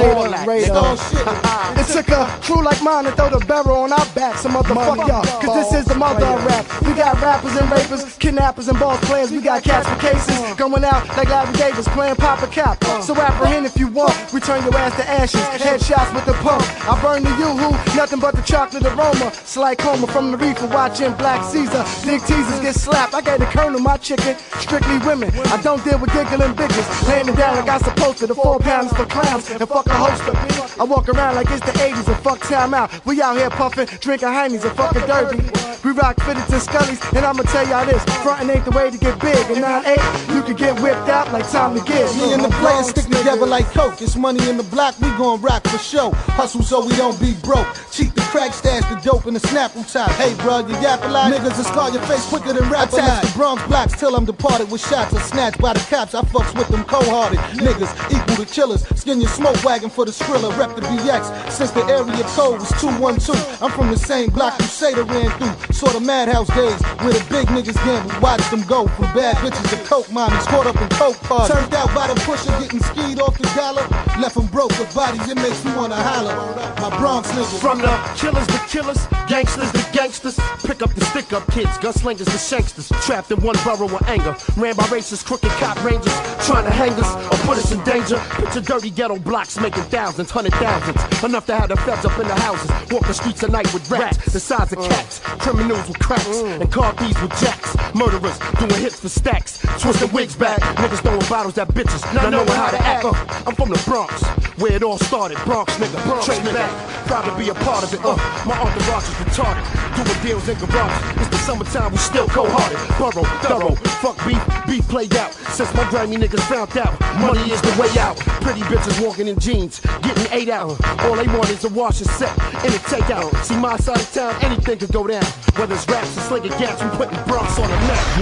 radar. It took a crew like mine to throw the barrel on our backs. Some motherfucker, cause this is the mother of rap. We got rappers and rapers, kidnappers and ball players. We got cats for cases. Going out like Larry Davis, playing Papa Cap. So apprehend if you want. We turn your ass to ashes. Headshots with the pump. I burn the yoo-hoo, nothing but the chocolate aroma. Slight coma from the reefer, watching Black Caesar. Big teasers get slapped. I gave the colonel my chicken. Strictly women. I don't deal with giggling bitches. Laying it down like I supposed to. The 4 pounds for clowns and fuck a holster. I walk around like it's the 80s and fuck time out. We out here puffing, drinking Heinies and fucking Derby. We rock fitteds and scullies, and I'ma tell y'all this: frontin' ain't the way to get big. And 9-8, you can get whipped out like time to give. Me and the players stick together like coke. It's money in the block, we gon' rock for show. Hustle so we don't be broke. Cheat the crack, stash the dope in the Snapple top. Hey bro, you yap a lot. Niggas will scar your face quicker than rap. Attach the Bronx blocks till I'm departed with shots or snatched by the cops. I fucks with them cold-hearted niggas, equal to killers. Skin your smoke wagon for the Skrilla, rep the BX. Since the area code was 212, I'm from the same block Crusader ran through. Sort of madhouse days where the big niggas gamble. Watch them go from bad bitches to coke mommies caught up in coke parties. Turned out by the pusher getting skied off the dollar. Left them broke with bodies, it makes me wanna holler. My Bronx niggas. From the killers to killers, gangsters to gangsters. Pick up the stick up kids, gunslingers to shanksters. Trapped in one borough of anger. Ran by racist, crooked cop rangers. Trying to hang us or put us in danger. Picture dirty ghetto blocks making thousands, 100,000s. Enough to have the feds up in the houses. Walk the streets at night with rats the size of cats. Criminals with cracks and car thieves with jacks. Murderers doing hits for stacks. Twisting wigs back. Niggas throwing bottles at bitches. Not knowing how to act. I'm from the Bronx, where it all started. Bronx nigga, train back. Proud to be a part of it. My entourage is retarded. Doing deals in garages. It's the summertime, we still cold-hearted. Burrow, thorough, fuck beef played out. Since my grimy niggas found out, money is the way out. Pretty bitches walking in jeans, getting 8 out. All they want is a wash and set and a takeout. See my side of town, anything could go down. Whether it's raps or slinging gas, we putting Bronx on the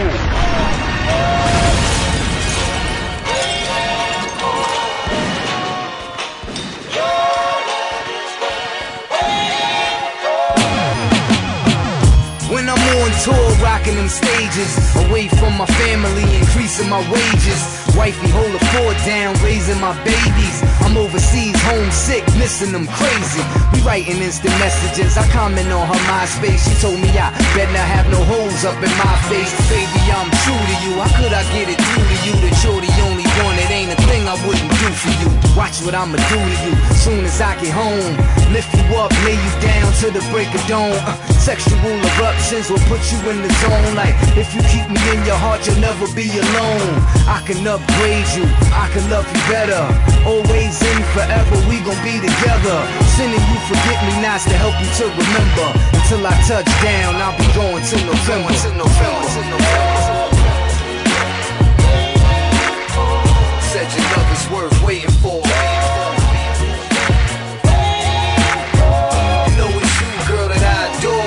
map. When I'm on tour, rocking them stages, away from my family, increasing my wages. Wifey hold the fort down, raising my babies. I'm overseas, homesick, missing them crazy. We writing instant messages, I comment on her MySpace. She told me I better not have no holes up in my face. Baby, I'm true to you, how could I get it through to you that you're the only one? It ain't a thing I wouldn't do for you. Watch what I'ma do to you, soon as I get home. Lift you up, lay you down to the break of dawn. Sexual eruptions will put you in the zone. Like, if you keep me in your heart, you'll never be alone. I can upgrade you, I can love you better. Always and forever, we gon' be together. Sending you forget-me-nots to help you to remember. Until I touch down, I'll be going to November. Said your love is worth waiting for. You know it's you, girl, that I adore.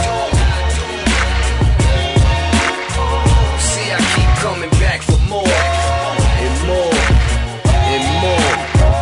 See, I keep coming back for more and more and more.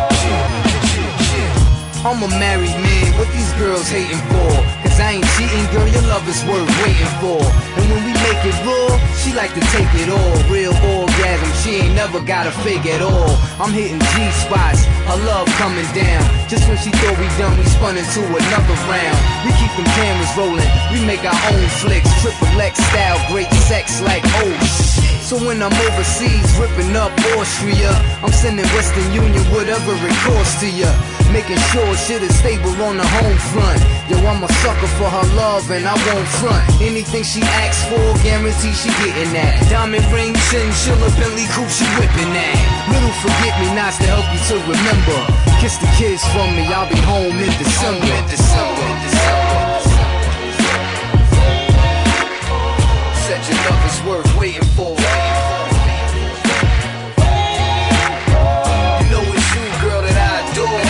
I'm a married man, what these girls hating for? Cause I ain't cheating, girl, your love is worth waiting for. And when we make it raw, she like to take it all. Real orgasm, she ain't never got a fake at all. I'm hitting G-spots, her love coming down. Just when she thought we done, we spun into another round. We keep them cameras rolling, we make our own flicks. Triple X style, great sex like oh shit. So when I'm overseas, ripping up Austria, I'm sending Western Union whatever it costs to ya. Making sure shit is stable on the home front. Yo, I'm a sucker for her love and I won't front. Anything she asks for, guarantee she getting that. Diamond ring, chinchilla, Bentley coupe, she whipping that. Little forget-me-nots to help you to remember. Kiss the kids from me, I'll be home in December. Said your love is worth waiting for. You know it's you, girl, that I adore.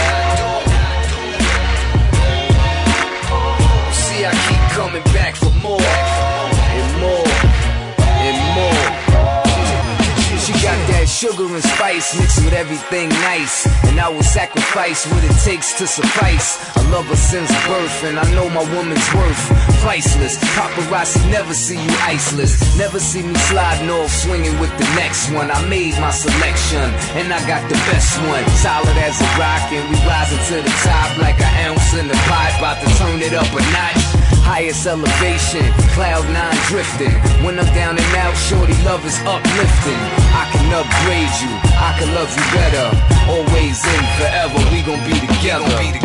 See, I keep coming back for more and more and more. She got that sugar and spice mixed with everything nice. And I will sacrifice what it takes to suffice. I love her since birth, and I know my woman's worth. Priceless, paparazzi never see you iceless. Never see me sliding off, swinging with the next one. I made my selection, and I got the best one. Solid as a rock, and we rising to the top like an ounce in the pot. About to turn it up a notch. Highest elevation, cloud 9 drifting. When I'm down and out, shorty love is uplifting. I can upgrade you, I can love you better. Always in forever, we gon' be together.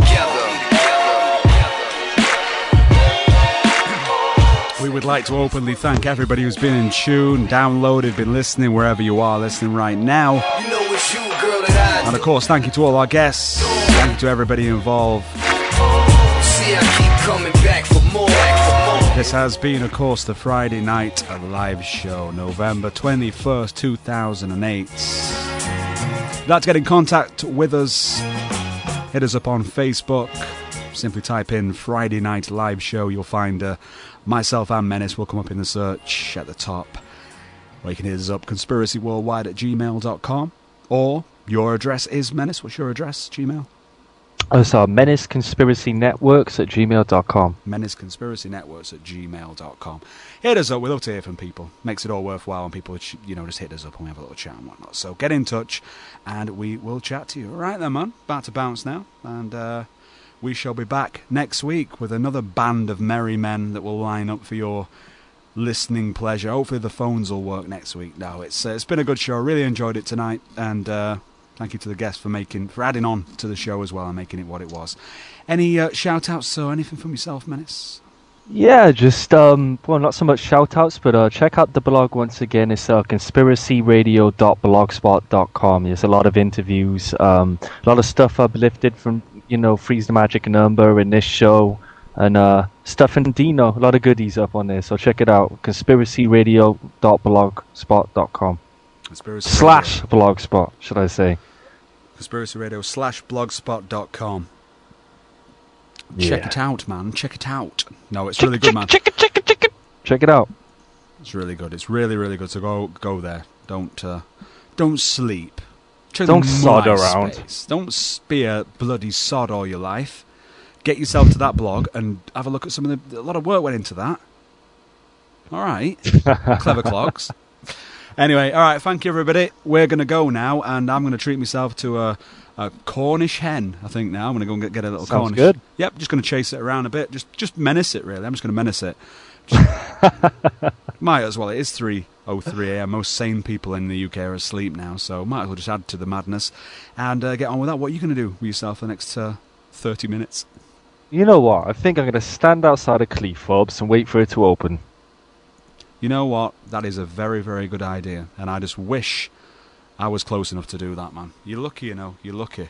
We would like to openly thank everybody who's been in tune, downloaded, been listening wherever you are listening right now. You know it's you, girl, that I And of course, thank you to all our guests. Thank you to everybody involved. see. I keep coming back for more. This has been, of course, the Friday Night Live Show, November 21st, 2008. If you'd like to get in contact with us, hit us up on Facebook. Simply type in Friday Night Live Show. You'll find myself and Menace will come up in the search at the top. Or you can hit us up, conspiracyworldwide@gmail.com. Or your address is Menace. What's your address? Gmail? It's Menace Conspiracy Networks at gmail.com. Menace Conspiracy Networks at gmail.com. Hit us up. We love to hear from people. Makes it all worthwhile when people, just hit us up and we have a little chat and whatnot. So get in touch and we will chat to you. All right then, man. About to bounce now. And we shall be back next week with another band of merry men that will line up for your listening pleasure. Hopefully the phones will work next week. No, it's been a good show. I really enjoyed it tonight. And thank you to the guests for adding on to the show as well and making it what it was. Any shout-outs or anything from yourself, Menace? Yeah, just, not so much shout-outs, but check out the blog once again. It's conspiracyradio.blogspot.com. There's a lot of interviews, a lot of stuff I've lifted from, Freeze the Magic Number and this show, and stuff in Dino. A lot of goodies up on there, so check it out. conspiracyradio.blogspot.com. /blogspot, should I say. conspiracyradio.blogspot.com. Yeah. Check it out, man. Check it out. No, it's really good, man. Check it out. It's really good. It's really, really good. So go there. Don't sleep. Check Don't the sod MySpace. around. Don't be a bloody sod all your life. Get yourself to that blog and have a look at some of a lot of work went into that. All right. Clever clogs. Anyway, all right, thank you, everybody. We're going to go now, and I'm going to treat myself to a Cornish hen, I think, now. I'm going to go and get a little Sounds Cornish. good. Yep, just going to chase it around a bit. Just menace it, really. I'm just going to menace it. Might as well. It is 3:03 a.m. Most sane people in the UK are asleep now, so might as well just add to the madness and get on with that. What are you going to do with yourself for the next 30 minutes? You know what? I think I'm going to stand outside of Cleethorpes and wait for it to open. You know what? That is a very, very good idea, and I just wish I was close enough to do that, man. You're lucky, You're lucky.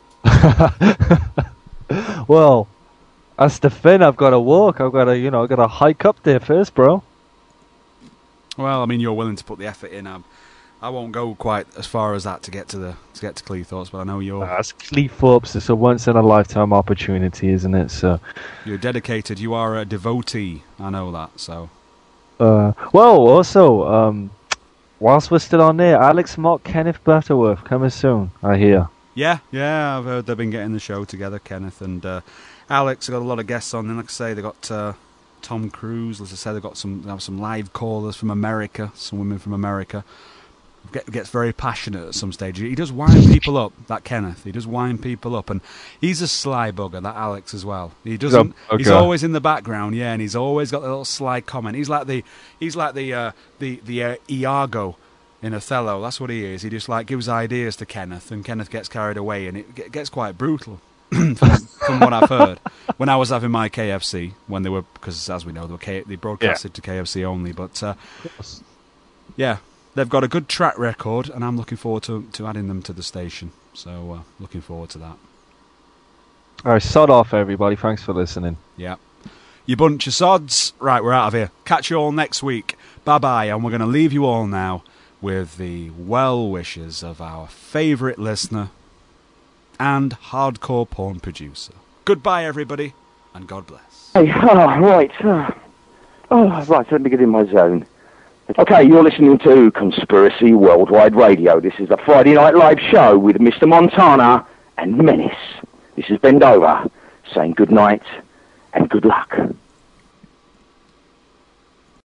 Well, that's the thing. I've got to walk. I've got to, I've got to hike up there first, bro. Well, I mean, you're willing to put the effort in. I won't go quite as far as that to get to Cleethorpes, but I know you're. That's Cleethorpes. It's a once in a lifetime opportunity, isn't it? So you're dedicated. You are a devotee. I know that. So. Well, also, whilst we're still on there, Alex Mock, Kenneth Butterworth coming soon, I hear. Yeah, I've heard they've been getting the show together, Kenneth and Alex. They've got a lot of guests on, and like I say, they've got Tom Cruise. As I said, they've got some live callers from America, some women from America. Gets very passionate at some stage. He does wind people up, that Kenneth. He does wind people up, and he's a sly bugger, that Alex as well. He doesn't. Okay. He's always in the background, yeah, and he's always got a little sly comment. He's like the Iago in Othello. That's what he is. He just gives ideas to Kenneth, and Kenneth gets carried away, and it gets quite brutal. from what I've heard, when I was having my KFC, when they were, because as we know, they broadcasted to KFC only, but yeah. They've got a good track record, and I'm looking forward to adding them to the station. So, looking forward to that. All right, sod off, everybody. Thanks for listening. Yeah. You bunch of sods. Right, we're out of here. Catch you all next week. Bye-bye, and we're going to leave you all now with the well wishes of our favourite listener and hardcore porn producer. Goodbye, everybody, and God bless. Hey, right. Right, let me get in my zone. Okay, you're listening to Conspiracy Worldwide Radio. This is the Friday Night Live show with Mr. Montana and Menace. This is Bend Over, saying good night and good luck.